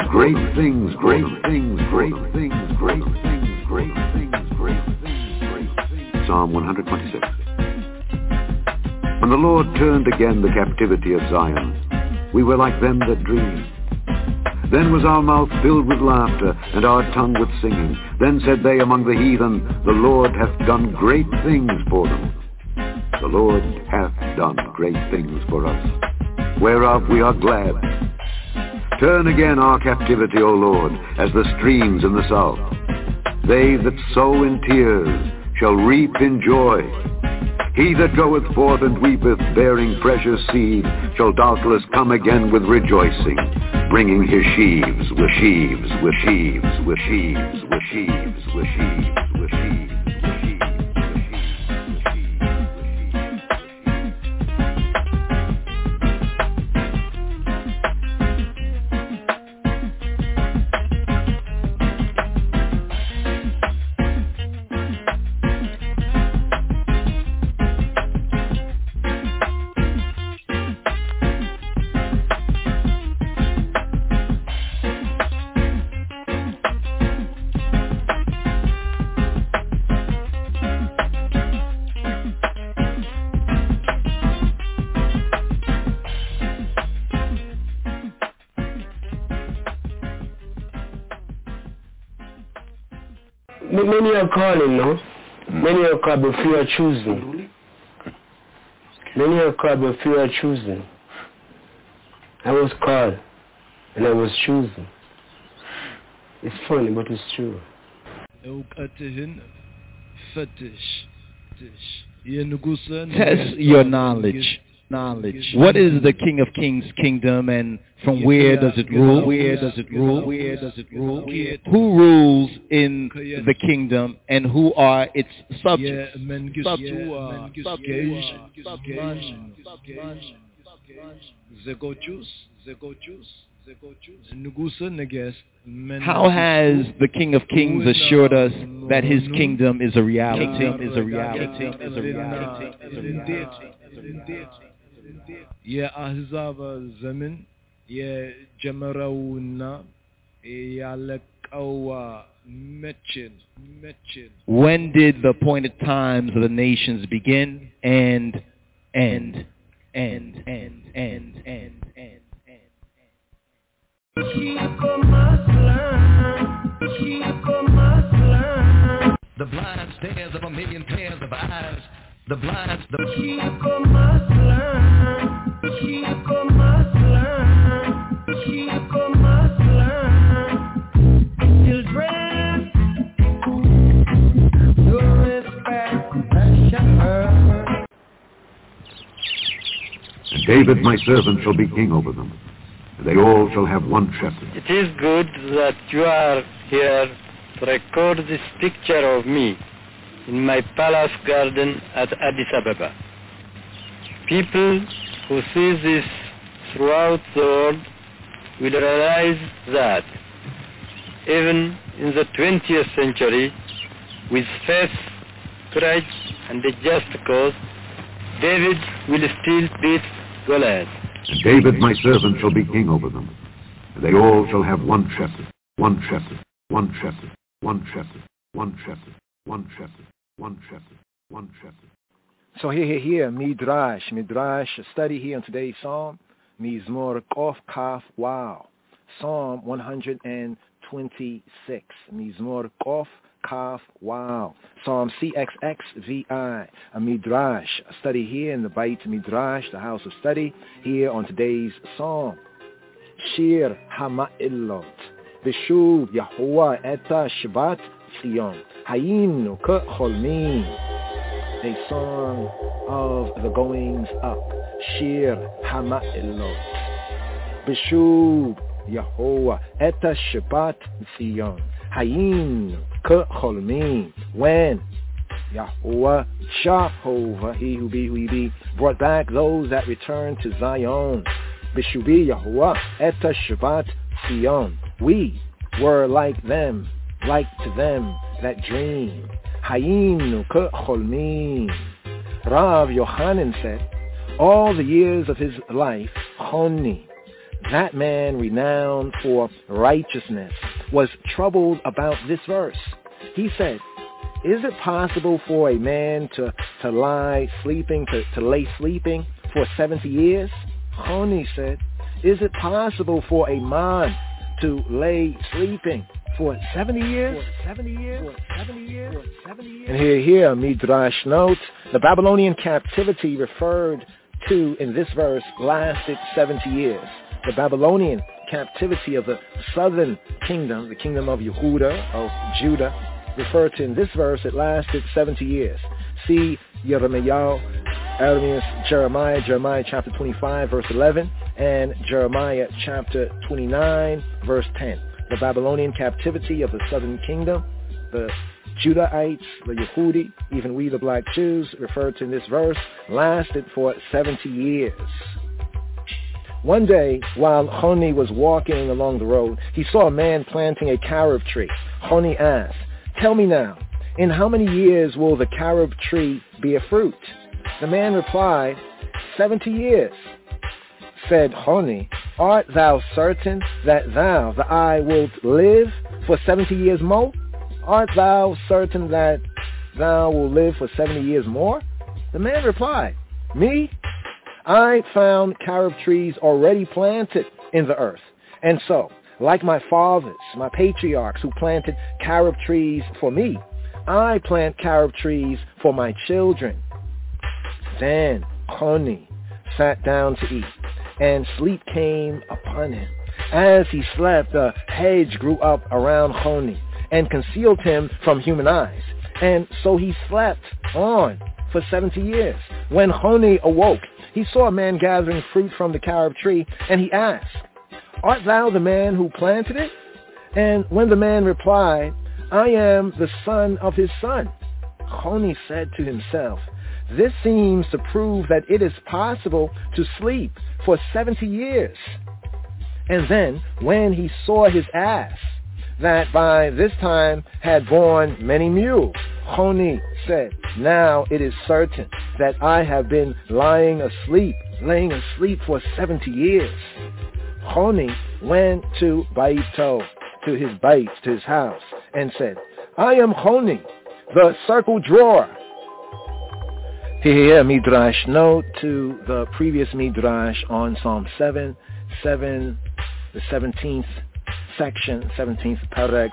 Psalm 126. When the Lord turned again the captivity of Zion, we were like them that dream. Then was our mouth filled with laughter, and our tongue with singing. Then said they among the heathen, the Lord hath done great things for them. The Lord hath done great things for us, whereof we are glad. Turn again our captivity, O Lord, as the streams in the south. They that sow in tears shall reap in joy. He that goeth forth and weepeth, bearing precious seed, shall doubtless come again with rejoicing, bringing his sheaves with sheaves, with sheaves, with sheaves, with sheaves, with sheaves, with sheaves. Many are calling now. Many are called, but few are choosing. Many are called, but few are choosing. I was called, and I was chosen. It's funny, but it's true. Test your knowledge. What is the King of Kings' kingdom, and from where does it rule? Who rules in the kingdom, and who are its subjects? How has the King of Kings assured us that his kingdom is a reality? Ya ahzab zamin, ya jamarawna, ya laqawa mechin. When did the appointed times of the nations begin and end? The blind stares of a million pairs of eyes. The blind, David my servant shall be king over them, and they all shall have one shepherd. It is good that you are here to record this picture of me in my palace garden at Addis Ababa. People who see this throughout the world will realize that even in the 20th century, with faith, courage, and a just cause, David will still beat Goliath. And David my servant shall be king over them, and they all shall have one shepherd, one shepherd, one shepherd, one shepherd, one shepherd, one shepherd. One shepherd, one shepherd. So here, Midrash, study here in today's Psalm, Mizmor Kof Kaf Wow, Psalm 126, Mizmor Kof Kaf Wow, Psalm CXXVI, a Midrash, a study here in the Beit Midrash, the house of study, here on today's Psalm. Shir Hama'ilot, B'shuv Yahuwah Eta Shabbat Sion. Hayinu K'cholmin, a song of the goings up. Shir Hama'ilot, B'shuv Yahuwah Eta Shabbat Sion. Hayinu K'cholmin, when Yahuwah Jehovah, he who be, brought back those that returned to Zion. B'shuvi Yahuwah Eta Shabbat Sion. We were like them, like to them that dream. Hayinu K'cholmin. Rav Yochanan said, all the years of his life, Choni, that man renowned for righteousness, was troubled about this verse. He said, is it possible for a man to lie sleeping, to lay sleeping for 70 years? Choni said, is it possible for a man to lay sleeping for 70 years? And here, Midrash notes, the Babylonian captivity referred to in this verse lasted 70 years. The Babylonian captivity of the southern kingdom, the kingdom of Yehuda, of Judah, referred to in this verse, it lasted 70 years. See Jeremiah chapter 25, verse 11, and Jeremiah chapter 29, verse 10. The Babylonian captivity of the southern kingdom, the Judahites, the Yehudi, even we the black Jews, referred to in this verse, lasted for 70 years. One day, while Honi was walking along the road, he saw a man planting a carob tree. Honi asked, "Tell me now, in how many years will the carob tree bear fruit?" The man replied, 70 years. Said Honi, "Art thou certain that thou, the I, wilt live for 70 years more? Art thou certain that thou wilt live for 70 years more?" The man replied, "Me? I found carob trees already planted in the earth. And so, like my fathers, my patriarchs who planted carob trees for me, I plant carob trees for my children." Then Honi sat down to eat, and sleep came upon him. As he slept, a hedge grew up around Honi and concealed him from human eyes. And so he slept on for 70 years. When Honi awoke, he saw a man gathering fruit from the carob tree, and he asked, "Art thou the man who planted it?" And when the man replied, "I am the son of his son," Honi said to himself, "This seems to prove that it is possible to sleep for 70 years." And then, when he saw his ass, that by this time had borne many mules, Honi said, "Now it is certain that I have been laying asleep for 70 years." Honi went to Baito, to his house, and said, "I am Honi, the circle drawer." Here, Midrash note to the previous Midrash on Psalm 7, the 17th section, 17th Perek,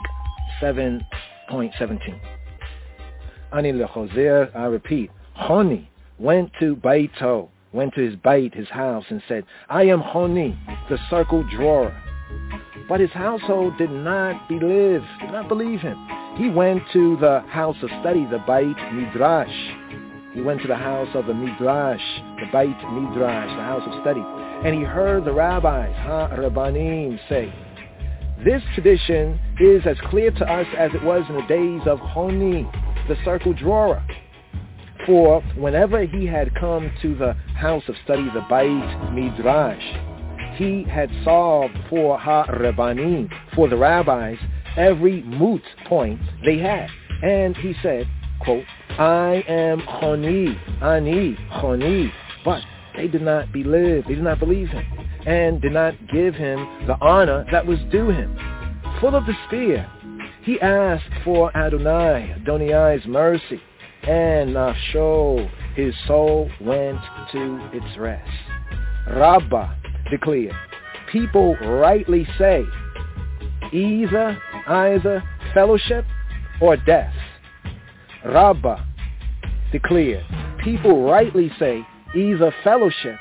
7.17. Ani lechozer, I repeat, Honi went to Baito, went to his bait, his house, and said, "I am Honi, the circle drawer." But his household did not believe him. He went to the house of study, the Beit Midrash. He went to the house of the Midrash, the Beit Midrash, the house of study, and he heard the rabbis, Ha-Rabbanim, say, "This tradition is as clear to us as it was in the days of Honi, the circle drawer." For whenever he had come to the house of study, the Beit Midrash, he had solved for Ha-Rabbanim, for the rabbis, every moot point they had. And he said, quote, "I am Honi, Ani, Honi." But they did not believe him, and did not give him the honor that was due him. Full of despair, he asked for Adonai's mercy, and nafsho, his soul went to its rest. Rabbah declared, people rightly say, either fellowship or death. Rabbah declared, people rightly say, either fellowship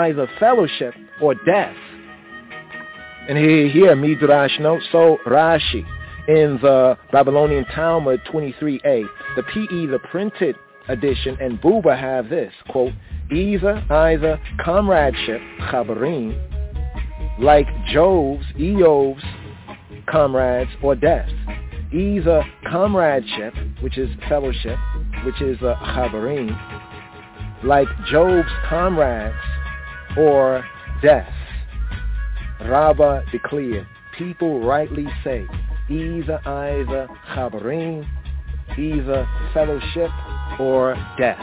or death. And here Midrash notes, so Rashi in the Babylonian Talmud 23a, the PE, the printed edition, and Buba have this, quote, either comradeship, chabarim, like Eob's comrades, or death. Either comradeship, which is fellowship, which is chabarim, like Job's comrades, or death. Rabbah declared, people rightly say, either chabarim, either fellowship, or death.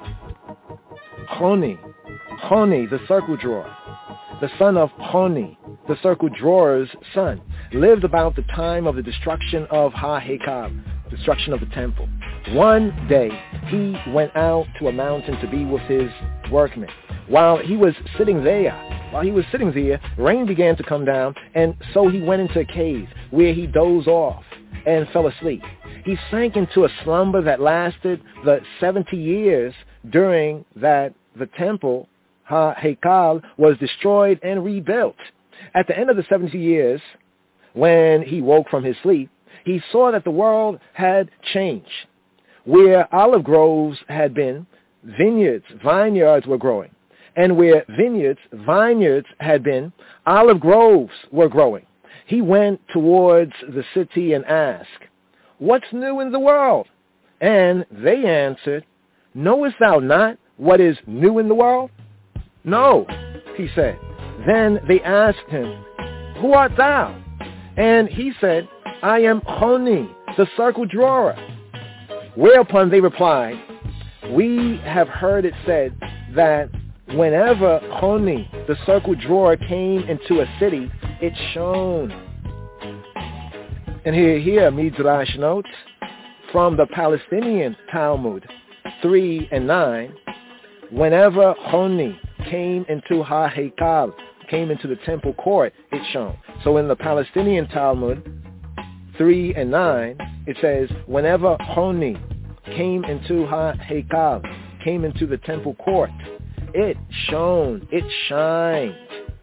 Honi, the circle drawer, the son of Honi, the circle drawer's son, lived about the time of the destruction of Ha-Hekab, destruction of the temple. One day, he went out to a mountain to be with his workmen. While he was sitting there, rain began to come down, and so he went into a cave where he dozed off and fell asleep. He sank into a slumber that lasted the 70 years during that the temple, HaHekal was destroyed and rebuilt. At the end of the 70 years, when he woke from his sleep, he saw that the world had changed. Where olive groves had been, vineyards were growing. And where vineyards had been, olive groves were growing. He went towards the city and asked, "What's new in the world?" And they answered, "Knowest thou not what is new in the world?" "No," he said. Then they asked him, "Who art thou?" And he said, "I am Honi, the circle drawer." Whereupon they replied, "We have heard it said that whenever Honi, the circle drawer, came into a city, it shone." And here, Midrash notes from the Palestinian Talmud 3 and 9, whenever Honi came into HaHekal, came into the temple court, it shone. So in the Palestinian Talmud 3 and 9, it says, whenever Honi came into HaHekal, came into the temple court, it shone, it shined.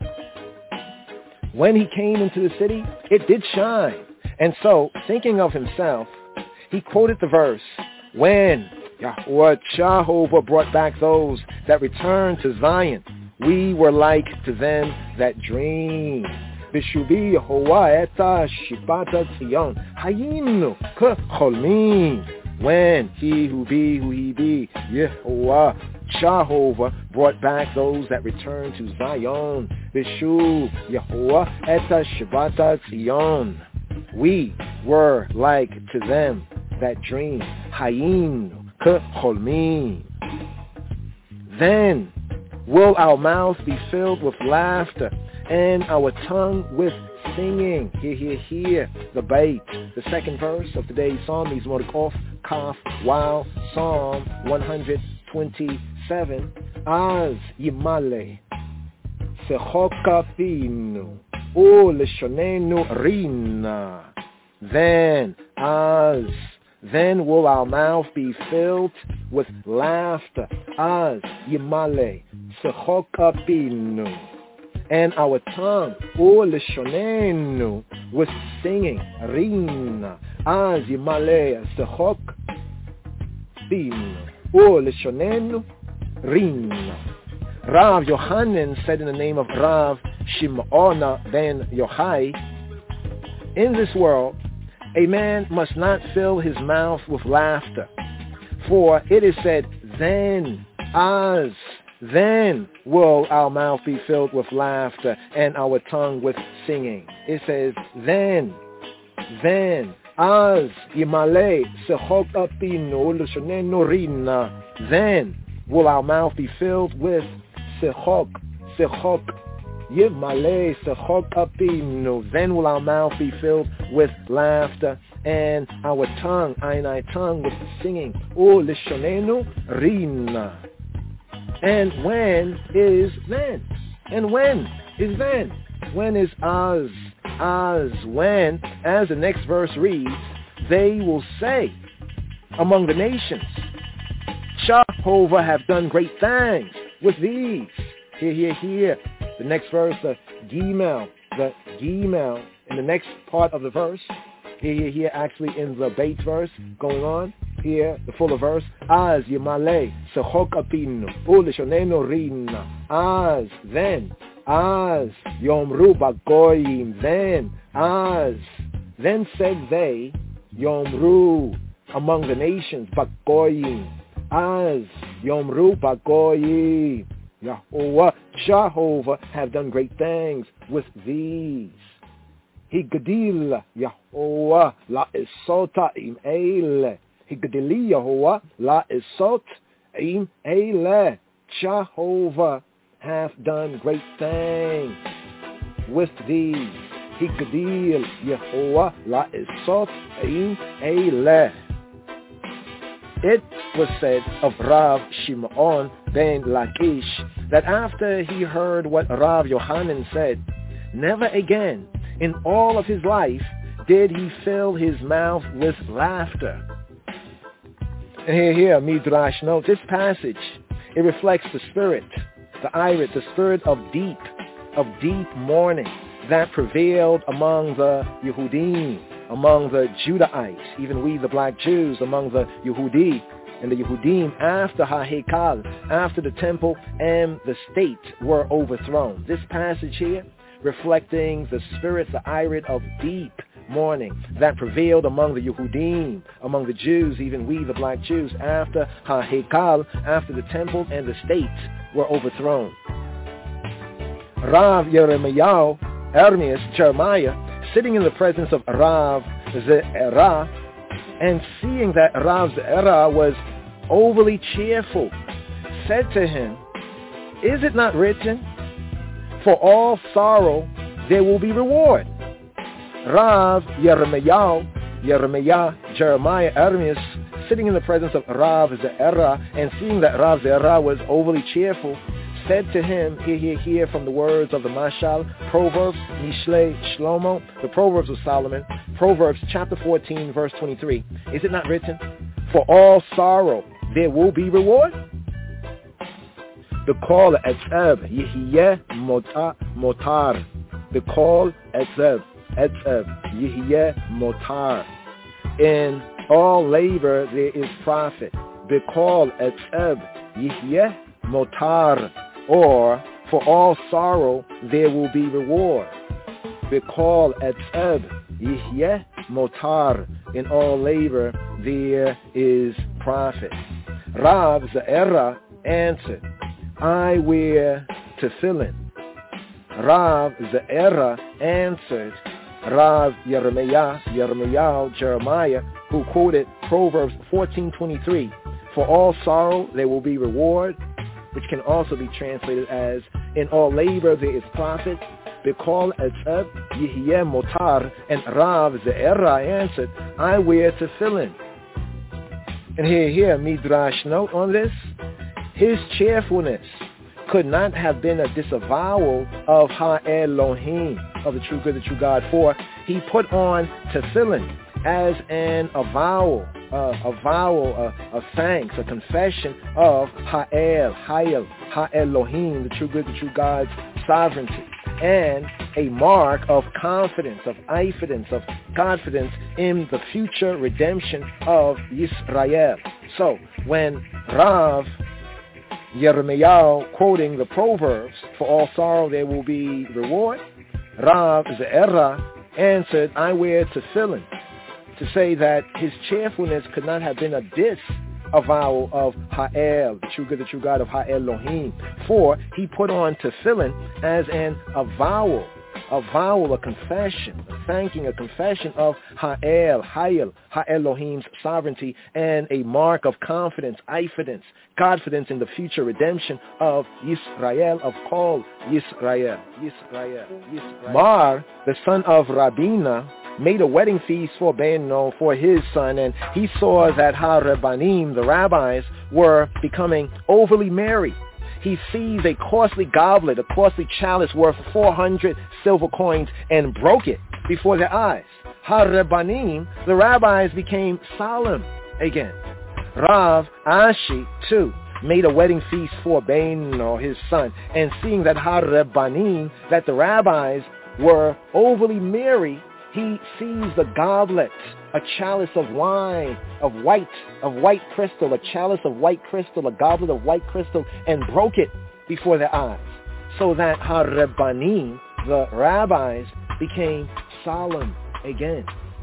When he came into the city, it did shine. And so, thinking of himself, he quoted the verse, when Yahweh Jehovah brought back those that returned to Zion, we were like to them that dream. Bishubi Yehovah eta shibata tzion, hayinu kecholmin. When he who be, Yehovah Jehovah brought back those that returned to Zion, Bishu Yehovah eta shibata tzion. We were like to them that dream. Hayinu kecholmin. Then will our mouth be filled with laughter and our tongue with singing. Hear, the bait. The second verse of today's psalm is Mordechov, Kaf, Wow, Psalm 127. Az Yimale, Sechokapinu, O Leshonenu Rina. Then will our mouth be filled with laughter. Az Yimale, Sechokapinu. And our tongue, O Leshonenu, with singing. Rina. Az Yimale, Sechokapinu. O Leshonenu, Rina. Rav Yochanan said in the name of Rav Shimon ben Yochai, in this world, a man must not fill his mouth with laughter. For it is said, then will our mouth be filled with laughter and our tongue with singing. It says, then, az yimale sechok apinu l'shonenu rina. Then will our mouth be filled with sechok, yimale sechok apinu. Then will our mouth be filled with laughter and our tongue, our tongue with singing. O l'shonenu rina. And when is then? And when is then? When is az? When, as the next verse reads, they will say among the nations, Jehovah have done great things with these. Hear. The next verse, the Gimel in the next part of the verse. Here, actually in the bait verse going on. Here, the fuller verse. Az yimale sechok apinu uleshonenu rina. Az, then. Az yomru bagoyim. Then said they, yomru, among the nations, bagoyim. Az yomru bagoyim. Yahweh Jehovah have done great things with these. Higdil Yahweh la esota im eile. Higdili Yahweh la esot im eile. Jehovah hath done great things with these. Higdil Yahweh la esot im eile. It was said of Rav Shimon ben Lakish that after he heard what Rav Yochanan said, never again in all of his life did he fill his mouth with laughter. And here, Midrash notes, this passage, it reflects the spirit the Irit, the spirit of deep mourning that prevailed among the Yehudim, among the Judahites, even we the black Jews, among the Yehudi and the Yehudim after HaHekal, after the temple and the state were overthrown. This passage here reflecting the spirit, the Irit of deep mourning that prevailed among the Yehudim, among the Jews, even we the black Jews, after HaHekal, after the temple and the state were overthrown. Rav Yeremiah, Jeremiah, sitting in the presence of Rav Ze'erah, and seeing that Rav Ze'erah was overly cheerful, said to him, "Is it not written, for all sorrow there will be reward?" Rav Jeremiah, sitting in the presence of Rav Ze'erah, and seeing that Rav Ze'erah was overly cheerful, said to him, hear from the words of the Mashal, Proverbs, Mishlei Shlomo, the Proverbs of Solomon, Proverbs chapter 14, verse 23. Is it not written, for all sorrow there will be reward? The call etzeb, Yehiyeh motar. The call etzeb, Yehiyeh motar. In all labor there is profit. The call etzeb, Yehiyeh motar. Or, for all sorrow there will be reward. B'kol etzeb yihyeh motar. In all labor there is profit. Rav Ze'erah answered, I wear tefillin. Rav Ze'erah answered Rav Jeremiah, who quoted Proverbs 14:23. For all sorrow there will be reward, which can also be translated as, in all labor there is profit. B'kol etzeb yihyeh motar. And Rav Ze'erah answered, I wear tefillin. And here, Midrash note on this, his cheerfulness could not have been a disavowal of Ha-Elohim, of the true good, the true God, for he put on tefillin as an avowal, a thanks, a confession of Ha-Elohim, the true good, the true God's sovereignty, and a mark of confidence, of eifidence, of confidence in the future redemption of Yisrael. So when Rav Jeremiah, quoting the Proverbs, for all sorrow there will be reward, Rav Ze'erah answered, I wear tefillin, to say that his cheerfulness could not have been a disavowal of Ha'el, the true good, the true God of Ha-Elohim, for he put on tefillin as an avowal, a confession, a confession of Ha'el, Ha-Elohim's sovereignty, and a mark of confidence, eifidence, confidence in the future redemption of Yisrael, of Kol Yisrael. Mar, the son of Rabina, made a wedding feast for Beno, for his son, and he saw that Ha-Rabbanim, the rabbis, were becoming overly merry. He seized a costly goblet, a costly chalice worth 400 silver coins, and broke it before their eyes. Ha-Rabbanim, the rabbis, became solemn again. Rav Ashi, too, made a wedding feast for Beno, his son, and seeing that Ha-Rabbanim, that the rabbis were overly merry, he seized a goblet, a chalice of wine, of white crystal, a chalice of white crystal, a goblet of white crystal, and broke it before their eyes, so that Ha-Rabbanim, the rabbis, became solemn again.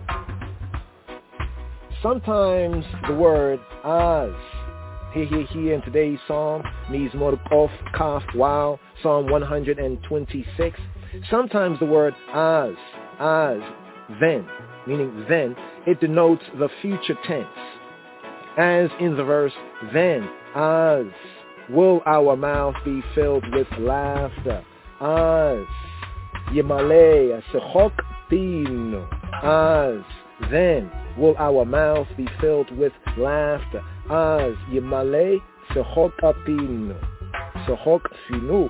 Sometimes the word az, here in today's psalm, Mizmor Kof Kaf Wow, Psalm 126, sometimes the word az, then, meaning then, it denotes the future tense. As in the verse, then, as, will our mouth be filled with laughter. As, Yemale, Sechok Pino. As, then, will our mouth be filled with laughter. As, Yemale, Sechok Pino. Sechok Finu.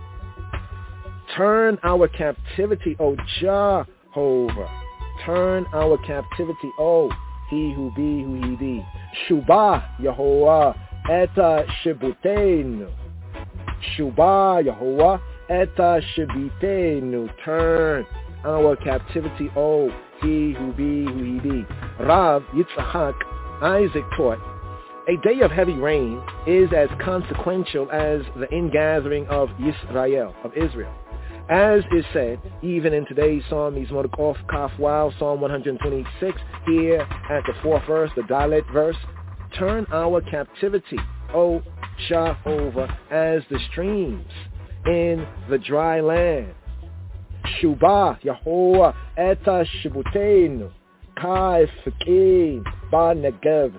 Turn our captivity, O Jehovah. Turn our captivity, O he who be, who he be. Shubah Yehovah eta shibutenu. Shuba Yahuwah Eta Shibitenu. Turn our captivity, O he who be, who he be. Rav Yitzhak Isaac taught, a day of heavy rain is as consequential as the ingathering of Yisrael, of Israel. As is said, even in today's Psalm, Mizmor Kof Kaf Wow, Psalm 126, here at the 4th verse, the Dalet verse, turn our captivity, O Jehovah, as the streams in the dry land. Shuba Yahuwah Eta Shibutenu Kai Fakim Ba Negev.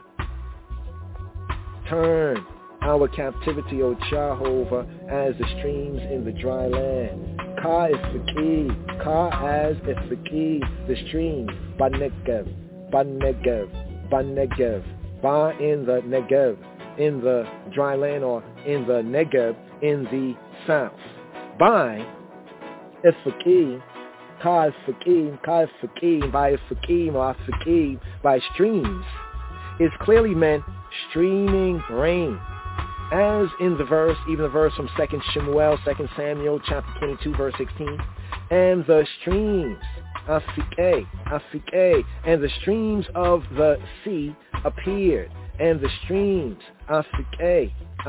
Turn our captivity, O Jehovah, as the streams in the dry land. Ka Ifaki, Ka as Ifaki, the stream. Ba Negev, Ba Negev, Ba Negev, Ba in the Negev, in the dry land, or in the Negev, in the south. By Ifaki, Ka Ifaki, Ka Ifaki, by Ifaki, or Ifaki, by streams, is clearly meant streaming rain. As in the verse, even the verse from 2 Shemuel, 2 Samuel, chapter 22, verse 16, and the streams, Afikeh, and the streams of the sea appeared, and the streams, Afikeh,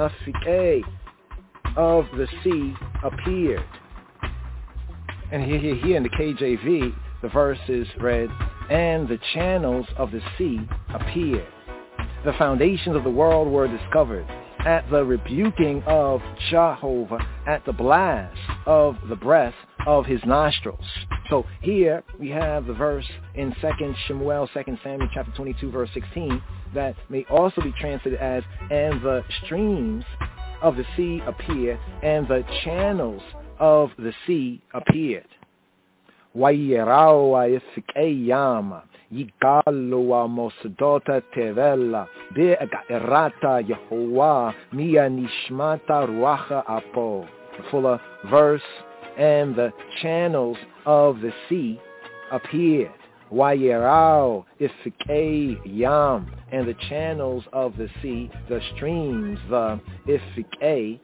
of the sea appeared. And here in the KJV, the verse is read, and the channels of the sea appeared. The foundations of the world were discovered at the rebuking of Jehovah, at the blast of the breath of his nostrils. So here we have the verse in 2 Shemuel, 2 Samuel chapter 22, verse 16, that may also be translated as, and the streams of the sea appeared, and the channels of the sea appeared. Wayerau Yam Yigalu Mosdota Tevella Be'erata Yehovah Mia Nishmata Ruacha Apo. The fuller verse, and the channels of the sea appeared. Wayerau Ifikei Yam, and the channels of the sea, the streams, the Ifikei,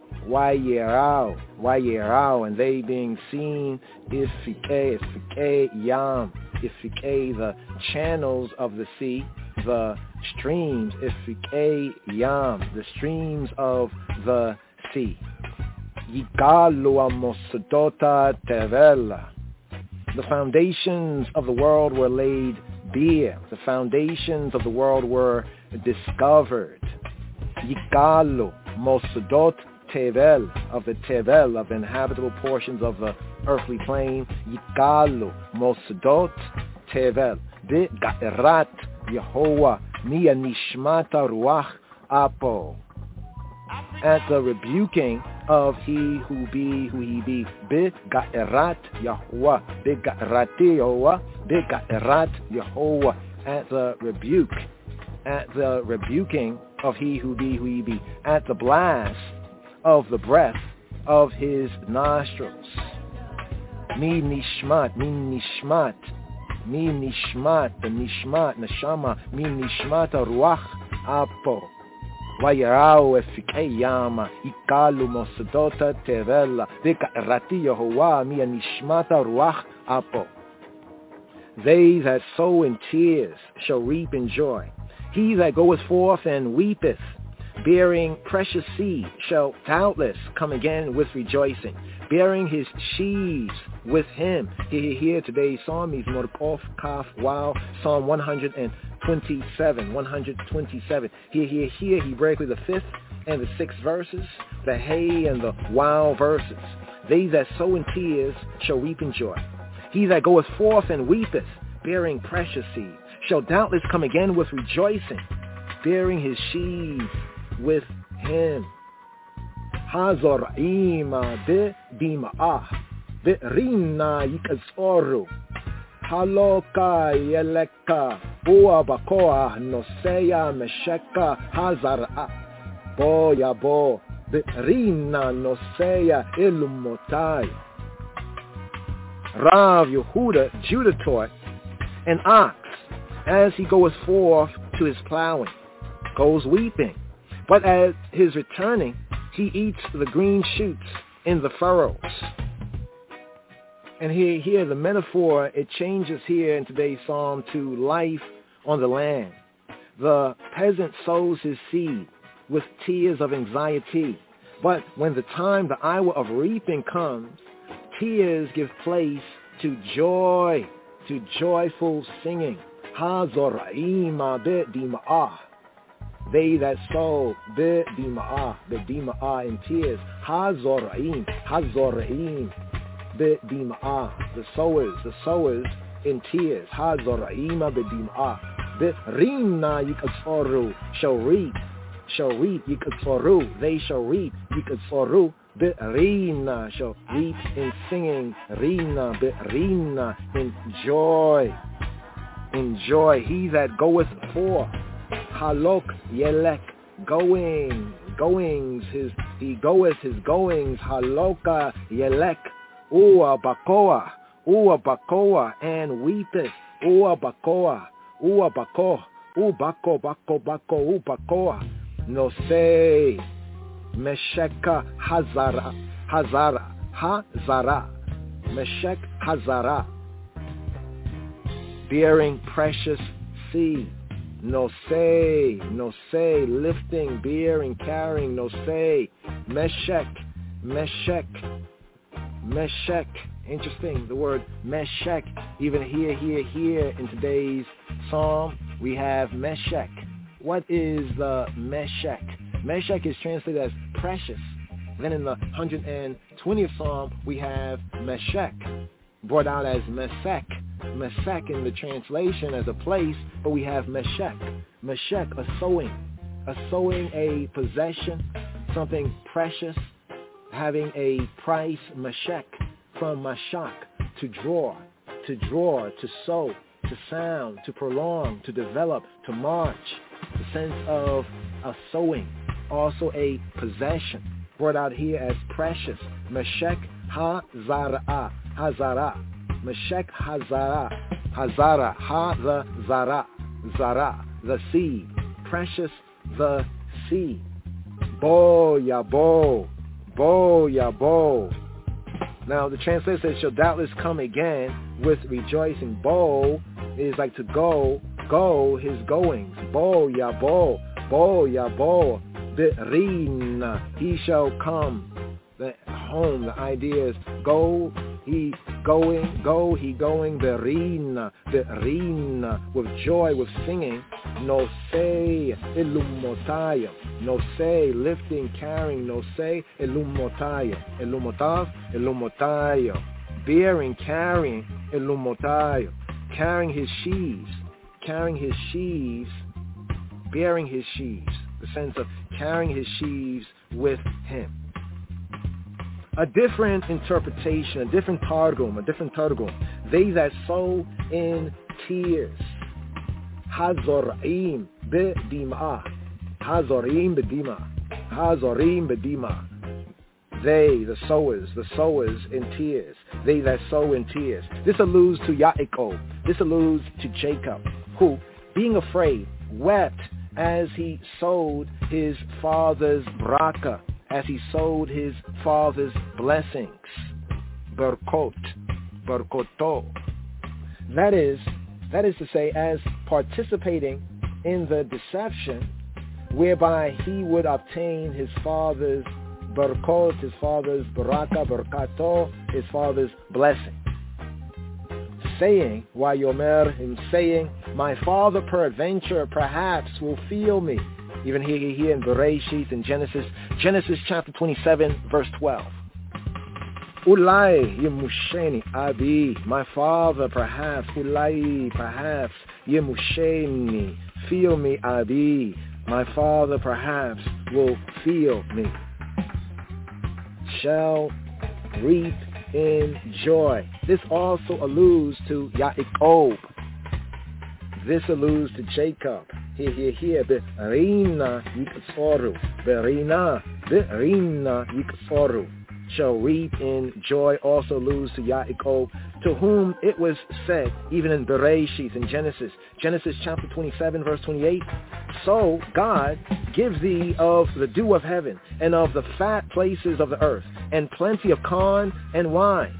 Wayerau, and they being seen, Ifikei Yam, Ifikei, the channels of the sea, the streams, Ifikei Yam, the streams of the sea. Yigalu Mosdota Tevella. The foundations of the world were laid bare. The foundations of the world were discovered. Yigalu Mosdot Tevel, of the Tevel, of the inhabitable portions of the earthly plane. Yigalu Mosdot Tevel. Be'erat Yehovah Mia Nishmata Ruach Apo. At the rebuking of he who be, who he be. Be'erat Yahuwah. Be'erati Yahuwah. Be'erat Yehovah. At the rebuke. At the rebuking of he who be, who he be. At the blast of the breath of his nostrils. Mi nishmat, the nishmat, neshama, mi nishmat ruach apo. Wayarau Efikei Yama, Ikalu Mosdota Tevella, Be'erati Yehovah, mi nishmata ruach apo. They that sow in tears shall reap in joy. He that goeth forth and weepeth, bearing precious seed, shall doubtless come again with rejoicing, bearing his sheaves with him. Here today's psalm is Mordkof Kaf Wow, Psalm 127. Here Hebraically the 5th and the 6th verses, the Hey and the Wow verses. They that sow in tears shall reap in joy. He that goeth forth and weepeth, bearing precious seed, shall doubtless come again with rejoicing, bearing his sheaves with him. Hazor ima de bima'ah, de rina yikazoru, haloka yeleka, bua bakoa noseya mesheka hazara, boya bo, de rina noseya ilumotai. Rav Yehuda, Judah taught, an ox, as he goeth forth to his plowing, goes weeping, but at his returning, He eats the green shoots in the furrows. And here the metaphor, it changes here in today's psalm to life on the land. The peasant sows his seed with tears of anxiety. But when the time, the hour of reaping comes, tears give place to joy, to joyful singing. Ha-zora'ima be-dima'ah. They that sow be-dima'ah in tears. Ha-zora'im, ha-zora'im be-dima'ah. The sowers in tears. Ha-zora'ima be-dima'ah. Be-rimna yikatsoru shall reap yikatsoru. They shall reap yikatsoru. Be-rimna shall reap in singing. Rimna be-rimna in joy. In joy. He that goeth for halok yelek, goings, he goeth his goings, haloka yelek, ua bakoa, and weepeth, ua bako, bakoa, no say, mesheka hazara, meshek hazara, bearing precious seed. No say, lifting, bearing, carrying, no say, meshek. Interesting, the word meshek, even here in today's psalm, we have meshek. What is the meshek? Meshek is translated as precious. Then in the 120th psalm, we have meshek, brought out as mesek. Mesek in the translation as a place, but we have meshek, a sowing, a possession, something precious, having a price, meshek, from mashak, to draw, to sow, to sound, to prolong, to develop, to march, the sense of a sowing, also a possession, brought out here as precious, meshek hazara, Meshek Hazara, Zara, the seed, precious the seed. Bo. Now the translation says, shall doubtless come again with rejoicing. Bo is like to go, his goings. Bo. The rin, he shall come. The home, the idea is go, he going, the rina, with joy, with singing. No say, ilumotayim. No say, lifting, carrying. No say, ilumotayim. Ilumotayim. Bearing, carrying, ilumotayim. Carrying his sheaves, bearing his sheaves. The sense of carrying his sheaves with him. A different interpretation, a different targum. They that sow in tears. Hazorim bedima. They, the sowers in tears. They that sow in tears. This alludes to Yaakov. This alludes to Jacob, who, being afraid, wept as he sowed his father's braka, as he sowed his father's blessings. Berkoto. That is to say, as participating in the deception whereby he would obtain his father's berkot, his father's baraka, berkato, his father's blessing. Saying, Wayomer, him saying, my father peradventure perhaps will feel me. Even here in Bereshit, in Genesis chapter 27, verse 12. Ulai yemusheni abi, my father perhaps, ulai perhaps, yemusheni, feel me abi, my father perhaps will feel me. Shall reap in joy. This also alludes to Yaakov. This alludes to Jacob. Here, Berina Yiksoru. shall reap in joy also alludes to Yaakov, to whom it was said, even in Bereshit, in Genesis chapter 27, verse 28, so God gives thee of the dew of heaven, and of the fat places of the earth, and plenty of corn and wine.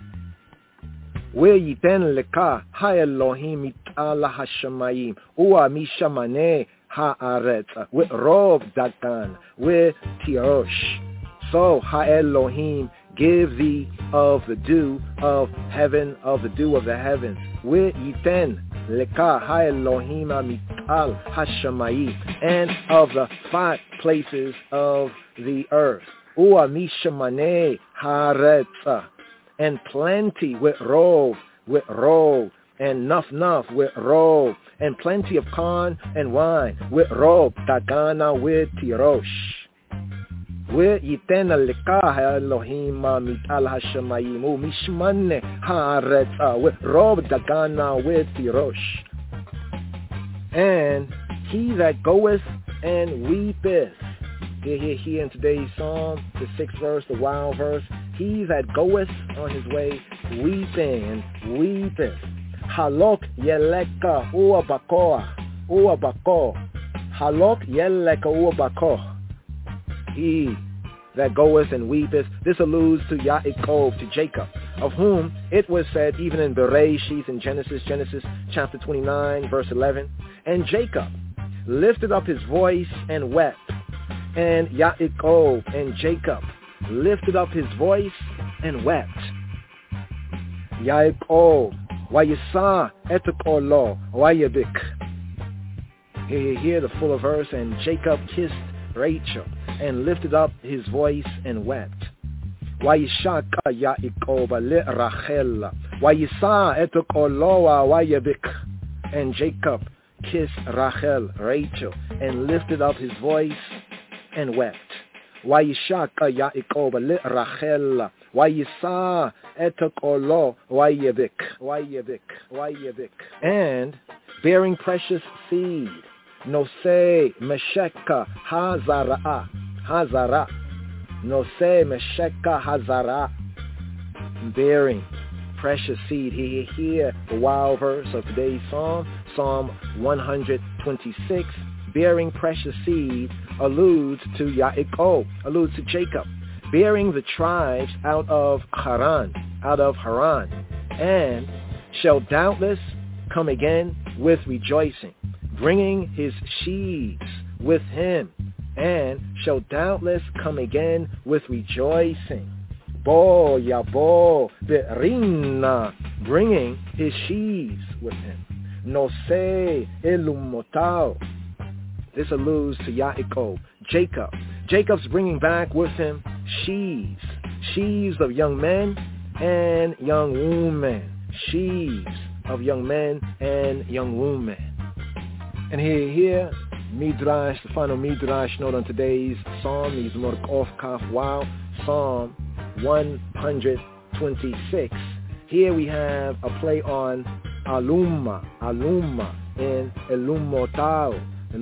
V'yiten leka ha'Elohim mit'al ha'shamayim, u'a mishamaneh ha'aretz, v'rov dagan, v'tirosh. So ha'Elohim give thee of the dew of heaven, of the dew of the heavens. V'yiten leka ha'Elohim mit'al ha'shamayim, and of the fat places of the earth. U'a mishamaneh ha'aretz, and plenty with rov, and nuff with rov, and plenty of corn and wine with rov, tagana with tirosh. V'yitena leka ha'Elohim mit'al ha'shamayim u'mishmane ha'aretz with rov, tagana with tirosh. And he that goeth and weepeth, here in today's psalm, the 6th verse, the wild verse, he that goeth on his way weeping and weepeth. Halok yeleka u'abakoah. Halok yeleka u'abakoah. He that goeth and weepeth. This alludes to Yaakov, to Jacob, of whom it was said, even in Bereshit, in Genesis chapter 29, verse 11, and Jacob lifted up his voice and wept. And Yaakov and Jacob lifted up his voice and wept. Yaakov, vayisa et kolo, vayabik. Hear the full verse. And Jacob kissed Rachel and lifted up his voice and wept. Vayishaka Yaakov le Rachel, vayisa et kolo, vayabik. And Jacob kissed Rachel, and lifted up his voice and wept. Vayishaka Yaakov le Rachel, vayisa et kolo, vayabik. And bearing precious seed, nosei mesheka hazara, nosei mesheka hazara, bearing precious seed. Here, the wild verse of today's psalm, Psalm 126, bearing precious seed alludes to Yaakov, alludes to Jacob, bearing the tribes out of Haran, and shall doubtless come again with rejoicing, bringing his sheaves with him, and shall doubtless come again with rejoicing. Bo yabo berina, bringing his sheaves with him. Nosei elumotao. This alludes to Yaakov, Jacob. Jacob's bringing back with him sheaves of young men and young women. Sheaves of young men and young women. And here, Midrash, the final Midrash note on today's psalm, is Morkov Kaf Wow, Psalm 126. Here we have a play on Aluma, and Elumotao.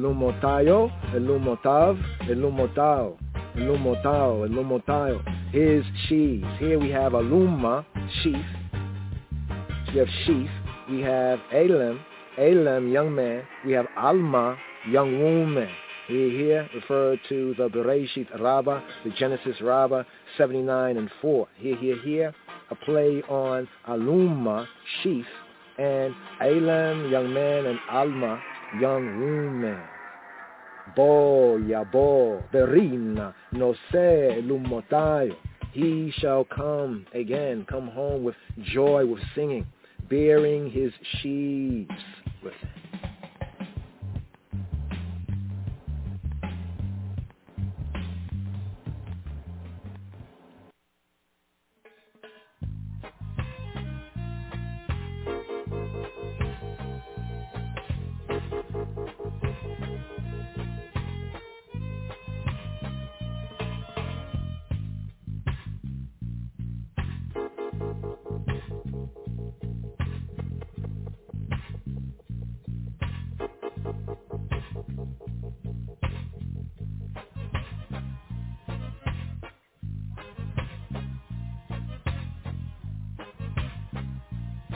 His sheaves. Here we have Aluma, sheaf. We have sheaf. We have Elam, young man. We have Alma, young woman. Here referred to the Bereshit Rabbah, the Genesis Rabbah 79 and 4. Here, a play on Aluma, sheaf, and Elam, young man, and Alma, young woman. Bo yabo berina no se lumotayo. He shall come home with joy, with singing, bearing his sheaves with him.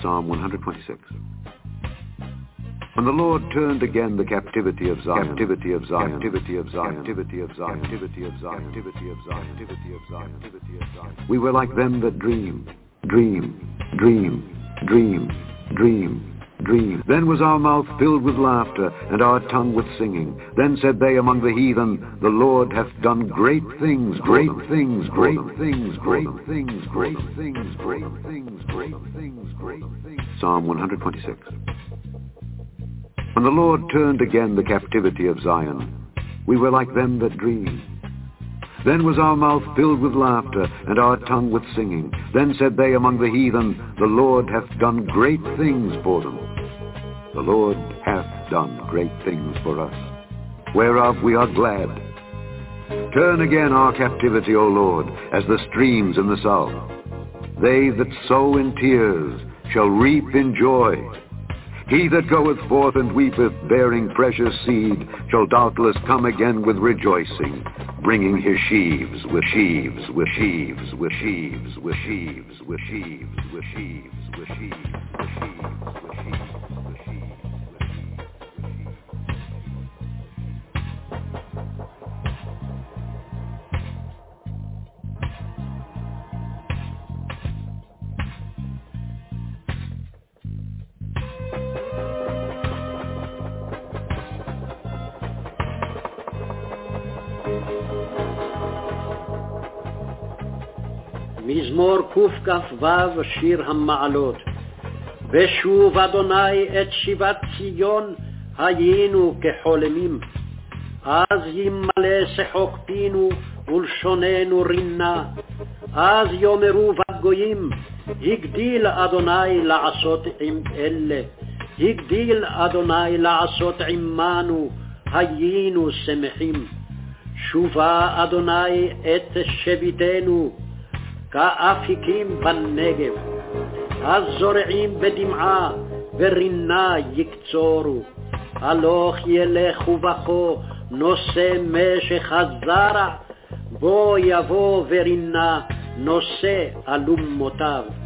Psalm 126. When the Lord turned again the captivity of Zion, captivity of Zion, captivity of Zion, captivity of Zion, captivity of Zion, captivity of Zion, captivity of Zion, captivity of Zion, we were like them that dream, dream, dream, dream, dream, dream. Then was our mouth filled with laughter, and our tongue with singing. Then said they among the heathen, the Lord hath done great things, great things, great things, great things, great things, great things, great things, great things. Psalm 126. When the Lord turned again the captivity of Zion, we were like them that dream. Then was our mouth filled with laughter, and our tongue with singing. Then said they among the heathen, the Lord hath done great things for them. The Lord hath done great things for us, whereof we are glad. Turn again our captivity, O Lord, as the streams in the south. They that sow in tears shall reap in joy. He that goeth forth and weepeth, bearing precious seed, shall doubtless come again with rejoicing, bringing his sheaves with sheaves, with sheaves, with sheaves, with sheaves, with sheaves, with sheaves, with sheaves, with sheaves, with sheaves, with sheaves. מזמור קכ"ו שיר המעלות. ושוב אדוני את שיבת ציון היינו כחולמים. אז ימלא שחוק פינו ולשוננו רינה. אז יאמרו בגויים, הגדיל אדוני לעשות עם אלה. הגדיל אדוני לעשות עמנו, היינו שמחים. שובה אדוני את שביתנו, כאפיקים בנגב. אז זורעים בדמעה ורינה יקצורו. הלוך ילך ובכו נושא משך הזרע, בו יבוא ורינה נושא אלומותיו.